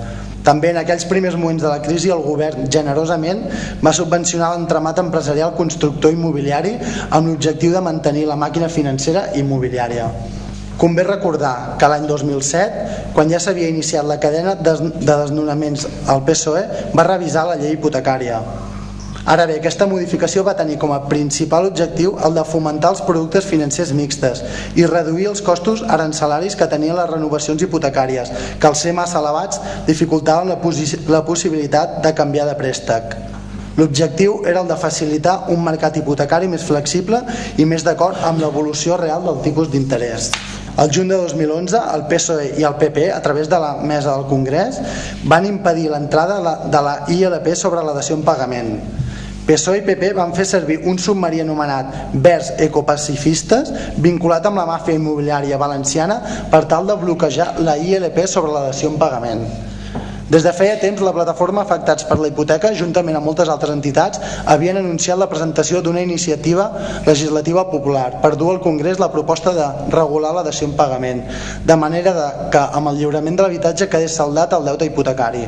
I: També en aquells primers moments de la crisi el govern generosament va subvencionar l'entramat empresarial constructor immobiliari amb l'objectiu de mantenir la màquina financera immobiliària. Convé recordar que l'any dos mil set, quan ja s'havia iniciat la cadena de desnonaments, el P S O E va revisar la llei hipotecària. Ara bé, aquesta modificació va tenir com a principal objectiu el de fomentar els productes financers mixtes i reduir els costos arancelaris que tenien les renovacions hipotecàries, que al ser massa elevats dificultaven la, la possibilitat de canviar de préstec. L'objectiu era el de facilitar un mercat hipotecari més flexible i més d'acord amb l'evolució real del tipus d'interès. El juny de dos mil onze, el P S O E i el P P, a través de la mesa del Congrés, van impedir l'entrada de la I L P sobre la dació en pagament. P S O E i P P van fer servir un submarí anomenat Verds Ecopacifistes, vinculat amb la màfia immobiliària valenciana, per tal de bloquejar la I L P sobre la dació en pagament. Des de feia temps, la plataforma Afectats per la Hipoteca, juntament amb moltes altres entitats, havien anunciat la presentació d'una iniciativa legislativa popular per dur al Congrés la proposta de regular la dació en pagament, de manera que amb el lliurament de l'habitatge quedés saldat el deute hipotecari.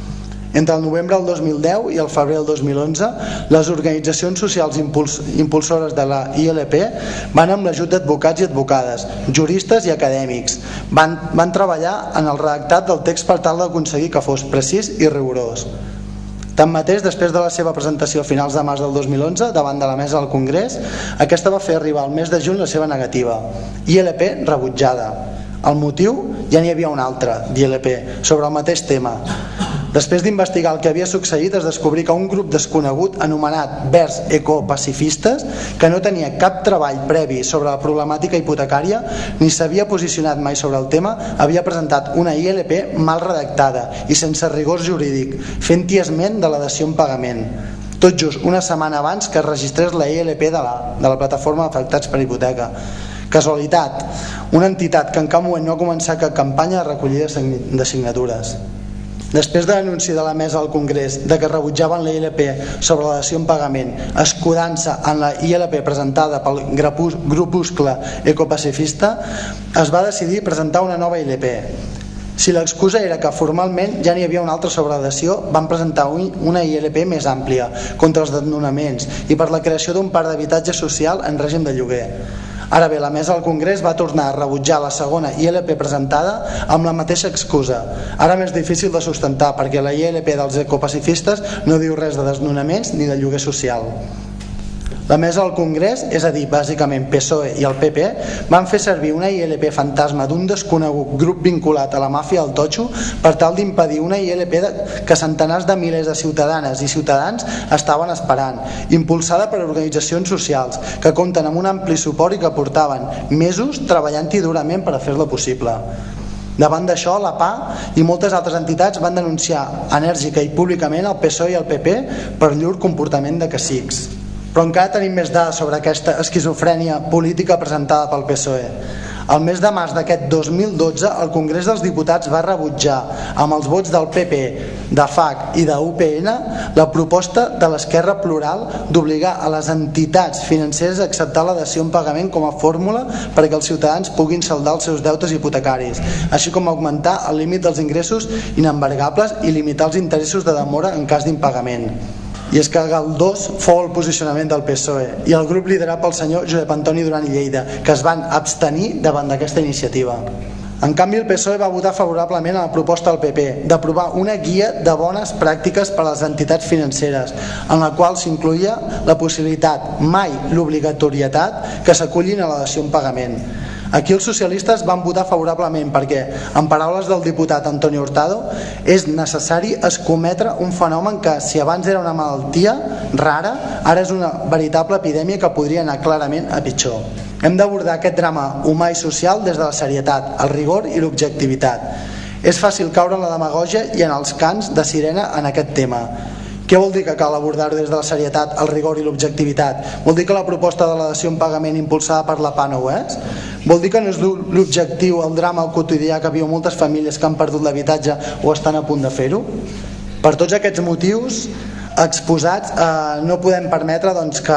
I: Entre el novembre del dos mil deu i el febrer del dos mil onze, les organitzacions socials impuls impulsores de la I L P van amb l'ajut d'advocats i advocades, juristes i acadèmics. Van, van treballar en el redactat del text per tal d'aconseguir que fos precís i rigorós. Tanmateix, després de la seva presentació a finals de març del dos mil onze davant de la mesa del Congrés, aquesta va fer arribar al mes de juny la seva negativa. I L P rebutjada. El motiu? Ja n'hi havia un altre, d'I L P, sobre el mateix tema. Després d'investigar el que havia succeït, es descobrí que un grup desconegut anomenat Verds Ecopacifistes, que no tenia cap treball previ sobre la problemàtica hipotecària ni s'havia posicionat mai sobre el tema, havia presentat una I L P mal redactada i sense rigor jurídic, fent-hi esment de la dació en pagament, tot just una setmana abans que es registrés la I L P de la, de la plataforma Afectats per Hipoteca. Casualitat, una entitat que en cap moment no ha començat cap campanya de recollida de signatures. Després de l'anunci de la mesa al Congrés de que rebutjaven la I L P sobre la dació en pagament, escudant-se en la I L P presentada pel grupuscle ecopacifista, es va decidir presentar una nova I L P. Si l'excusa era que formalment ja n'hi havia una altra sobre la dació, van presentar una I L P més àmplia contra els desnonaments i per la creació d'un parc d'habitatge social en règim de lloguer. Ara bé, la mesa del Congrés va tornar a rebutjar la segona I L P presentada amb la mateixa excusa, ara més difícil de sustentar perquè la I L P dels ecopacifistes no diu res de desnonaments ni de lloguer social. La mesa del Congrés, és a dir, bàsicament P S O E i el P P, van fer servir una I L P fantasma d'un desconegut grup vinculat a la màfia del totxo per tal d'impedir una I L P que centenars de milers de ciutadanes i ciutadans estaven esperant, impulsada per organitzacions socials que compten amb un ampli suport i que portaven mesos treballant-hi durament per a fer-la possible. Davant d'això, la P A i moltes altres entitats van denunciar enèrgica i públicament el P S O E i el P P per llur comportament de cacics. Però encara tenim més dades sobre aquesta esquizofrènia política presentada pel P S O E. El mes de març d'aquest dos mil dotze, el Congrés dels Diputats va rebutjar, amb els vots del P P, de F A C i de U P N, la proposta de l'Esquerra Plural d'obligar a les entitats financeres a acceptar la dació en pagament com a fórmula perquè els ciutadans puguin saldar els seus deutes hipotecaris, així com augmentar el límit dels ingressos inembargables i limitar els interessos de demora en cas d'impagament. I és que galdós fou el posicionament del P S O E i el grup liderat pel senyor Josep Antoni Duran i Lleida, que es van abstenir davant d'aquesta iniciativa. En canvi, el P S O E va votar favorablement a la proposta del P P d'aprovar una guia de bones pràctiques per a les entitats financeres, en la qual s'incloïa la possibilitat, mai l'obligatorietat, que s'acullin a la dació en pagament. Aquí els socialistes van votar favorablement perquè, en paraules del diputat Antonio Hurtado, és necessari escometre un fenomen que, si abans era una malaltia rara, ara és una veritable epidèmia que podria anar clarament a pitjor. Hem d'abordar aquest drama humà i social des de la serietat, el rigor i l'objectivitat. És fàcil caure en la demagògia i en els cants de sirena en aquest tema. Què vol dir que cal abordar-ho des de la serietat, el rigor i l'objectivitat? Vol dir que la proposta de la dació en pagament impulsada per la P A no ho és? Vol dir que no és l'objectiu el drama quotidià que viu moltes famílies que han perdut l'habitatge o estan a punt de fer-ho? Per tots aquests motius exposats, eh, no podem permetre doncs, que...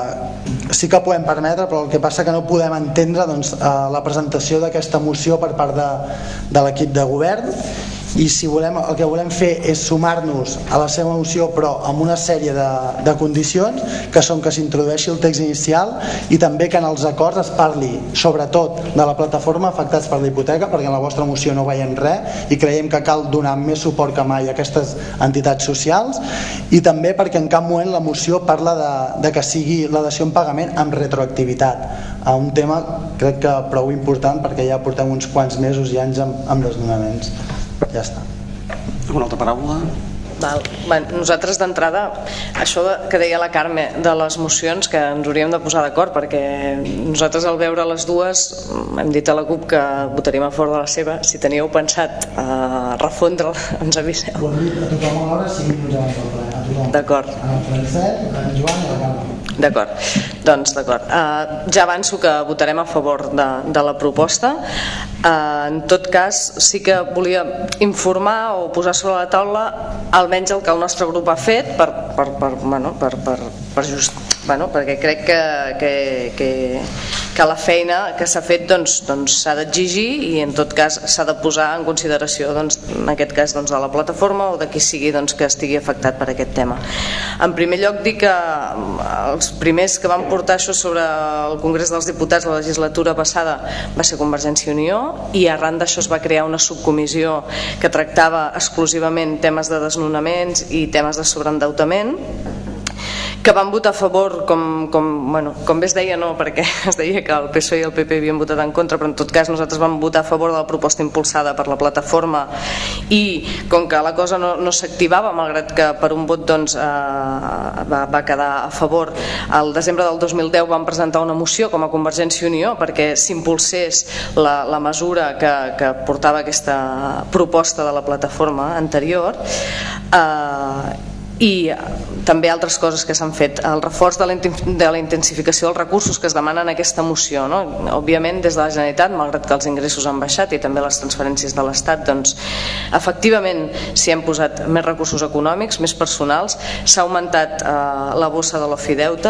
I: sí que podem permetre, però el que passa que no podem entendre doncs, eh, la presentació d'aquesta moció per part de, de l'equip de govern i si volem, el que volem fer és sumar-nos a la seva moció però amb una sèrie de, de condicions que són que s'introdueixi el text inicial i també que en els acords es parli sobretot de la plataforma afectats per la hipoteca, perquè en la vostra moció no veiem res i creiem que cal donar més suport que mai a aquestes entitats socials, i també perquè en cap moment la moció parla de, de que sigui la dació en pagament amb retroactivitat, a un tema crec que prou important perquè ja portem uns quants mesos i anys amb, amb desnonaments. Ja està.
A: Alguna altra paraula?
N: Val. Bé, nosaltres d'entrada, això de, que deia la Carme de les mocions, que ens hauríem de posar d'acord, perquè nosaltres al veure les dues hem dit a la CUP que votaríem a favor de la seva. Si teníeu pensat uh, refondre, ens aviseu.
I: Ho hem dit a tothom a l'hora, cinc minuts abans del ple, a tothom.
N: D'acord.
I: A en Francesc, a en Joan i a la Carme.
N: D'acord, doncs d'acord. Uh, ja avanço que votarem a favor de, de la proposta. Uh, en tot cas, sí que volia informar o posar sobre la taula almenys el que el nostre grup ha fet per, per, per, bueno, per, per, per just, bueno, perquè crec que, que, que, que la feina que s'ha fet doncs, doncs s'ha d'exigir i en tot cas s'ha de posar en consideració doncs, en aquest cas doncs, de la plataforma o de qui sigui doncs, que estigui afectat per aquest tema. En primer lloc dir que els primers que van portar això sobre el Congrés dels Diputats la legislatura passada va ser Convergència i Unió, i arran d'això es va crear una subcomissió que tractava exclusivament temes de desnonaments i temes de sobreendeutament, que van votar a favor, com, com, bueno, com bé es deia, no, perquè es deia que el P S O E i el P P havien votat en contra, però en tot cas nosaltres vam votar a favor de la proposta impulsada per la plataforma, i com que la cosa no, no s'activava, malgrat que per un vot doncs, eh, va, va quedar a favor, al desembre del dos mil deu vam presentar una moció com a Convergència i Unió perquè s'impulsés la, la mesura que, que portava aquesta proposta de la plataforma anterior, eh, i també altres coses que s'han fet, el reforç de la, de la intensificació dels recursos que es demanen en aquesta moció, no? Òbviament des de la Generalitat, malgrat que els ingressos han baixat i també les transferències de l'Estat, doncs efectivament s'hi han posat més recursos econòmics, més personals, s'ha augmentat eh, la bossa de l'Ofideute,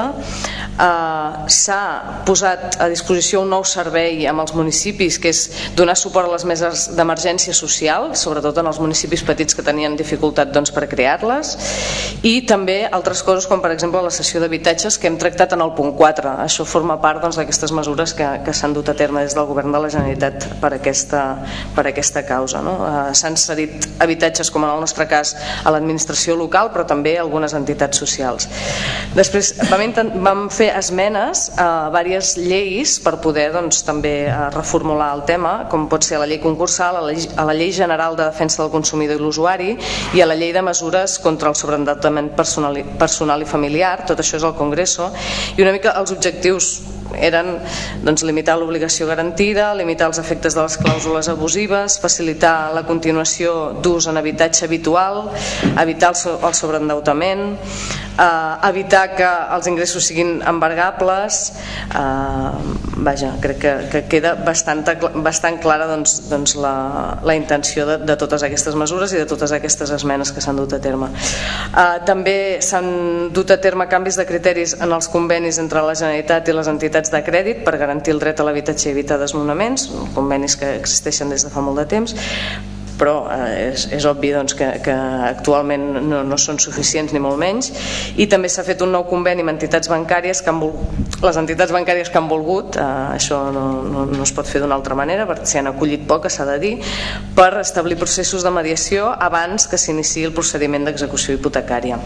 N: eh, s'ha posat a disposició un nou servei amb els municipis que és donar suport a les meses d'emergència social, sobretot en els municipis petits que tenien dificultat doncs, per crear-les, i també altres coses com per exemple la cessió d'habitatges que hem tractat en el punt quatre. Això forma part doncs, d'aquestes mesures que, que s'han dut a terme des del govern de la Generalitat per aquesta, per aquesta causa, no? Eh, s'han cedit habitatges, com en el nostre cas, a l'administració local, però també a algunes entitats socials. Després vam, intent, vam fer esmenes a diverses lleis per poder doncs, també reformular el tema, com pot ser a la llei concursal, a la, a la llei general de defensa del consumidor i l'usuari i a la llei de mesures contra el sobreendeutament personal, personal i familiar. Tot això és al Congreso, i una mica els objectius eren doncs, limitar l'obligació garantida, limitar els efectes de les clàusules abusives, facilitar la continuació d'ús en habitatge habitual, evitar el, so el sobreendeutament, eh, evitar que els ingressos siguin embargables. eh, vaja, crec que, que queda bastant, bastant clara doncs, doncs la, la intenció de, de totes aquestes mesures i de totes aquestes esmenes que s'han dut a terme. Eh, també s'han dut a terme canvis de criteris en els convenis entre la Generalitat i les entitats de crèdit per garantir el dret a l'habitatge i evitar desnonaments, convenis que existeixen des de fa molt de temps, però eh, és, és obvi doncs, que, que actualment no, no són suficients ni molt menys. I també s'ha fet un nou conveni amb entitats bancàries que han volgut, les entitats bancàries que han volgut, eh, això no, no, no es pot fer d'una altra manera perquè s'hi han acollit poc, s'ha de dir, per establir processos de mediació abans que s'iniciï el procediment d'execució hipotecària.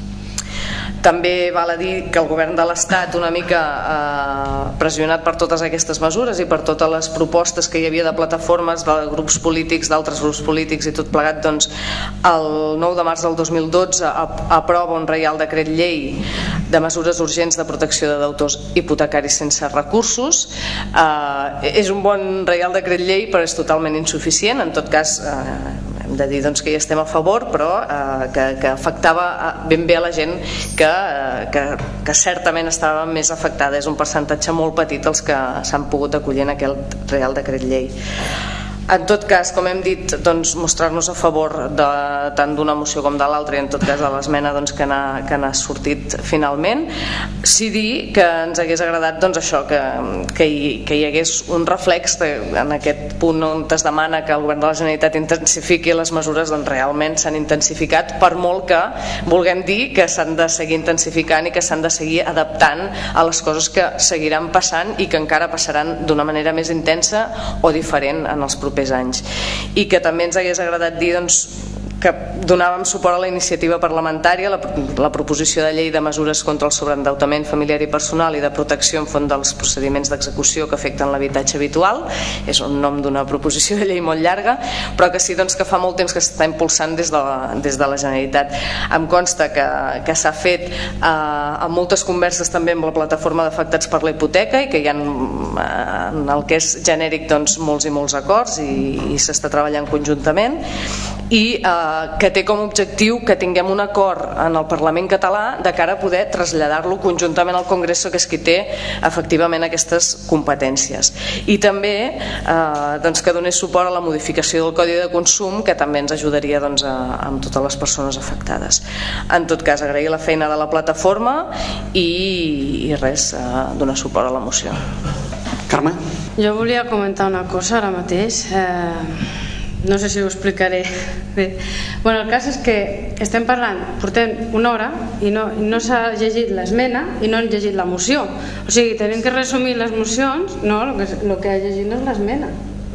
N: També val a dir que el govern de l'Estat, una mica eh, pressionat per totes aquestes mesures i per totes les propostes que hi havia de plataformes, de grups polítics, d'altres grups polítics i tot plegat, doncs el nou de març del dos mil dotze aprova un reial decret llei de mesures urgents de protecció de deutors hipotecaris sense recursos. Eh, és un bon reial decret llei, però és totalment insuficient. En tot cas, eh, hem de dir doncs, que hi estem a favor, però eh, que, que afectava ben bé a la gent que, eh, que, que certament estava més afectada. És un percentatge molt petit els que s'han pogut acollir en aquest Real Decret Llei. En tot cas, com hem dit, doncs, mostrar-nos a favor de, tant d'una moció com de l'altra, i en tot cas de l'esmena doncs, que n'ha sortit finalment. Sí dir que ens hagués agradat doncs, això, que, que, hi, que hi hagués un reflex de, en aquest punt on es demana que el govern de la Generalitat intensifiqui les mesures, doncs realment s'han intensificat, per molt que vulguem dir que s'han de seguir intensificant i que s'han de seguir adaptant a les coses que seguiran passant i que encara passaran d'una manera més intensa o diferent en els propers anys. I que també ens hagués agradat dir doncs, que donàvem suport a la iniciativa parlamentària, la, la proposició de llei de mesures contra el sobreendeutament familiar i personal i de protecció en font dels procediments d'execució que afecten l'habitatge habitual. És un nom d'una proposició de llei molt llarga, però que sí doncs, que fa molt temps que s'està impulsant des de la, des de la Generalitat. Em consta que, que s'ha fet eh, amb moltes converses també amb la plataforma d'afectats per la hipoteca i que hi ha en el que és genèric doncs, molts i molts acords i, i s'està treballant conjuntament i eh, que té com a objectiu que tinguem un acord en el Parlament català de cara a poder traslladar-lo conjuntament al Congreso, que és qui té efectivament aquestes competències. I també eh, doncs que donés suport a la modificació del Codi de Consum, que també ens ajudaria doncs, a, amb totes les persones afectades. En tot cas, agrair la feina de la plataforma i, i res, eh, donar suport a la moció.
A: Carme?
G: Jo volia comentar una cosa ara mateix. Eh... No sé si ho explicaré bé. Bueno, el cas és que estem parlant, portem una hora i no, no s'ha llegit l'esmena i no han llegit la moció. O sigui, tenim que resumir les mocions, no, el que, el que ha llegit no és l'esmena.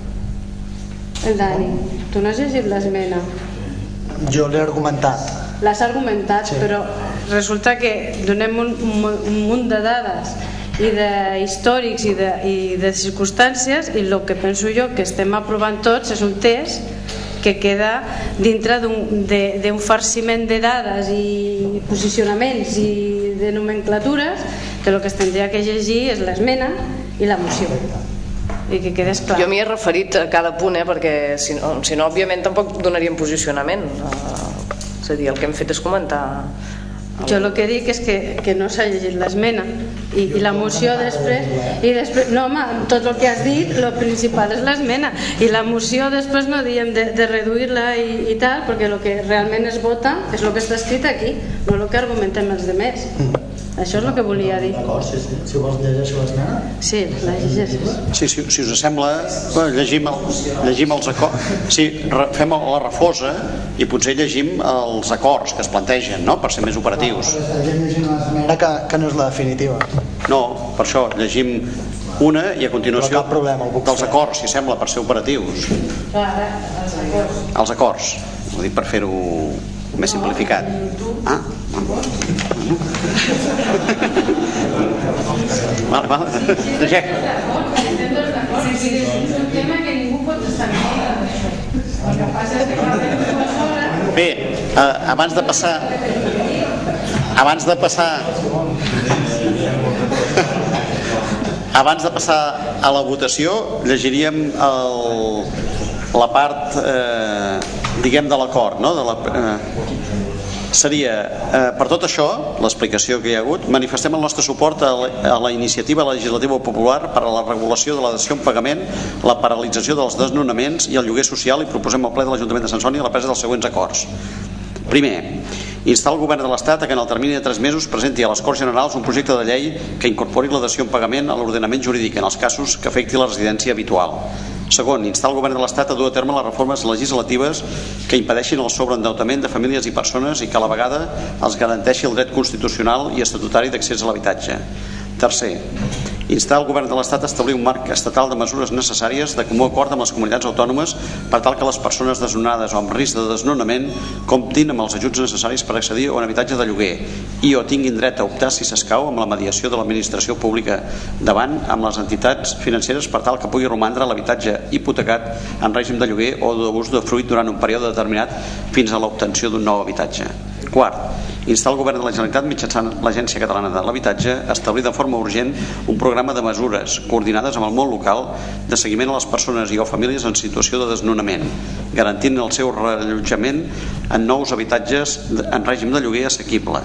G: El Dani, tu no has llegit l'esmena.
I: Jo l'he argumentat.
G: L'has argumentat, sí. Però resulta que donem un, un, un munt de dades i de històrics i de, i de circumstàncies i el que penso jo que estem aprovant tots és un test que queda dintre d'un farciment de dades i posicionaments i de nomenclatures que el que es tindria que llegir és l'esmena i la moció i que quedés clar.
N: Jo m'hi he referit a cada punt, eh, perquè si no, si no òbviament tampoc donaríem posicionament, és a dir, el que hem fet és comentar.
G: Jo el que dic és que, que no s'ha llegit l'esmena i, i la moció després, i després no home, tot el que has dit el principal és l'esmena i la moció després no diem de, de reduir-la i, i tal, perquè el que realment es vota és el que està escrit aquí, no el que argumentem els demés. Això és el que volia dir.
I: Si, si, si vols llegeixo l'esmena?
G: Sí, la llegeixes.
A: Sí, si, si us sembla, llegim, el, llegim els acords. Sí, fem la refosa i potser llegim els acords que es plantegen, no?, per ser més operatius.
I: Estem llegint l'esmena que, que no és la definitiva.
A: No, per això, llegim una i a continuació
I: problema,
A: dels acords, si sembla, per ser operatius.
G: Clar, els acords.
A: Els acords, ho dic per fer-ho més simplificat. Ah, vale, vale. Llegeix.
G: Sí, sí, és un tema que ningú pot estar en el que passa és que parlem dues hores.
A: Bé, eh, abans de passar abans de passar abans de passar a la votació llegiríem el, la part eh, diguem de l'acord, no? De la, eh, seria, eh, per tot això, l'explicació que hi ha hagut, manifestem el nostre suport a la, a la iniciativa legislativa popular per a la regulació de la dació en pagament, la paralització dels desnonaments i el lloguer social, i proposem al ple de l'Ajuntament de Sant Celoni la presa dels següents acords. Primer, instar el govern de l'Estat a que en el termini de tres mesos presenti a les Corts Generals un projecte de llei que incorpori la dació en pagament a l'ordenament jurídic en els casos que afecti la residència habitual. Segon, instar el govern de l'Estat a dur a terme les reformes legislatives que impedeixin el sobreendeutament de famílies i persones i que a la vegada els garanteixi el dret constitucional i estatutari d'accés a l'habitatge. Tercer, instar el govern de l'Estat a establir un marc estatal de mesures necessàries de comú acord amb les comunitats autònomes per tal que les persones desnonades o amb risc de desnonament comptin amb els ajuts necessaris per accedir a un habitatge de lloguer i o tinguin dret a optar, si s'escau, amb la mediació de l'administració pública davant amb les entitats financeres per tal que pugui romandre l'habitatge hipotecat en règim de lloguer o d'ús de fruit durant un període determinat fins a l'obtenció d'un nou habitatge. Quart, instar el govern de la Generalitat mitjançant l'Agència Catalana de l'Habitatge a establir de forma urgent un programa de mesures coordinades amb el món local de seguiment a les persones i o famílies en situació de desnonament, garantint el seu reallotjament en nous habitatges en règim de lloguer assequible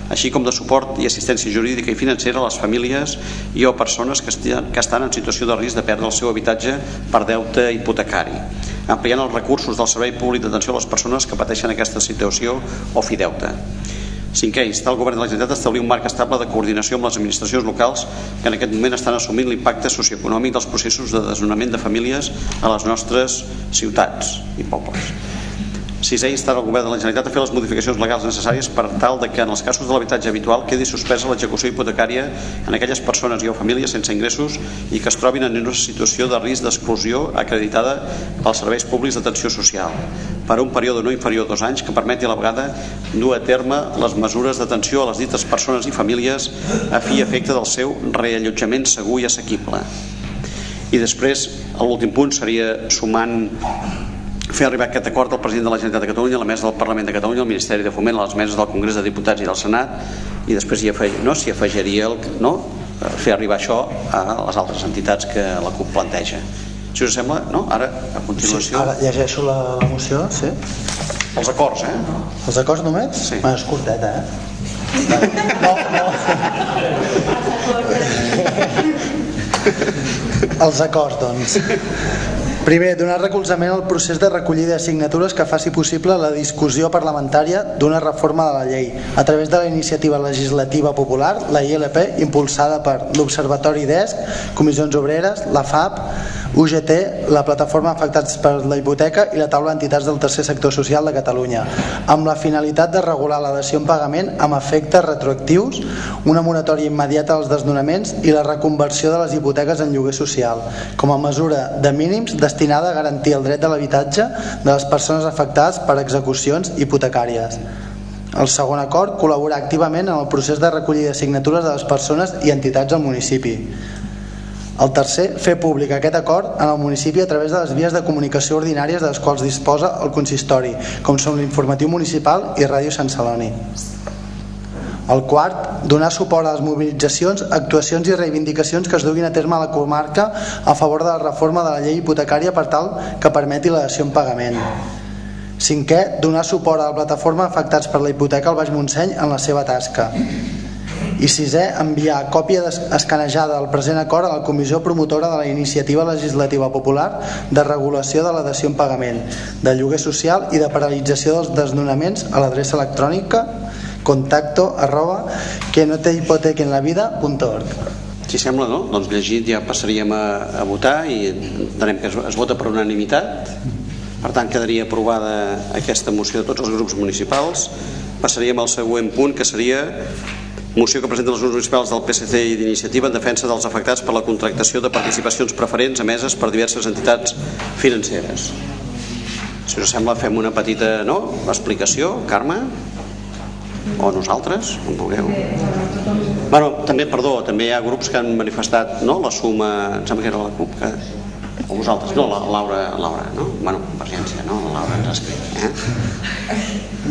A: així com de suport i assistència jurídica i financera a les famílies i o persones que estan en situació de risc de perdre el seu habitatge per deute hipotecari, ampliant els recursos del Servei Públic d'Atenció a les persones que pateixen aquesta situació o fideute. Cinquè, instar el Govern de la Generalitat a establir un marc estable de coordinació amb les administracions locals que en aquest moment estan assumint l'impacte socioeconòmic dels processos de desnonament de famílies a les nostres ciutats i pobles. Sisè, instar el Govern de la Generalitat a fer les modificacions legals necessàries per tal de que en els casos de l'habitatge habitual quedi suspesa l'execució hipotecària en aquelles persones i o famílies sense ingressos i que es trobin en una situació de risc d'exclusió acreditada pels serveis públics d'atenció social per un període no inferior a dos anys que permeti a la vegada dur a terme les mesures d'atenció a les dites persones i famílies a fi i efecte del seu reallotjament segur i assequible. I després, l'últim punt seria sumant fer arribar aquest acord al president de la Generalitat de Catalunya, a la mesa del Parlament de Catalunya, al Ministeri de Foment, a les meses del Congrés de Diputats i del Senat, i després hi afeg, no, s'hi afegiria el, no, fer arribar això a les altres entitats que la CUP planteja. Si us sembla, no? Ara, a continuació...
I: Sí, ara llegeixo la, la moció, sí.
A: Els acords, eh?
I: Els acords només?
A: Sí.
I: Bueno, és curteta, eh? No, no. Els acords, doncs. Primer, donar recolzament al procés de recollida de signatures que faci possible la discussió parlamentària d'una reforma de la llei a través de la iniciativa legislativa popular, la I L P, impulsada per l'Observatori D E S C, Comissions Obreres, la F A P, U G T, la Plataforma Afectats per la Hipoteca i la Taula d'Entitats del Tercer Sector Social de Catalunya, amb la finalitat de regular la dació en pagament amb efectes retroactius, una moratòria immediata als desnonaments i la reconversió de les hipoteques en lloguer social, com a mesura de mínims destinada a garantir el dret de l'habitatge de les persones afectades per execucions hipotecàries. El segon acord, col·laborar activament en el procés de recollida de signatures de les persones i entitats al municipi. El tercer, fer públic aquest acord en el municipi a través de les vies de comunicació ordinàries de les quals disposa el consistori, com són l'informatiu municipal i Ràdio Sant Celoni. El quart, donar suport a les mobilitzacions, actuacions i reivindicacions que es duguin a terme a la comarca a favor de la reforma de la llei hipotecària per tal que permeti la dació en pagament. Cinquè, donar suport a la plataforma Afectats per la Hipoteca al Baix Montseny en la seva tasca. I sisè, enviar còpia escanejada del present acord a la Comissió Promotora de la Iniciativa Legislativa Popular de Regulació de la Dació en Pagament, de Lloguer Social i de Paralització dels Desnonaments a l'adreça electrònica contacto arroba que no te hipotequen la vida punt org.
A: Si sembla, no? Doncs llegit ja passaríem a, a votar i entenem que es, es vota per unanimitat. Per tant, quedaria aprovada aquesta moció de tots els grups municipals. Passaríem al següent punt, que seria moció que presenten els grups municipals del P S C i d'Iniciativa en defensa dels afectats per la contractació de participacions preferents emeses per diverses entitats financeres. Si us sembla, fem una petita, no, explicació. Carme? O nosaltres? On vulgueu. Bueno, també, perdó, també hi ha grups que han manifestat, no, la suma, em sembla que era la CUP, que... o vosaltres, no, la Laura, Laura, no? Bueno, Convergència, no? La Laura ens ha escrit, eh?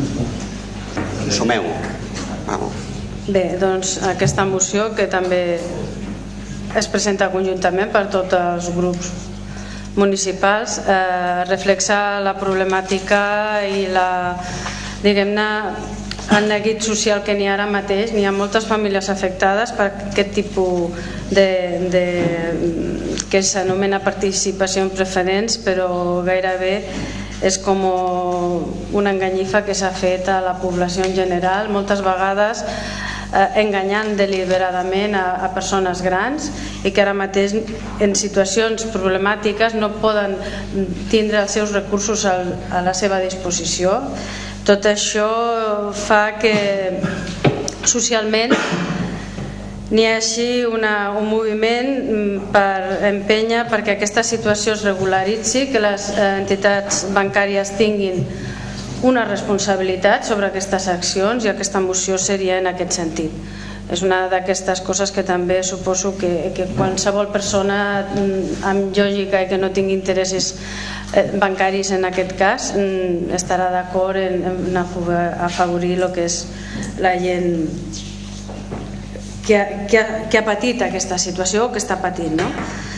A: Sumeu. Vamos.
G: Bé, doncs aquesta moció que també es presenta conjuntament per tots els grups municipals eh, reflexa la problemàtica i la, diguem-ne, el neguit social que n'hi ha ara mateix. N'hi ha moltes famílies afectades per aquest tipus de, de que s'anomena participació en preferents, però gairebé és com una enganyifa que s'ha fet a la població en general, moltes vegades eh, enganyant deliberadament a, a persones grans i que ara mateix en situacions problemàtiques no poden tindre els seus recursos al, a la seva disposició. Tot això fa que socialment n'hi hagi una, un moviment per empènyer perquè aquesta situació es regularitzi, que les entitats bancàries tinguin una responsabilitat sobre aquestes accions, i aquesta moció seria en aquest sentit. És una d'aquestes coses que també suposo que, que qualsevol persona amb lògica i que no tingui interessos bancaris en aquest cas estarà d'acord en, en afavorir el que és la gent que ha, que, ha, que ha patit aquesta situació o que està patint, no?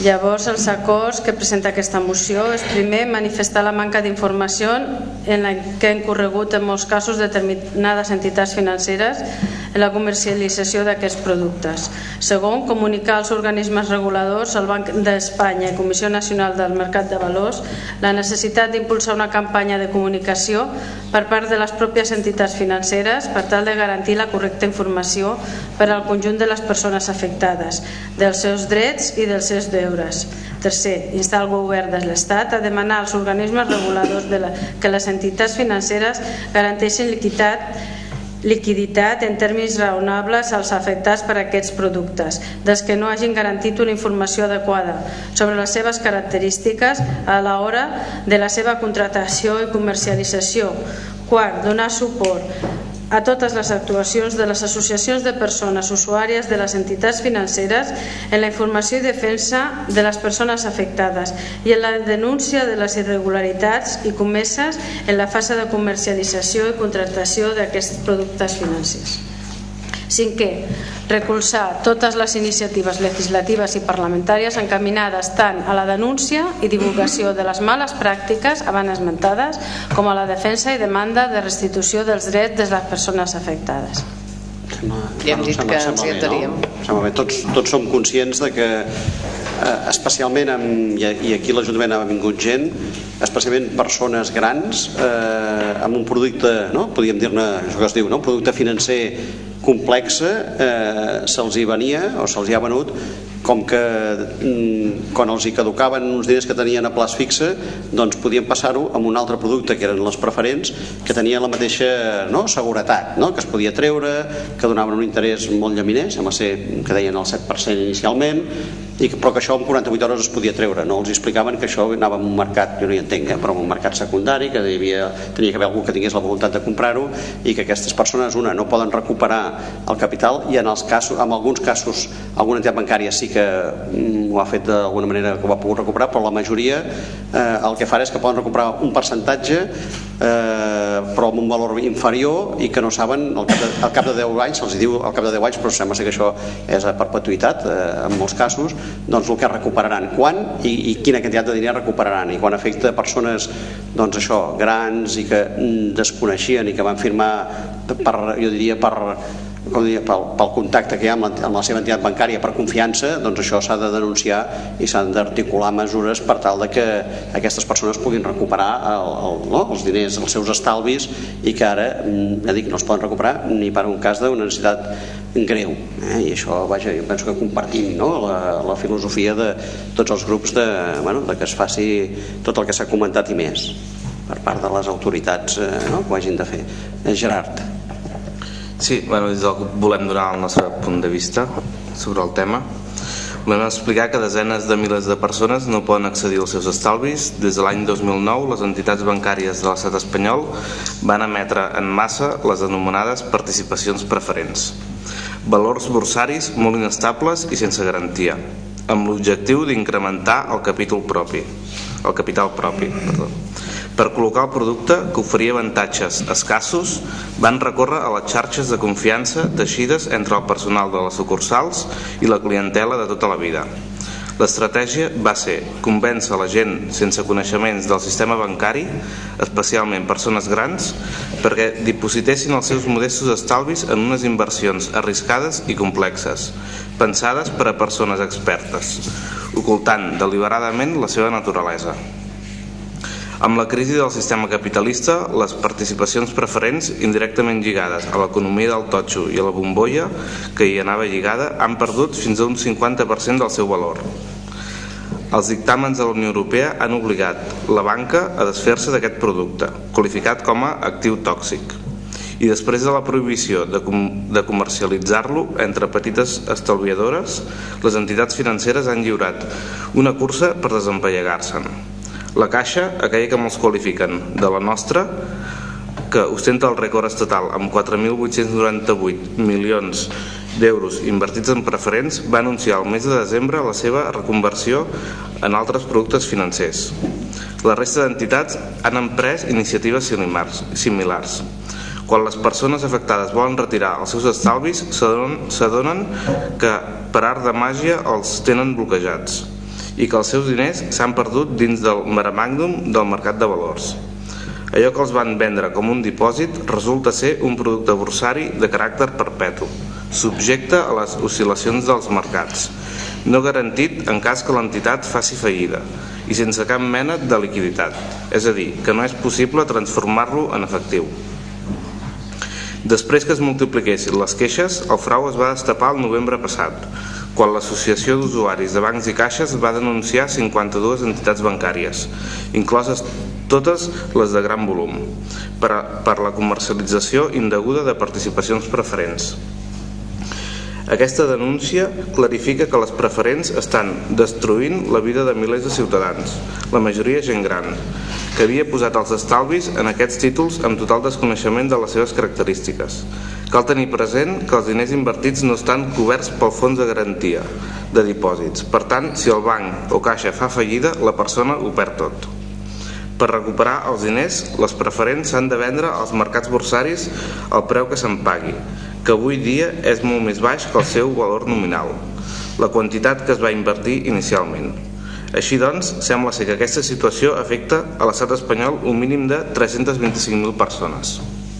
G: Llavors, els acords que presenta aquesta moció és primer manifestar la manca d'informació en la que han corregut en molts casos determinades entitats financeres en la comercialització d'aquests productes. Segon, comunicar als organismes reguladors, el Banc d'Espanya i Comissió Nacional del Mercat de Valors, la necessitat d'impulsar una campanya de comunicació per part de les pròpies entitats financeres per tal de garantir la correcta informació per al conjunt de les persones afectades, dels seus drets i dels seus deures. Tercer, instar el govern de l'Estat a demanar als organismes reguladors de la, que les entitats financeres garanteixin liquiditat liquiditat en termes raonables als afectats per aquests productes, dels que no hagin garantit una informació adequada sobre les seves característiques a l'hora de la seva contractació i comercialització. Quart, donar suport a totes les actuacions de les associacions de persones usuàries de les entitats financeres en la informació i defensa de les persones afectades i en la denúncia de les irregularitats i comeses en la fase de comercialització i contractació d'aquests productes financers. Cinquè, recolzar totes les iniciatives legislatives i parlamentàries encaminades tant a la denúncia i divulgació de les males pràctiques abans esmentades com a la defensa i demanda de restitució dels drets de les persones afectades.
N: Ja hem dit que ens hi entraríem.
A: Sembla bé, tots, tots som conscients de que eh, especialment amb, i aquí l'Ajuntament ha vingut gent, especialment persones grans eh, amb un producte, no? Podríem dir-ne això que es diu, no? Un producte financer complexa, eh, se'ls hi venia o se'ls hi ha venut com que mm, quan els hi caducaven uns diners que tenien a plaç fixe, doncs podien passar-ho amb un altre producte que eren les preferents, que tenien la mateixa, no, seguretat, no? Que es podia treure, que donaven un interès molt llaminer, sembla ser que deien el set per cent inicialment, i que, però que això en quaranta-vuit hores es podia treure. No els explicaven que això anava en un mercat, jo no hi entenc, eh, però en un mercat secundari, que hi havia, tenia que haver algú que tingués la voluntat de comprar-ho, i que aquestes persones, una, no poden recuperar el capital, i en els casos, en alguns casos alguna entitat bancària sí que mm, ho ha fet d'alguna manera que ho ha pogut recuperar, però la majoria eh, el que fan és que poden recuperar un percentatge eh, però amb un valor inferior i que no saben al cap de, al cap de deu anys, se'ls diu al cap de deu anys, però sembla ser que això és a perpetuïtat eh, en molts casos, doncs el que recuperaran, quan i, i quina quantitat de diners recuperaran, i quan afecta persones doncs això, grans i que mm, desconeixien i que van firmar per, jo diria per com diria, pel, pel contacte que hi ha amb la, amb la seva entitat bancària per confiança, doncs això s'ha de denunciar i s'han d'articular mesures per tal de que aquestes persones puguin recuperar el, el, no? els diners, els seus estalvis, i que ara ja dic, no es poden recuperar ni per un cas d'una necessitat greu, eh? I això, vaja, jo penso que compartim, no? la, la filosofia de tots els grups de, bueno, de que es faci tot el que s'ha comentat i més per part de les autoritats eh, no? que ho hagin de fer. eh, Gerard.
H: Sí, bueno, des del grup volem donar el nostre punt de vista sobre el tema. Volem explicar que desenes de milers de persones no poden accedir als seus estalvis. Des de l'any dos mil nou, les entitats bancàries de l'estat espanyol van emetre en massa les anomenades participacions preferents, valors borsaris molt inestables i sense garantia, amb l'objectiu d'incrementar el capital propi, el capital propi, perdó. Per col·locar el producte, que oferia avantatges escassos, van recórrer a les xarxes de confiança teixides entre el personal de les sucursals i la clientela de tota la vida. L'estratègia va ser convèncer la gent sense coneixements del sistema bancari, especialment persones grans, perquè dipositessin els seus modestos estalvis en unes inversions arriscades i complexes, pensades per a persones expertes, ocultant deliberadament la seva naturalesa. Amb la crisi del sistema capitalista, les participacions preferents indirectament lligades a l'economia del totxo i a la bombolla que hi anava lligada han perdut fins a un cinquanta per cent del seu valor. Els dictàmens de la Unió Europea han obligat la banca a desfer-se d'aquest producte, qualificat com a actiu tòxic. I després de la prohibició de, com de comercialitzar-lo entre petites estalviadores, les entitats financeres han lliurat una cursa per desempallegar-se'n. La Caixa, aquella que molts qualifiquen de la nostra, que ostenta el rècord estatal amb quatre mil vuit-cents noranta-vuit milions d'euros invertits en preferents, va anunciar el mes de desembre la seva reconversió en altres productes financers. La resta d'entitats han emprès iniciatives similars. Quan les persones afectades volen retirar els seus estalvis, s'adonen que per art de màgia els tenen bloquejats i que els seus diners s'han perdut dins del maremàgnum del mercat de valors. Allò que els van vendre com un dipòsit resulta ser un producte borsari de caràcter perpetu, subjecte a les oscil·lacions dels mercats, no garantit en cas que l'entitat faci fallida i sense cap mena de liquiditat, és a dir, que no és possible transformar-lo en efectiu. Després que es multipliquessin les queixes, el frau es va destapar el novembre passat, quan l'Associació d'Usuaris de Bancs i Caixes va denunciar cinquanta-dues entitats bancàries, incloses totes les de gran volum, per, a, per la comercialització indeguda de participacions preferents. Aquesta denúncia clarifica que les preferents estan destruint la vida de milers de ciutadans, la majoria gent gran, que havia posat els estalvis en aquests títols amb total desconeixement de les seves característiques. Cal tenir present que els diners invertits no estan coberts pel fons de garantia de dipòsits. Per tant, si el banc o caixa fa fallida, la persona ho perd tot. Per recuperar els diners, les preferents s'han de vendre als mercats borsaris al preu que se'n pagui, que avui dia és molt més baix que el seu valor nominal, la quantitat que es va invertir inicialment. Així doncs, sembla ser que aquesta situació afecta a l'estat espanyol un mínim de tres-cents vint-i-cinc mil persones.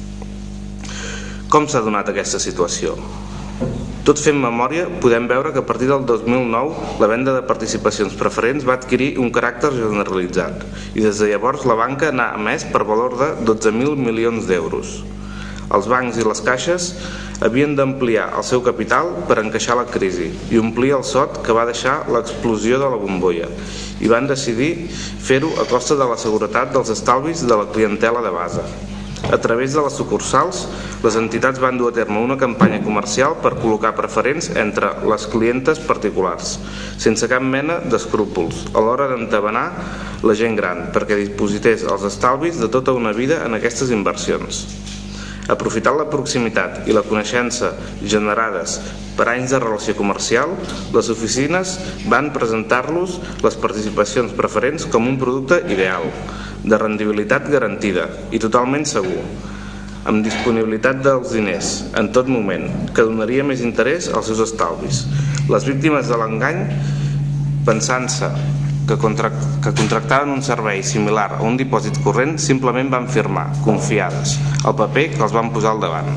H: Com s'ha donat aquesta situació? Tot fent memòria, podem veure que a partir del dos mil nou la venda de participacions preferents va adquirir un caràcter generalitzat i des de llavors la banca n'ha emès per valor de dotze mil milions d'euros. Els bancs i les caixes havien d'ampliar el seu capital per encaixar la crisi i omplir el sot que va deixar l'explosió de la bombolla i van decidir fer-ho a costa de la seguretat dels estalvis de la clientela de base. A través de les sucursals, les entitats van dur a terme una campanya comercial per col·locar preferents entre les clientes particulars, sense cap mena d'escrúpols, a l'hora d'entabanar la gent gran, perquè diposités els estalvis de tota una vida en aquestes inversions. Aprofitant la proximitat i la coneixença generades per anys de relació comercial, les oficines van presentar-los les participacions preferents com un producte ideal, de rendibilitat garantida i totalment segur, amb disponibilitat dels diners en tot moment, que donaria més interès als seus estalvis. Les víctimes de l'engany, pensant-se que, contract, que contractaven un servei similar a un dipòsit corrent, simplement van firmar, confiades, el paper que els van posar al davant.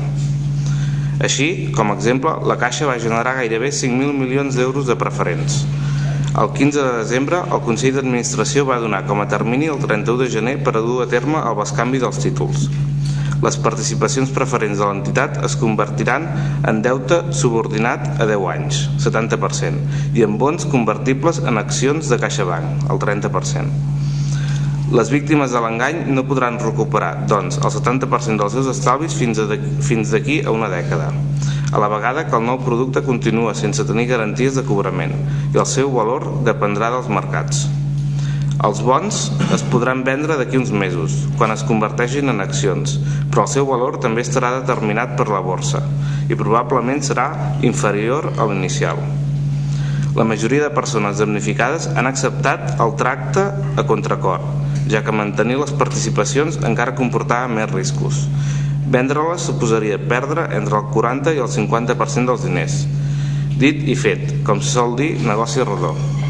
H: Així, com a exemple, la Caixa va generar gairebé cinc mil milions d'euros de preferents. El quinze de desembre, el Consell d'Administració va donar com a termini el trenta-u de gener per a dur a terme el bescanvi dels títols. Les participacions preferents de l'entitat es convertiran en deute subordinat a deu anys, setanta per cent, i en bons convertibles en accions de CaixaBank, el trenta per cent. Les víctimes de l'engany no podran recuperar, doncs, el setanta per cent dels seus estalvis fins d'aquí a una dècada, a la vegada que el nou producte continua sense tenir garanties de cobrament i el seu valor dependrà dels mercats. Els bons es podran vendre d'aquí uns mesos, quan es converteixin en accions, però el seu valor també estarà determinat per la borsa i probablement serà inferior a l'inicial. La majoria de persones damnificades han acceptat el tracte a contracor, ja que mantenir les participacions encara comportava més riscos. Vendre-les suposaria perdre entre el quaranta i el cinquanta per cent dels diners. Dit i fet, com se sol dir, negoci rodó.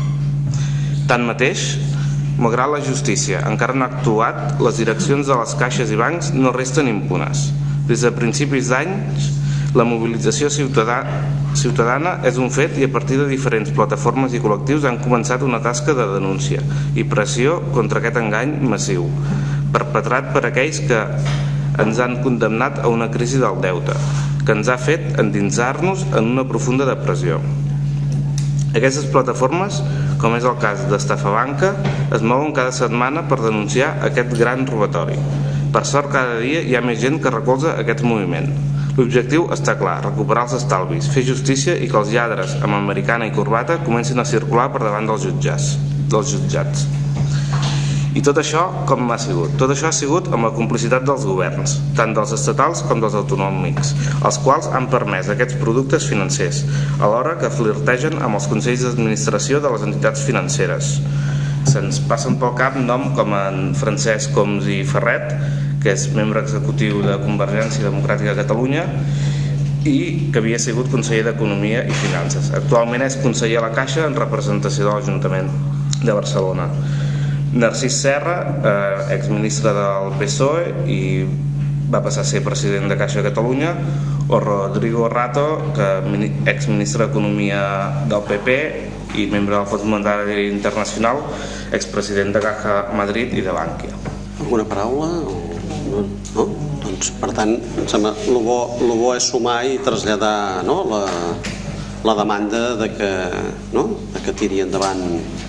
H: Tanmateix, malgrat la justícia encara no ha actuat, les direccions de les caixes i bancs no resten impunes. Des de principis d'anys, la mobilització ciutadana és un fet i a partir de diferents plataformes i col·lectius han començat una tasca de denúncia i pressió contra aquest engany massiu, perpetrat per aquells que ens han condemnat a una crisi del deute, que ens ha fet endinsar-nos en una profunda depressió. Aquestes plataformes, com és el cas d'Estafabanca, es mouen cada setmana per denunciar aquest gran robatori. Per sort, cada dia hi ha més gent que recolza aquest moviment. L'objectiu està clar, recuperar els estalvis, fer justícia i que els lladres amb americana i corbata comencin a circular per davant dels jutjats. Dels jutjats. I tot això com ha sigut? Tot això ha sigut amb la complicitat dels governs, tant dels estatals com dels autonòmics, els quals han permès aquests productes financers, alhora que flirtegen amb els consells d'administració de les entitats financeres. Se'ns passen pel cap nom com en Francesc Homs i Ferret, que és membre executiu de Convergència Democràtica de Catalunya i que havia sigut conseller d'Economia i Finances. Actualment és conseller a la Caixa en representació de l'Ajuntament de Barcelona. Narcís Serra, eh, exministre del P S O E i va passar a ser president de Caixa de Catalunya, o Rodrigo Rato, que exministre d'Economia del P P i membre del Fons Monetari Internacional, expresident de Caja Madrid i de Bankia.
A: Alguna paraula? No? No? Doncs, per tant, em sembla, el bo, el bo és sumar i traslladar, no, la, la demanda de que, no, de que tiri endavant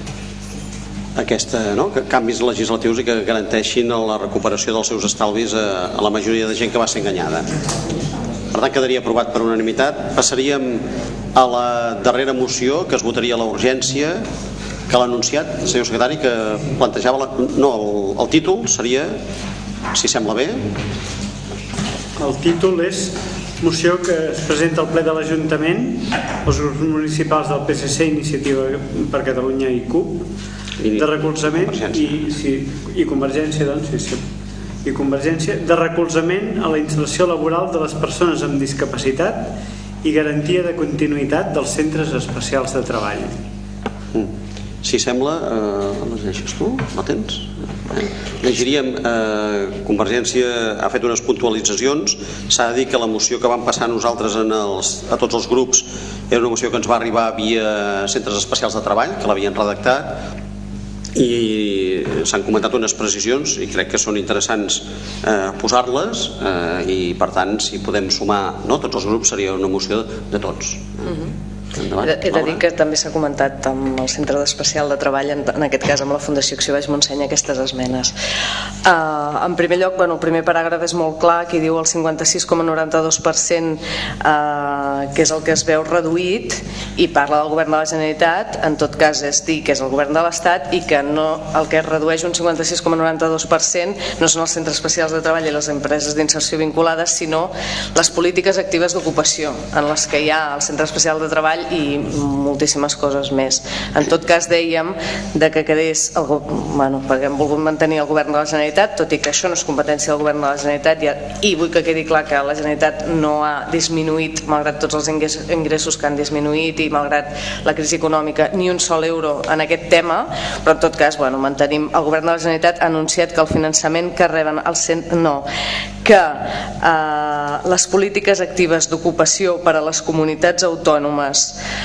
A: aquesta, no, que canvis legislatius i que garanteixin la recuperació dels seus estalvis a, a la majoria de gent que va ser enganyada. Per tant, quedaria aprovat per unanimitat. Passaríem a la darrera moció, que es votaria a la urgència, que l'ha anunciat el senyor secretari, que plantejava la, no, el, el títol seria, si sembla bé.
C: El títol és moció que es presenta al ple de l'Ajuntament, els grups municipals del P S C, Iniciativa per Catalunya i C U P, de recolzament i, sí, i Convergència, doncs, sí, sí, i Convergència, de recolzament a la instal·lació laboral de les persones amb discapacitat i garantia de continuïtat dels centres especials de treball.
A: Mm. Si sembla, eh, les llegeixes tu? La tens? Eh? Llegiríem, eh, Convergència ha fet unes puntualitzacions. S'ha de dir que la moció que vam passar nosaltres en els, a tots els grups era una moció que ens va arribar via centres especials de treball, que l'havien redactat, i s'han comentat unes precisions i crec que són interessants eh, posar-les, eh, i per tant, si podem sumar, no, tots els grups, seria una moció de tots.
N: Mm-hmm. He de, he de dir que també s'ha comentat amb el Centre Especial de Treball, en, en aquest cas amb la Fundació Acció Baix Montseny, aquestes esmenes. Uh, en primer lloc, bueno, el primer paràgraf és molt clar, que diu el cinquanta-sis coma noranta-dos per cent, uh, que és el que es veu reduït, i parla del govern de la Generalitat. En tot cas és dir que és el govern de l'Estat, i que no, el que es redueix un cinquanta-sis coma noranta-dos per cent no són els centres especials de treball i les empreses d'inserció vinculades, sinó les polítiques actives d'ocupació, en les que hi ha el Centre Especial de Treball i moltíssimes coses més. En tot cas, dèiem de que quedés el, bueno, perquè hem volgut mantenir el govern de la Generalitat, tot i que això no és competència del govern de la Generalitat, i, i vull que quedi clar que la Generalitat no ha disminuït, malgrat tots els ingressos que han disminuït i malgrat la crisi econòmica, ni un sol euro en aquest tema, però en tot cas, bueno, mantenim. El govern de la Generalitat ha anunciat que el finançament que reben el cent... no, que eh, les polítiques actives d'ocupació per a les comunitats autònomes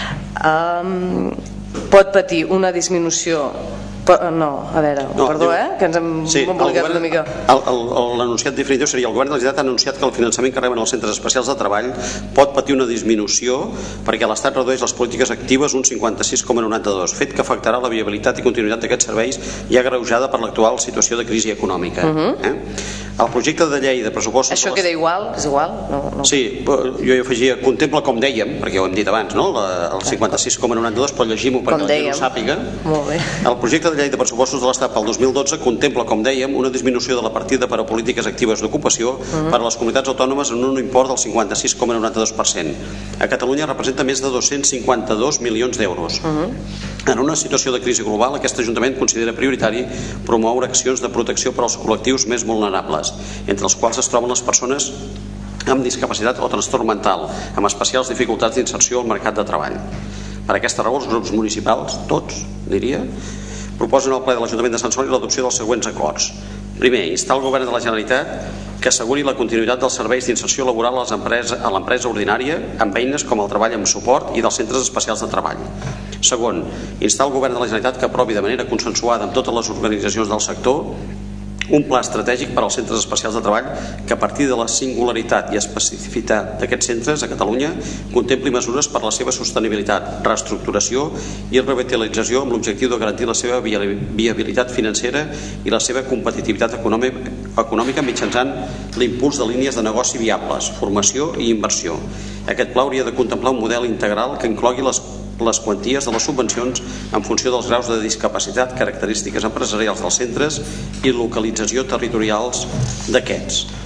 N: Um, pot patir una disminució. No, a veure, no, perdó, diu, eh? Que ens hem
A: sí,
N: complicat una mica.
A: L'anunciat definitiu seria: el govern de la Generalitat ha anunciat que el finançament que reben els centres especials de treball pot patir una disminució perquè l'Estat redueix les polítiques actives un cinquanta-sis coma noranta-dos, fet que afectarà la viabilitat i continuïtat d'aquests serveis ja agreujada per l'actual situació de crisi econòmica. Uh-huh. eh? El projecte de llei de pressupostos...
N: Això queda igual? És igual? No, no.
A: Sí, jo hi afegia, contempla, com dèiem, perquè ho hem dit abans, no? La, el cinquanta-sis coma noranta-dos, però llegim-ho perquè la gent ho sàpiga.
N: Molt bé.
A: El projecte de llei de pressupostos de l'Estat pel dos mil dotze contempla, com dèiem, una disminució de la partida per a polítiques actives d'ocupació uh-huh. per a les comunitats autònomes en un import del cinquanta-sis coma noranta-dos per cent. A Catalunya representa més de dos-cents cinquanta-dos milions d'euros. Uh-huh. En una situació de crisi global, aquest Ajuntament considera prioritari promoure accions de protecció per als col·lectius més vulnerables, entre els quals es troben les persones amb discapacitat o trastorn mental, amb especials dificultats d'inserció al mercat de treball. Per aquesta raó, els grups municipals, tots, diria, proposen al ple de l'Ajuntament de Sant Celoni l'adopció dels següents acords. Primer, instar el govern de la Generalitat que asseguri la continuïtat dels serveis d'inserció laboral a l'empresa ordinària amb eines com el treball amb suport i dels centres especials de treball. Segon, instar el govern de la Generalitat que aprovi de manera consensuada amb totes les organitzacions del sector un pla estratègic per als centres especials de treball que a partir de la singularitat i especificitat d'aquests centres a Catalunya contempli mesures per a la seva sostenibilitat, reestructuració i revitalització amb l'objectiu de garantir la seva viabilitat financera i la seva competitivitat econòmica mitjançant l'impuls de línies de negoci viables, formació i inversió. Aquest pla hauria de contemplar un model integral que inclogui les les quanties de les subvencions en funció dels graus de discapacitat, característiques empresarials dels centres i localització territorials d'aquests.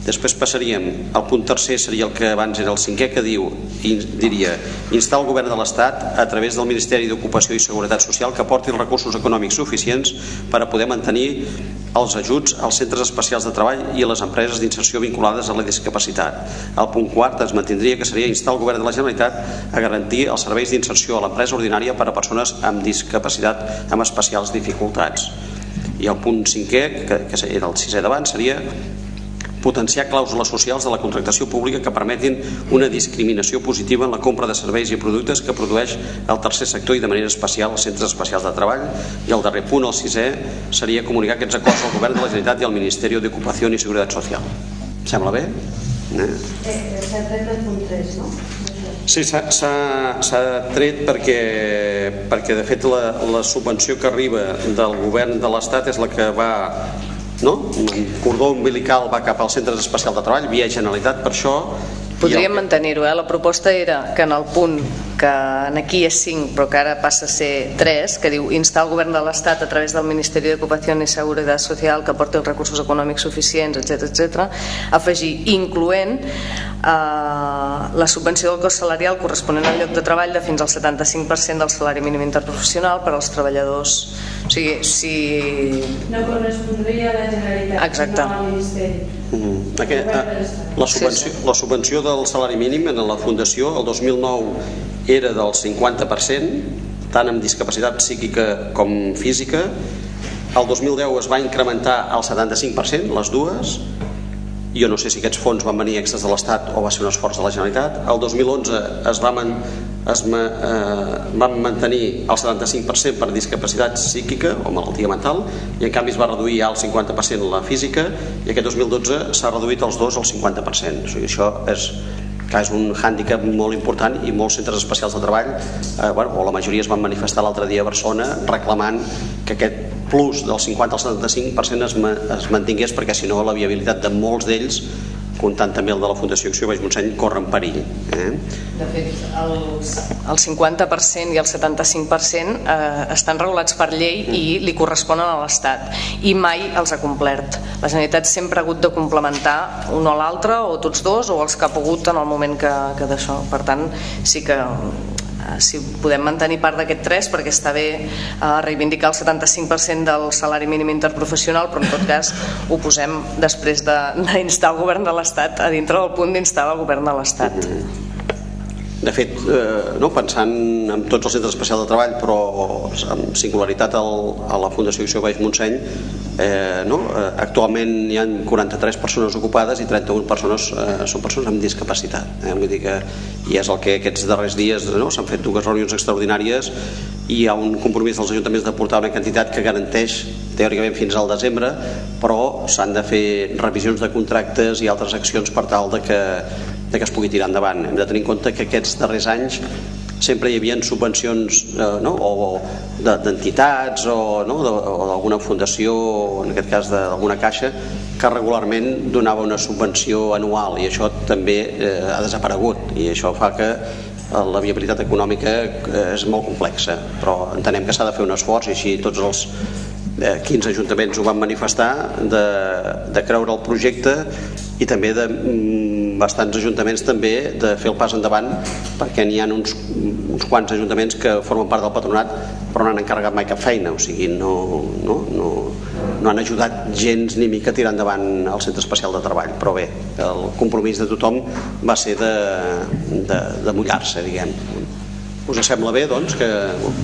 A: Després passaríem, el punt tercer seria el que abans era el cinquè, que diu, diria, instar el govern de l'Estat a través del Ministeri d'Ocupació i Seguretat Social que aporti els recursos econòmics suficients per a poder mantenir els ajuts als centres especials de treball i a les empreses d'inserció vinculades a la discapacitat. El punt quart es mantindria, que seria instar el govern de la Generalitat a garantir els serveis d'inserció a l'empresa ordinària per a persones amb discapacitat amb especials dificultats. I el punt cinquè, que, que era el sisè d'abans, seria potenciar clàusules socials de la contractació pública que permetin una discriminació positiva en la compra de serveis i productes que produeix el tercer sector i de manera especial els centres especials de treball. I el darrer punt, el sisè, seria comunicar aquests acords al Govern de la Generalitat i al Ministeri d'Ocupació i Seguretat Social. Sembla bé? Eh?
G: S'ha tret el punt tres, no?
A: Sí, s'ha tret perquè, perquè de fet la, la subvenció que arriba del Govern de l'Estat és la que va... no? Un cordó umbilical va cap als centres especials de treball via Generalitat, per això
N: podríem que... mantenir-ho, eh? La proposta era que en el punt que aquí és cinc però que ara passa a ser tres, que diu instar el govern de l'Estat a través del Ministeri d'Ocupació i Seguretat Social que aporti els recursos econòmics suficients, etcètera, etcètera, afegir incloent eh, la subvenció del cost salarial corresponent al lloc de treball de fins al setanta-cinc per cent del salari mínim interprofessional per als treballadors. O sigui, si...
G: no correspondria a la Generalitat.
N: Exacte.
G: No al Ministeri.
A: Mm-hmm. Aquest, la, subvenció, la subvenció del salari mínim en la Fundació el dos mil nou era del cinquanta per cent, tant amb discapacitat psíquica com física. El dos mil deu es va incrementar al setanta-cinc per cent, les dues. Jo no sé si aquests fons van venir extras de l'Estat o va ser un esforç de la Generalitat. El dos mil onze es va, man, es ma, eh, van mantenir el setanta-cinc per cent per discapacitat psíquica o malaltia mental, i en canvi es va reduir al cinquanta per cent la física, i aquest dos mil dotze s'ha reduït els dos al cinquanta per cent. O sigui, això és, que és un hàndicap molt important, i molts centres especials de treball, eh, bueno, o la majoria es van manifestar l'altre dia a Barcelona reclamant que aquest plus del cinquanta al setanta-cinc per cent es, ma, es mantingués, perquè si no la viabilitat de molts d'ells, comptant també el de la Fundació Acció Baix Montseny, corre en perill. Eh?
N: De fet, els, el cinquanta per cent i el setanta-cinc per cent eh, estan regulats per llei i li corresponen a l'Estat, i mai els ha complert. La Generalitat sempre ha hagut de complementar un o l'altre, o tots dos, o els que ha pogut en el moment que, que d'això. Per tant, sí que si podem mantenir part d'aquest tres, perquè està bé eh, reivindicar el setanta-cinc per cent del salari mínim interprofessional, però en tot cas ho posem després d'instar el govern de l'Estat a dintre del punt d'instar el govern de l'Estat.
A: De fet, eh, no, pensant en tots els centres especials de treball, però amb singularitat al, a la Fundació Acció Baix Montseny, eh, no, eh, actualment hi ha quaranta-tres persones ocupades i trenta-una persones eh, són persones amb discapacitat. Eh, vull dir que, i és el que aquests darrers dies, no, s'han fet dues reunions extraordinàries, i hi ha un compromís dels ajuntaments de portar una quantitat que garanteix teòricament fins al desembre, però s'han de fer revisions de contractes i altres accions per tal de que que es pugui tirar endavant. Hem de tenir en compte que aquests darrers anys sempre hi havia subvencions eh, no? o d'entitats o, no? o d'alguna fundació, o en aquest cas d'alguna caixa, que regularment donava una subvenció anual, i això també eh, ha desaparegut, i això fa que la viabilitat econòmica és molt complexa, però entenem que s'ha de fer un esforç, i així tots els eh, quinze ajuntaments ho van manifestar, de, de creure el projecte, i també de mm, bastants ajuntaments també de fer el pas endavant, perquè n'hi ha uns, uns quants ajuntaments que formen part del patronat però no han encarregat mai cap feina, o sigui, no, no, no, no han ajudat gens ni mica a tirar endavant el centre especial de treball. Però bé, el compromís de tothom va ser de, de, de mullar-se, diguem. Us sembla bé, doncs, que...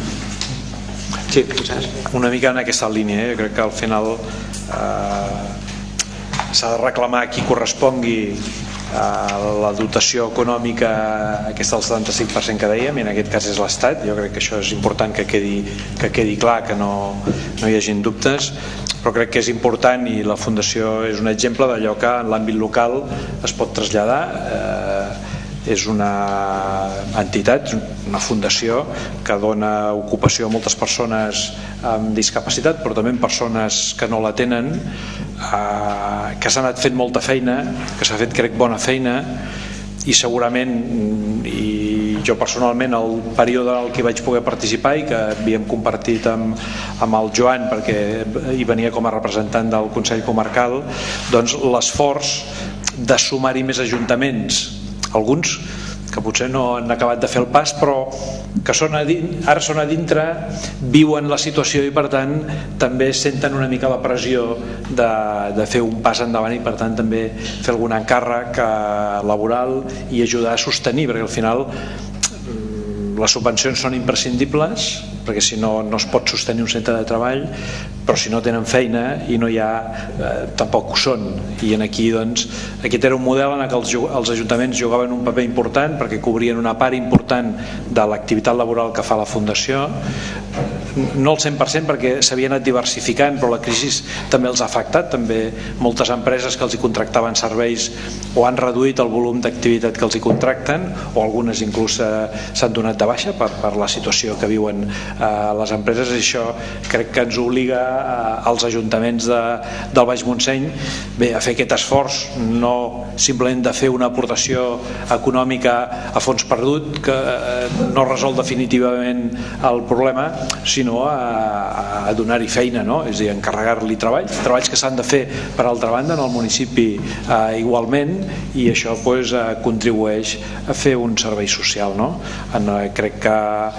A: Sí,
F: una mica en aquesta línia, eh? Crec que al final eh, s'ha de reclamar qui correspongui a la dotació econòmica aquesta del setanta-cinc per cent que dèiem, i en aquest cas és l'Estat. Jo crec que això és important que quedi, que quedi clar, que no, no hi hagin dubtes, però crec que és important, i la Fundació és un exemple d'allò que en l'àmbit local es pot traslladar. eh, és una entitat, una fundació que dona ocupació a moltes persones amb discapacitat, però també en persones que no la tenen, eh, que s'ha anat fent molta feina, que s'ha fet, crec, bona feina, i segurament, i jo personalment, el període en el que vaig poder participar i que havíem compartit amb, amb el Joan, perquè hi venia com a representant del Consell Comarcal, doncs l'esforç de sumar-hi més ajuntaments, alguns que potser no han acabat de fer el pas, però que són a din, ara són a dintre, viuen la situació i per tant també senten una mica la pressió de, de fer un pas endavant i per tant també fer algun encàrrec laboral i ajudar a sostenir, perquè al final les subvencions són imprescindibles perquè si no no es pot sostenir un centre de treball, però si no tenen feina i no hi ha, eh, tampoc ho són, i en aquí doncs aquest era un model en què els, els ajuntaments jugaven un paper important perquè cobrien una part important de l'activitat laboral que fa la Fundació, no el cent per cent perquè s'havia anat diversificant, però la crisi també els ha afectat, també moltes empreses que els hi contractaven serveis o han reduït el volum d'activitat que els hi contracten o algunes inclús s'han donat de baixa per, per la situació que viuen eh, les empreses, i això crec que ens obliga eh, als ajuntaments de, del Baix Montseny bé, a fer aquest esforç, no simplement de fer una aportació econòmica a fons perdut que eh, no resol definitivament el problema, sinó a, a donar-hi feina, no? És a dir, encarregar-li treballs, treballs que s'han de fer per altra banda en el municipi eh, igualment, i això pues, eh, contribueix a fer un servei social, no? En, eh, crec que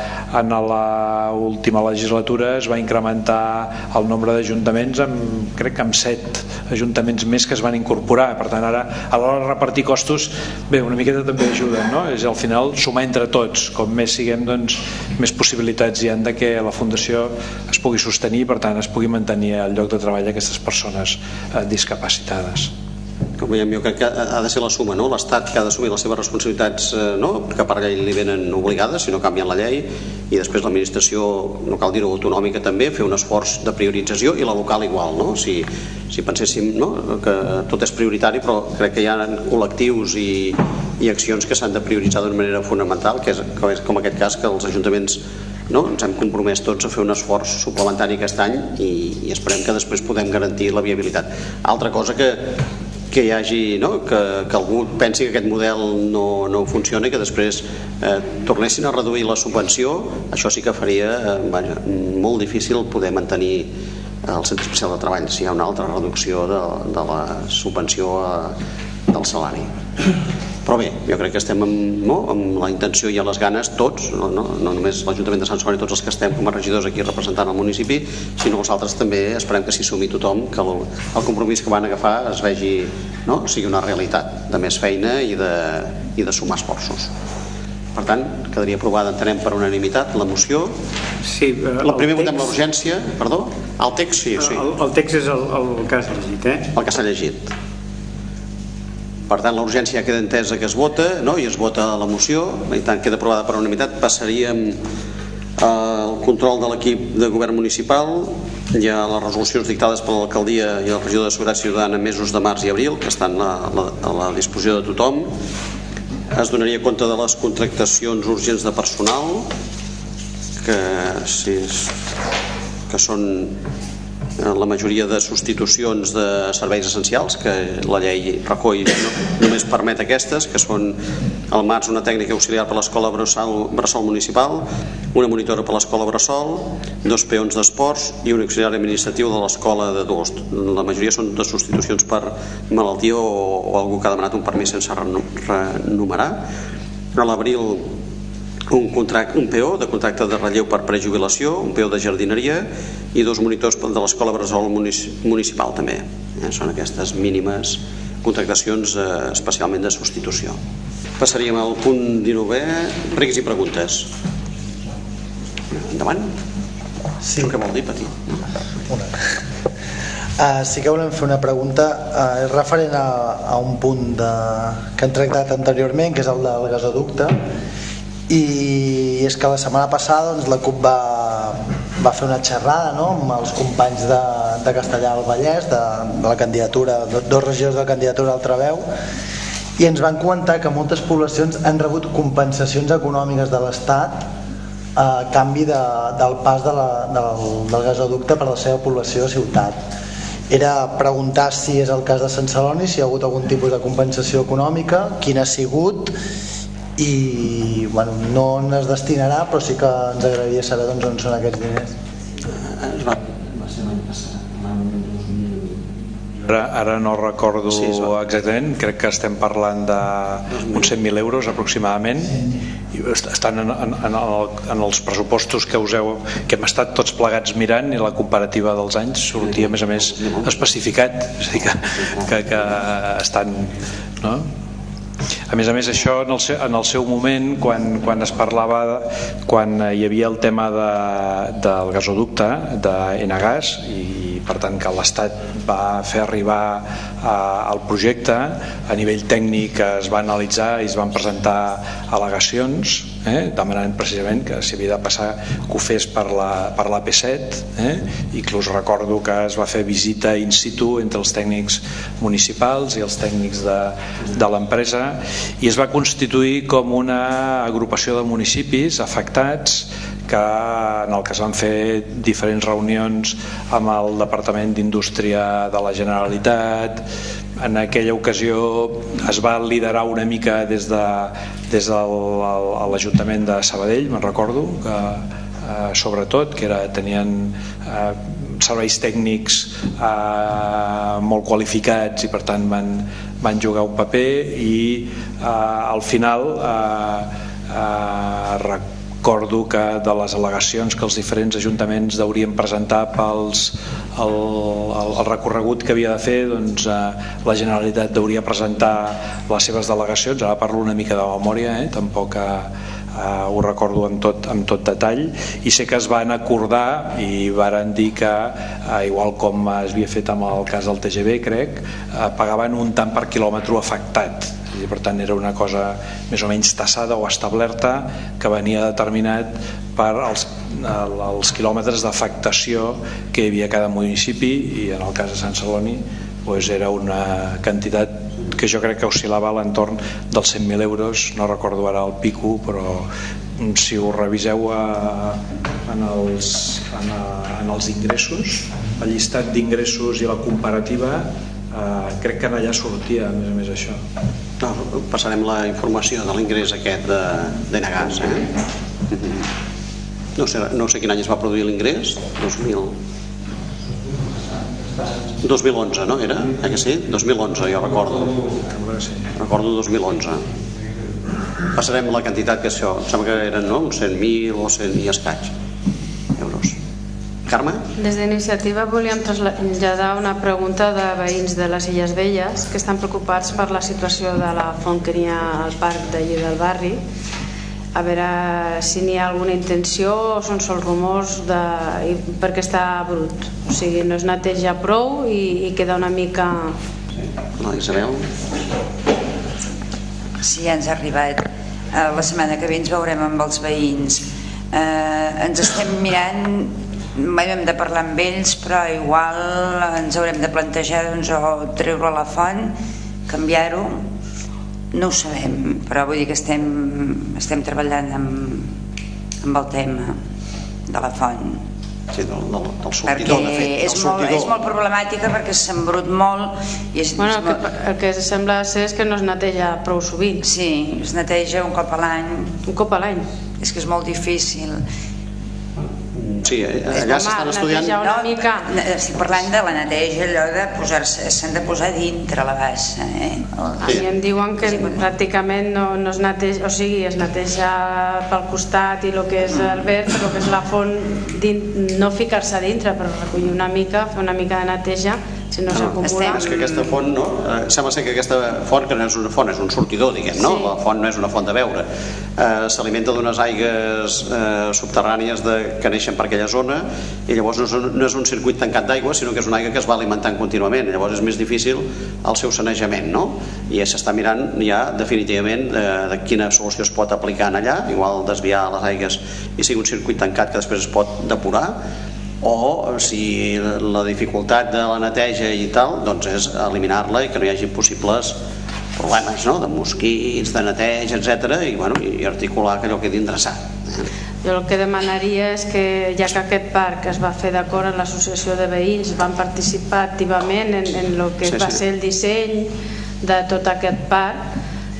F: en l'última legislatura es va incrementar el nombre d'ajuntaments amb, crec que amb set ajuntaments més que es van incorporar, per tant ara a l'hora de repartir costos bé, una miqueta també ajuda, no? És al final sumar entre tots, com més siguem doncs més possibilitats hi han de que la Fundació es pugui sostenir i per tant es pugui mantenir el lloc de treball d'aquestes persones eh, discapacitades.
A: Com veiem, jo crec que ha de ser la suma, no? L'Estat que ha d'assumir les seves responsabilitats, eh, no? Que per llei li venen obligades si no canvien la llei, i després l'administració, no cal dir-ho, autonòmica també, fer un esforç de priorització, i la local igual, no? Si, si penséssim, no? Que tot és prioritari, però crec que hi ha col·lectius i, i accions que s'han de prioritzar d'una manera fonamental, que és, que és com aquest cas que els ajuntaments, no? Ens hem compromès tots a fer un esforç suplementari aquest any i, i esperem que després podem garantir la viabilitat. Altra cosa que que hi hagi, no? que, que algú pensi que aquest model no, no funciona i que després eh, tornessin a reduir la subvenció, això sí que faria eh, vaja, molt difícil poder mantenir el centre especial de treball si hi ha una altra reducció de, de la subvenció eh, del salari. Però bé, jo crec que estem amb, no? amb la intenció i les ganes tots, no, no, no només l'Ajuntament de Sant Celoni, tots els que estem com a regidors aquí representant el municipi, sinó els altres també esperem que s'hi sumi tothom, que el, el compromís que van agafar es vegi, no? sigui una realitat de més feina i de, i de sumar esforços. Per tant, quedaria aprovada, entenem, per unanimitat la moció.
C: Sí, el
A: primer
C: text...
A: votem la urgència, perdó? El text, sí, sí.
C: El, el text és el, el que has llegit, eh?
A: El que s'ha llegit. Per tant, la urgència ja queda entesa que es vota, no? I es vota la moció, i tant queda aprovada per unanimitat. Passaríem al control de l'equip de govern municipal. Hi ha les resolucions dictades per l'alcaldia i el regidor de Seguretat Ciutadana en mesos de març i abril, que estan a la, a la disposició de tothom. Es donaria compte de les contractacions urgents de personal, que, sí, que són la majoria de substitucions de serveis essencials, que la llei recull, no, només permet aquestes, que són al març una tècnica auxiliar per l'escola Bressol, Bressol municipal, una monitora per l'escola Bressol, dos peons d'esports i un auxiliar administratiu de l'escola d'adults. La majoria són de substitucions per malaltia o, o algú que ha demanat un permís sense renumerar. A l'abril un, contract, un P O de contracte de relleu per prejubilació, un P O de jardineria i dos monitors de l'escola Bressol municipal també. Eh? Són aquestes mínimes contractacions eh, especialment de substitució. Passaríem al punt dinovè, pregs i preguntes. Endavant.
I: Sí.
A: Què vol dir, Petit?
I: Una. Uh, sí que volem fer una pregunta uh, referent a, a un punt de, que hem tractat anteriorment, que és el del gasoducte. I és que la setmana passada doncs, la CUP va, va fer una xerrada, no?, amb els companys de, de Castellar del Vallès, de, de la candidatura, dos regidors de la candidatura Altra Veu, i ens van comentar que moltes poblacions han rebut compensacions econòmiques de l'Estat a canvi de, del pas de la, del, del gasoducte per a la seva població a ciutat. Era preguntar si és el cas de Sant Celoni, si hi ha hagut algun tipus de compensació econòmica, quina ha sigut, i bueno, no on es destinarà, però sí que ens agradaria saber doncs, on són aquests diners.
A: Es va, va ser l'any passat, l'any dos mil
F: Ara, ara no recordo sí, exactament, crec que estem parlant d'uns cent mil euros aproximadament, i estan en, en, en, el, en els pressupostos que us heu, que hem estat tots plegats mirant, i la comparativa dels anys sortia a més a més especificat, és a dir que, que, que estan, no? A més a més, això en el seu, en el seu moment, quan, quan es parlava, quan hi havia el tema de, del gasoducte d'Enagas, i per tant que l'Estat va fer arribar a, al projecte, a nivell tècnic es va analitzar i es van presentar al·legacions, eh, demanant precisament que s'hi havia de passar, que ho fes per la, per la P set, eh, i inclús recordo que es va fer visita in situ entre els tècnics municipals i els tècnics de, de l'empresa, i es va constituir com una agrupació de municipis afectats, que en el que es van fer diferents reunions amb el Departament d'Indústria de la Generalitat. En aquella ocasió es va liderar una mica des de, des de l'Ajuntament de Sabadell, me'n recordo, que eh, sobretot, que era, tenien eh, serveis tècnics eh, molt qualificats, i per tant van, van jugar un paper, i eh, al final eh, eh, recordo que de les al·legacions que els diferents ajuntaments haurien presentar pels el, el, el recorregut que havia de fer, doncs eh, la Generalitat hauria presentar les seves delegacions. Ara parlo una mica de memòria, eh? Tampoc eh, eh, ho recordo amb tot, amb tot detall, i sé que es van acordar i varen dir que eh, igual com es havia fet amb el cas del T G V, crec, eh, pagaven un tant per quilòmetre afectat, i per tant era una cosa més o menys tassada o establerta, que venia determinat per als, els quilòmetres d'afectació que hi havia a cada municipi, i en el cas de Sant Celoni doncs era una quantitat que jo crec que oscil·lava a l'entorn dels cent mil euros, no recordo ara el pico, però si ho reviseu a, en, els, en, a, en els ingressos, el llistat d'ingressos i la comparativa, eh, crec que en allà sortia a més a més això.
A: No, passarem la informació de l'ingrés aquest d'Enagas, eh? No sé, no sé quin any es va produir l'ingrés, dos mil dos mil onze, no era? Eh que sí? dos mil onze, jo recordo. Recordo dos mil onze. Passarem la quantitat que això, em sembla que eren, no?, uns cent mil o cent i escaig euros. Carme?
G: Des d'Iniciativa volíem traslladar una pregunta de veïns de les Illes Velles que estan preocupats per la situació de la font que n'hi ha al parc d'allí del barri, a veure si n'hi ha alguna intenció o són sols rumors de, perquè està brut, o sigui, no es neteja prou i, i queda una mica...
A: No, Isabel?
M: Sí, ja ens ha arribat. La setmana que ve ens veurem amb els veïns. Eh, ens estem mirant, mai hem de parlar amb ells, però igual ens haurem de plantejar, doncs, o treure la font, canviar-ho, no ho sabem, però vull dir que estem, estem treballant amb, amb el tema de la font.
A: Sí, del, del, del sortidor, de fet.
M: És molt, és molt problemàtica perquè s'ha embrut molt. I és,
G: bueno,
M: és molt...
G: el, que, el que sembla ser és que no es neteja prou sovint.
M: Sí, es neteja un cop a l'any.
G: Un cop a l'any?
M: És que és molt difícil.
A: Sí, allà s'estan estudiant...
M: No, mica. Estic parlant de la neteja, allò de posar-se, s'han de posar dintre la bassa, eh?
G: A mi em diuen que pràcticament no, no es neteja, o sigui, es neteja pel costat i el que és el verd, però que és la font, no ficar-se dintre, però recollir una mica, fer una mica de neteja, si no, no s'acumula.
A: És que aquesta font, no? Eh, sembla ser que aquesta font, que no és una font, és un sortidor, diguem, no? Sí. La font no és una font de beure. Eh, S'alimenta d'unes aigues eh, subterrànies de, que neixen per aquella zona, i llavors no és un, no és un circuit tancat d'aigua, sinó que és una aigua que es va alimentant contínuament. Llavors és més difícil el seu sanejament, no? I s'està mirant ja definitivament eh, de quina solució es pot aplicar en allà, igual desviar les aigues i sigui un circuit tancat que després es pot depurar, o si la dificultat de la neteja i tal, doncs és eliminar-la i que no hi hagi possibles problemes, no?, de mosquits, de neteja, etcètera, i, bueno, i articular que allò quedi endreçat.
G: Jo el que demanaria és que, ja que aquest parc es va fer d'acord amb l'associació de veïns, van participar activament en, en el que sí, va sí. ser el disseny de tot aquest parc,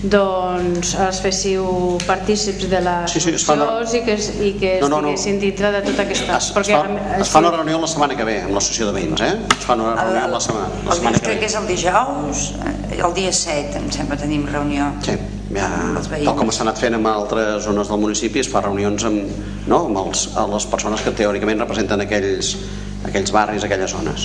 G: doncs els féssiu partícips de les solucions i que estiguessin dintre de tota aquesta...
A: Es fa una reunió la setmana que ve amb l'associació de veïns, eh? Es fa una reunió la setmana que ve.
M: Que és el dijous, el dia set, em sembla, tenim reunió.
A: Sí, tal com s'ha anat fent en altres zones del municipi, es fa reunions amb les persones que teòricament representen aquells barris, aquelles zones.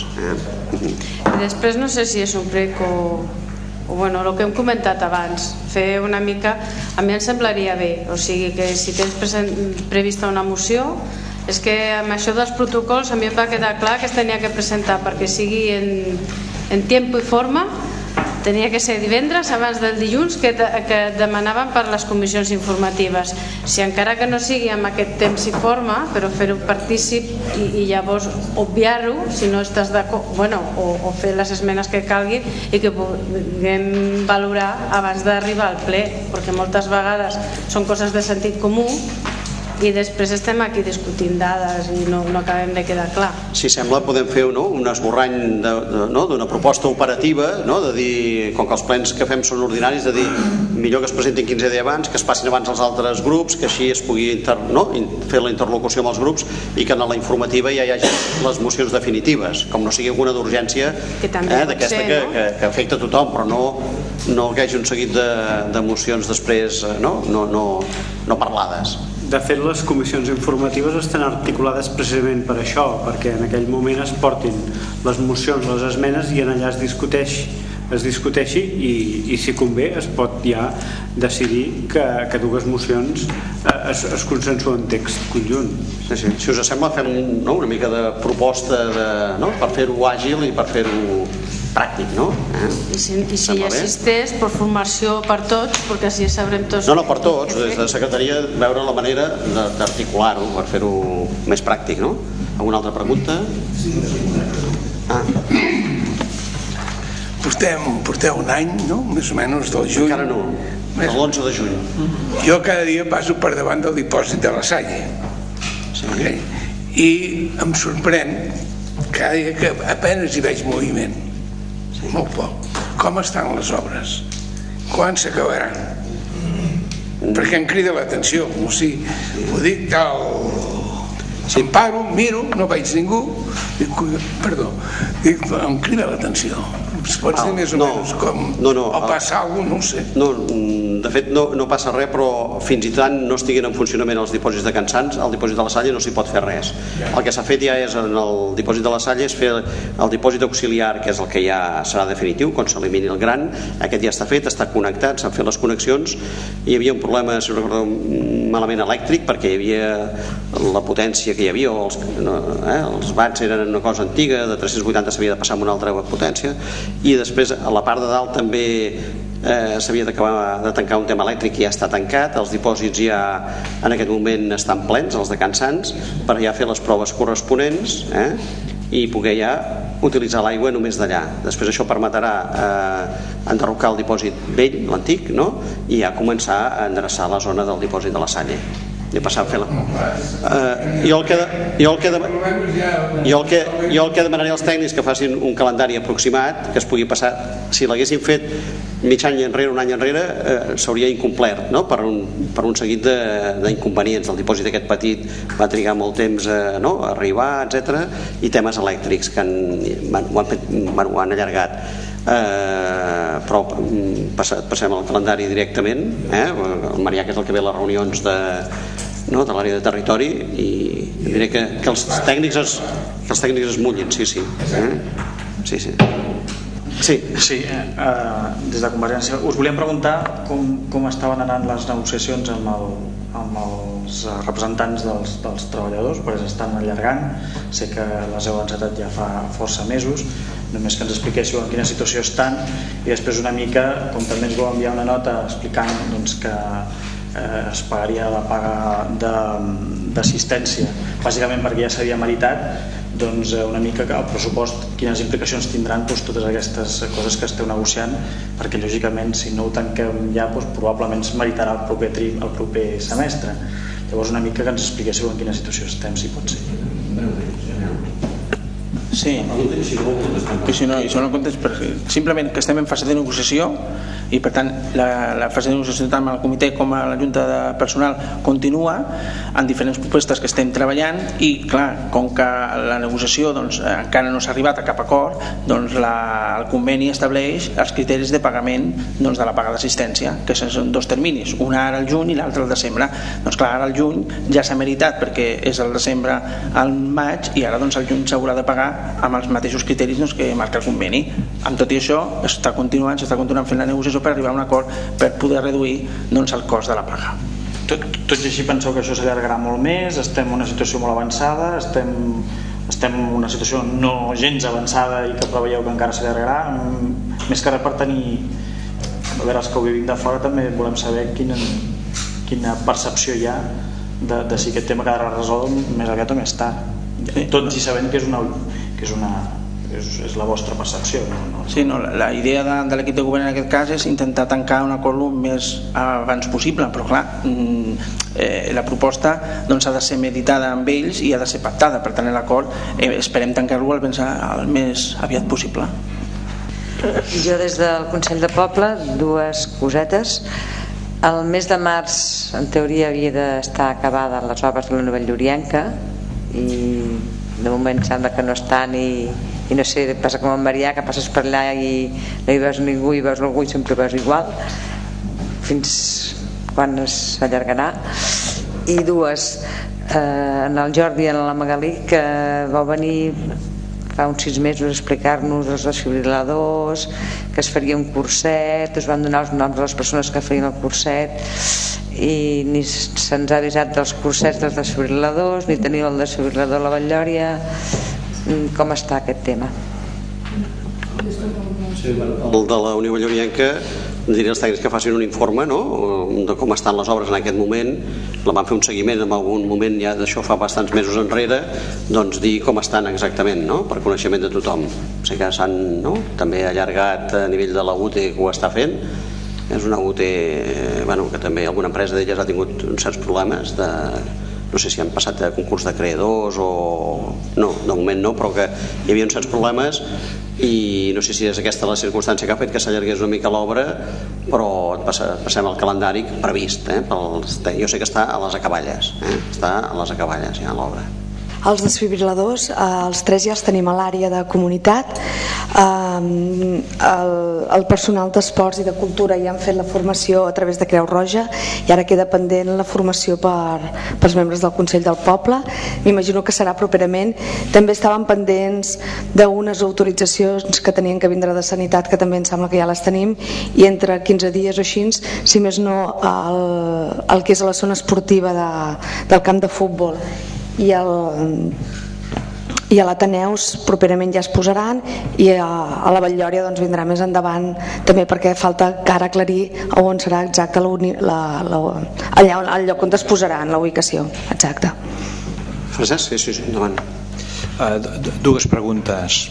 G: I després no sé si és un prec o... o bueno, el que hem comentat abans, fer una mica, a mi em semblaria bé, o sigui que si tens prevista una moció, és que amb això dels protocols a mi em va quedar clar que es tenia que presentar perquè sigui en temps i forma, tenia que ser divendres abans del dilluns que demanaven per les comissions informatives. Si encara que no sigui amb aquest temps i forma, però fer-ho partícip i llavors obviar-ho si no estàs d'acord, bueno, o fer les esmenes que calgui i que puguem valorar abans d'arribar al ple, perquè moltes vegades són coses de sentit comú i després estem aquí discutint dades i no acabem de quedar clar.
A: Si sembla podem fer un esborrany d'una proposta operativa, de dir, com que els plens que fem són ordinaris, de dir millor que es presentin quinze dies abans, que es passin abans els altres grups, que així es pugui fer la interlocució amb els grups i que en la informativa ja hi hagi les mocions definitives, com no sigui alguna d'urgència d'aquesta que afecta a tothom, però no que hi hagi un seguit de mocions després no parlades.
C: De fet, les comissions informatives estan articulades precisament per això, perquè en aquell moment es portin les mocions, les esmenes i en allà es discuteix es discuteixi i si convé es pot ja decidir que dues mocions es consensuen text conjunt.
A: Si us sembla fem una mica de proposta per fer-ho àgil i per fer-ho pràctic, no?
G: I si hi assisteix per formació per tots, perquè així sabrem tots...
A: No, no, per tots, des de la secretaria veure la manera d'articular-ho per fer-ho més pràctic, no? Alguna altra pregunta? Ah.
P: Porteu un any, no? Més o menys del juny.
A: Encara no, de l'onze de juny.
P: Jo cada dia passo per davant del dipòsit de la Salle i em sorprèn cada dia que apenas hi veig moviment, molt poc. Com estan les obres? Quan s'acabaran? Perquè em crida l'atenció, o sigui, ho dic tal... Em paro, miro, no veig ningú, perdó, em crida l'atenció. Es pot dir més o menys com o passa alguna cosa, no ho sé.
A: De fet no passa res, però fins i tant no estiguin en funcionament els dipòsits de Cansans, al dipòsit de la Salle no s'hi pot fer res. El que s'ha fet ja és en el dipòsit de la Salle és fer el dipòsit auxiliar, que és el que ja serà definitiu quan s'elimini el gran. Aquest ja està fet, està connectat, s'han fet les connexions. Hi havia un problema, si no recordo malament, elèctric, perquè hi havia la potència que hi havia, els watts eren una cosa antiga, de tres-cents vuitanta s'havia de passar amb una altra potència, i després a la part de dalt també s'havia de tancar un tema elèctric que ja està tancat. Els dipòsits ja en aquest moment estan plens, els de Cansans, per ja fer les proves corresponents i poder ja utilitzar l'aigua només d'allà. Després això permetrà enderrocar el dipòsit vell, l'antic, i ja començar a endreçar la zona del dipòsit de la Salle i passar a fer la... Jo el que demanaré als tècnics que facin un calendari aproximat, que es pugui passar, si l'haguessin fet mig any enrere, un any enrere, s'hauria incomplert per un seguit d'inconvenients. El dipòsit aquest petit va trigar molt temps a arribar, etcètera, i temes elèctrics que ho han allargat. Però passem al calendari directament. El Marià, que és el que ve a les reunions de l'àrea de territori, i diré que els tècnics es mullin. Sí, sí. Sí, sí.
F: Sí, sí eh, des de Convergència us volíem preguntar com, com estaven anant les negociacions amb, el, amb els representants dels, dels treballadors, perquè s'estan allargant. Sé que les heu encetat ja fa força mesos, només que ens expliquéssiu en quina situació estan, i després una mica, com també ens vau enviar una nota explicant doncs, que eh, es pagaria la paga d'assistència bàsicament perquè ja s'havia meritat, doncs una mica el pressupost, quines implicacions tindran doncs, totes aquestes coses que esteu negociant, perquè lògicament si no ho tanquem ja doncs, probablement es meritarà el proper, tri, el proper semestre. Llavors una mica que ens expliquéssiu en quina situació estem, si pot ser.
L: Sí, i si no, i si no contest, simplement que estem en fase de negociació i per tant la, la fase de negociació tant al comitè com a la junta de personal continua en diferents propostes que estem treballant i clar, com que la negociació doncs, encara no s'ha arribat a cap acord, doncs la, el conveni estableix els criteris de pagament doncs, de la paga d'assistència, que són dos terminis, una ara al juny i l'altra al desembre. Doncs clar, ara al juny ja s'ha meritat perquè és el desembre al maig i ara doncs al juny s'haurà de pagar amb els mateixos criteris doncs, que marca el conveni. Amb tot i això està continuant, s'està continuant fent la negociació per arribar a un acord per poder reduir doncs, el cost de la paga.
F: Tot, tot i així penseu que això s'allargarà molt més, estem en una situació molt avançada, estem, estem en una situació no gens avançada i que preveieu que encara s'allargarà, més que res per tenir, a veure, els que ho vivim de fora també volem saber quina, quina percepció hi ha de, de si aquest tema quedarà resolt més aviat o més tard. Sí. Tots hi sabem que és una, que és una és, és la vostra percepció, no? No,
L: sí, no, la, la idea de, de l'equip de govern en aquest cas és intentar tancar un acord el més abans possible, però clar eh, la proposta doncs, ha de ser meditada amb ells i ha de ser pactada, per tant l'acord eh, esperem tancar-lo el, el més aviat possible.
Q: Jo des del Consell de Poble dues cosetes. El mes de març en teoria havia d'estar acabada les obres de la Nova Llorienca i de moment sembla que no estan i, i no sé, passa com en Marià que passes per allà i no hi veus ningú i veus algú i sempre veus igual fins quan s'allargarà. I dues eh, en el Jordi i en la Magalí que vau venir fa uns sis mesos a explicar-nos els desfibriladors, que es faria un curset, us van donar els noms de les persones que farien el curset i ni se'ns ha avisat dels cursets dels desfibriladors, ni teniu el desfibrilador a la Batllòria. Com està aquest tema?
A: El de la Unió Llorienca diré als tècnics que facin un informe, no?, de com estan les obres en aquest moment. La van fer un seguiment en algun moment, ja d'això fa bastants mesos enrere, doncs dir com estan exactament, no?, per coneixement de tothom. Sé que s'han, no?, també allargat a nivell de la U T E que ho està fent. És una U T E bueno, que també alguna empresa d'elles ha tingut uns certs problemes de, no sé si han passat a concurs de creadors o no, de moment no, però que hi havia uns certs problemes i no sé si és aquesta la circumstància que ha fet que s'allargués una mica l'obra, però passem al calendari previst, eh, pels, jo sé que està a les acaballes, eh, està a les acaballes ja l'obra.
J: Els desfibriladors, eh, els tres ja els tenim a l'àrea de comunitat. Eh, el, el personal d'esports i de cultura ja han fet la formació a través de Creu Roja i ara queda pendent la formació per, pels membres del Consell del Poble. M'imagino que serà properament. També estaven pendents d'unes autoritzacions que tenien que vindre de Sanitat, que també em sembla que ja les tenim, i entre quinze dies o així, si més no, el, el que és a la zona esportiva de, del camp de futbol i el i a l'Ateneus properament ja es posaran i a, a la Batllòria doncs vindrà més endavant també perquè falta encara aclarir on serà exacte la, la, la, allà on, el lloc on es posaran, la ubicació exacta.
A: Francesc, sí, sí, sí, endavant.
F: Uh, dues preguntes.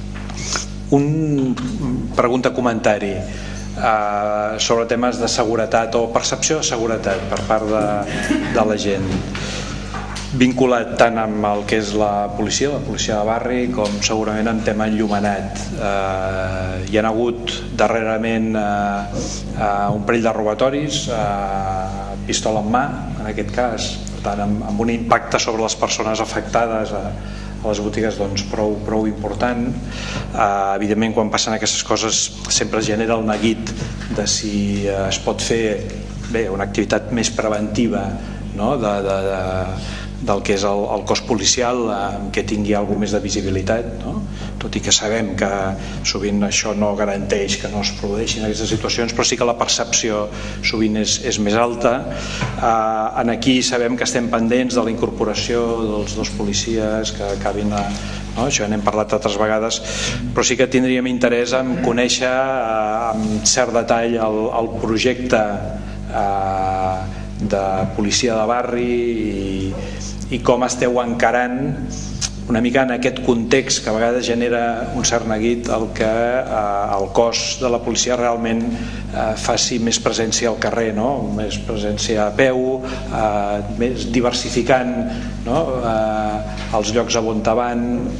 F: Un pregunta comentari uh, sobre temes de seguretat o percepció de seguretat per part de, de la gent, vinculat tant amb el que és la policia, la policia de barri, com segurament en tema enllumenat. Eh, hi ha hagut darrerament eh, eh, un parell de robatoris, eh, pistola en mà, en aquest cas, per tant, amb, amb un impacte sobre les persones afectades a, a les botigues doncs, prou, prou important. Eh, evidentment, quan passen aquestes coses sempre es genera el neguit de si eh, es pot fer bé, una activitat més preventiva, no?, de, de, de del que és el, el cos policial, eh, que tingui alguna més de visibilitat, no? Tot i que sabem que sovint això no garanteix que no es produeixin aquestes situacions, però sí que la percepció sovint és, és més alta. Eh, en aquí sabem que estem pendents de la incorporació dels dos policies que acabin a, no? Això ja n'hem parlat altres vegades, però sí que tindríem interès en conèixer eh, amb cert detall el, el projecte eh, de policia de barri i, i com esteu encarant una mica en aquest context que a vegades genera un cert neguit el que eh, el cos de la policia realment eh, faci més presència al carrer, no? Més presència a peu, eh, més diversificant, no? eh, els llocs on van.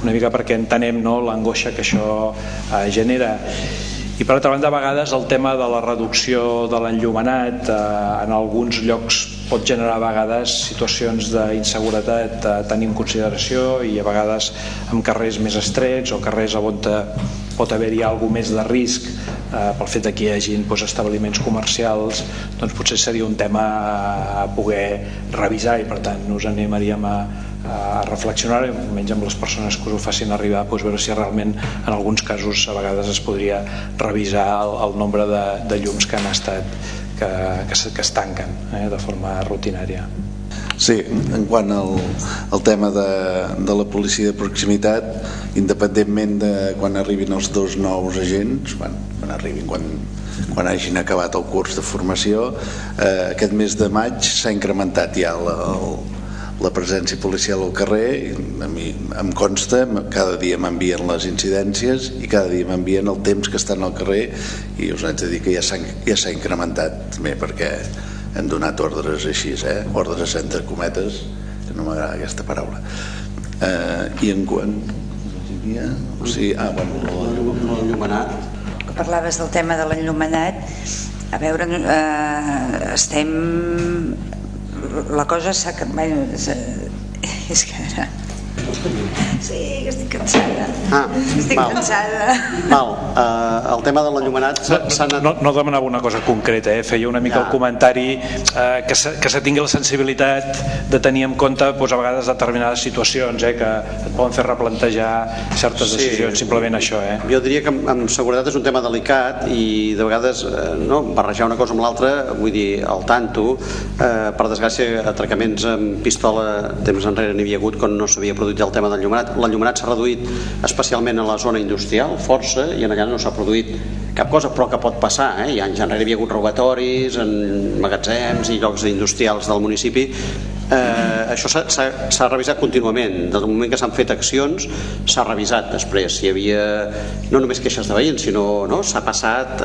F: una mica perquè entenem, no, l'angoixa que això eh, genera. I per altra banda, a vegades el tema de la reducció de l'enllumenat eh, en alguns llocs pot generar a vegades situacions d'inseguretat a tenir en consideració, i a vegades en carrers més estrets o carrers on pot haver-hi alguna més de risc eh, pel fet que hi hagi doncs, establiments comercials, doncs potser seria un tema a poder revisar, i per tant us animaríem a a reflexionar, almenys amb les persones que us ho facin arribar, doncs veure si realment en alguns casos a vegades es podria revisar el, el nombre de, de llums que han estat que, que, que es tanquen eh, de forma rutinària.
R: Sí, en quant al, al tema de, de la policia de proximitat, independentment de quan arribin els dos nous agents, quan, quan arribin, quan, quan hagin acabat el curs de formació, eh, aquest mes de maig s'ha incrementat ja la, el, la presència policial al carrer. A mi em consta, cada dia m'envien les incidències i cada dia m'envien el temps que estan al carrer, i us haig de dir que ja s'ha ja s'ha incrementat també, perquè hem donat ordres així, eh? ordres entre cometes, que no m'agrada aquesta paraula. Eh, I en quant... O sigui, ah, bueno,
A: l'enllumenat.
M: Que parlaves del tema de l'enllumenat, a veure, eh, estem... la cosa s'ha... Bueno, és que... Sí, que estic cansada.
A: Ah,
M: estic
A: val.
M: cansada.
A: Val. Uh, el tema de l'enllumenat s'ha anat...
F: No, no demanava una cosa concreta, eh? Feia una mica ja. el comentari eh, que, se, que se tingui la sensibilitat de tenir en compte doncs, a vegades determinades situacions eh, que et poden fer replantejar certes decisions, sí. Simplement això. Eh?
A: Jo diria que amb seguretat és un tema delicat, i de vegades eh, no, barrejar una cosa amb l'altra, vull dir, al tanto, eh, per desgràcia, atracaments amb pistola temps enrere n'hi havia hagut quan no s'havia produït el tema del l'enllumenat. L'enllumenat s'ha reduït especialment a la zona industrial, força, i en allà no s'ha produït cap cosa, però que pot passar, eh? I anys enrere hi havia hagut robatoris en magatzems i llocs industrials del municipi. Eh, això s'ha revisat contínuament. Des del moment que s'han fet accions s'ha revisat després. Hi havia no només queixes de veïns, sinó no, s'ha passat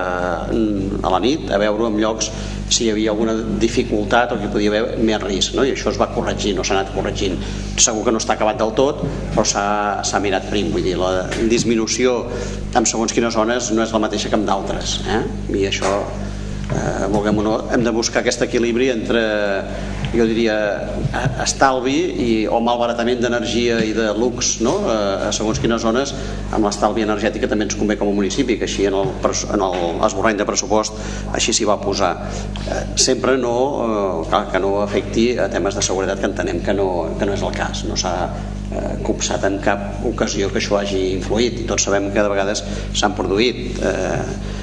A: eh, a la nit a veure en llocs si hi havia alguna dificultat o que hi podia haver més risc, no? I això es va corregir, no s'ha anat corregint. Segur que no està acabat del tot, però s'ha mirat prim. Vull dir, la disminució en segons quines zones no és la mateixa que en d'altres, eh? I això eh, vulguem o no, hem de buscar aquest equilibri entre, jo diria, estalvi i, o malbaratament d'energia i de lux, no? A segons quines zones, amb l'estalvi energètic també ens convé com a municipi, que així en el, en l'esborrany de pressupost així s'hi va posar. Eh, sempre no, eh, clar, que no afecti a temes de seguretat, que entenem que no, que no és el cas, no s'ha eh, copsat en cap ocasió que això hagi influït, i tots sabem que de vegades s'han produït eh,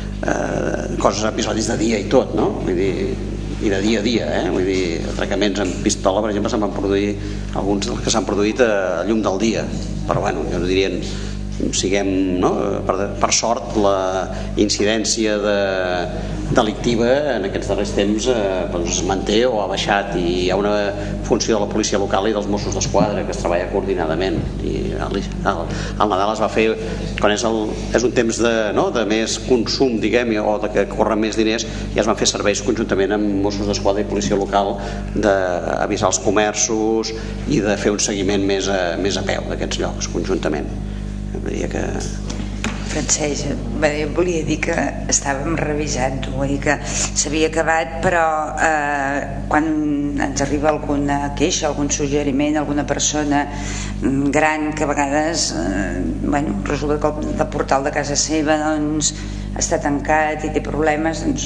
A: eh, coses, episodis de dia i tot, no? Vull dir, i de dia a dia, eh? Vull dir, atracaments amb pistola, per exemple, se'n van produir alguns dels que s'han produït a llum del dia, però bueno, jo no diria, siguem, no? per, per sort la incidència de, delictiva en aquests darrers temps eh, doncs es manté o ha baixat, i hi ha una funció de la policia local i dels Mossos d'Esquadra que es treballa coordinadament, i el, el, el Nadal es va fer quan és, el, és un temps de, no? de més consum, diguem, o de que corren més diners, i es van fer serveis conjuntament amb Mossos d'Esquadra i policia local d'avisar els comerços i de fer un seguiment més a, més a peu d'aquests llocs conjuntament. Diria que...
M: Francesc, volia dir que estàvem revisant-ho, vull dir que s'havia acabat, però eh, quan ens arriba alguna queixa, algun suggeriment, alguna persona gran que a vegades eh, bueno, resulta que el portal de casa seva doncs, està tancat i té problemes, doncs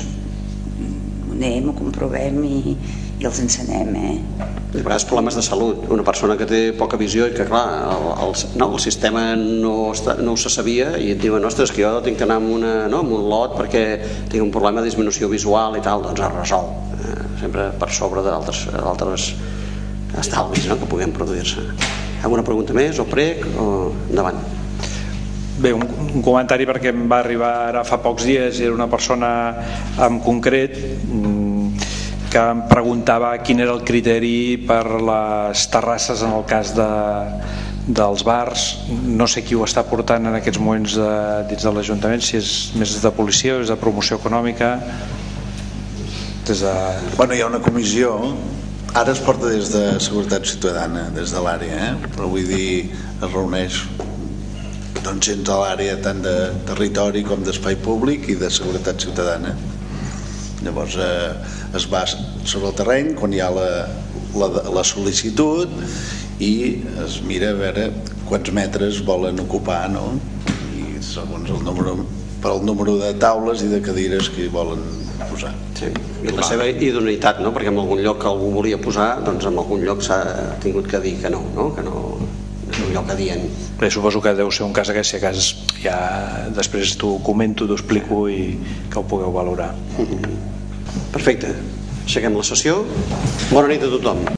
M: ho anem, ho comprovem i, i els encenem, eh?
A: A vegades problemes de salut, una persona que té poca visió i que clar, el, el, no, el sistema no, està, no ho se sabia, i et diuen, ostres, que jo tinc que anar amb, una, no, amb un lot perquè tinc un problema de disminució visual i tal, doncs es resol, eh, sempre per sobre d'altres estalvis, no?, que puguem produir-se. Alguna pregunta més o prec o endavant?
F: Bé, un, un comentari perquè em va arribar ara fa pocs dies, i era una persona en concret que em preguntava quin era el criteri per les terrasses en el cas de, dels bars. No sé qui ho està portant en aquests moments de, dins de l'Ajuntament, si és més de policia o és de promoció econòmica. Des de...
R: Bueno, hi ha una comissió ara es porta des de Seguretat Ciutadana, des de l'àrea, eh? Però vull dir, es reuneix doncs gens a l'àrea tant de territori com d'espai públic i de seguretat ciutadana. Llavors eh, es va sobre el terreny quan hi ha la, la, la sol·licitud i es mira a veure quants metres volen ocupar, no? I segons el número, per el número de taules i de cadires que hi volen posar.
A: Sí. I la seva idoneïtat, no? Perquè en algun lloc que algú volia posar, doncs en algun lloc s'ha tingut que dir que no, no? Que no és un lloc adient.
F: Bé, suposo que deu ser un cas aquest, si a cas ja després t'ho comento, t'ho explico i que ho pugueu valorar.
A: Perfecte, aixequem la sessió. Bona nit a tothom.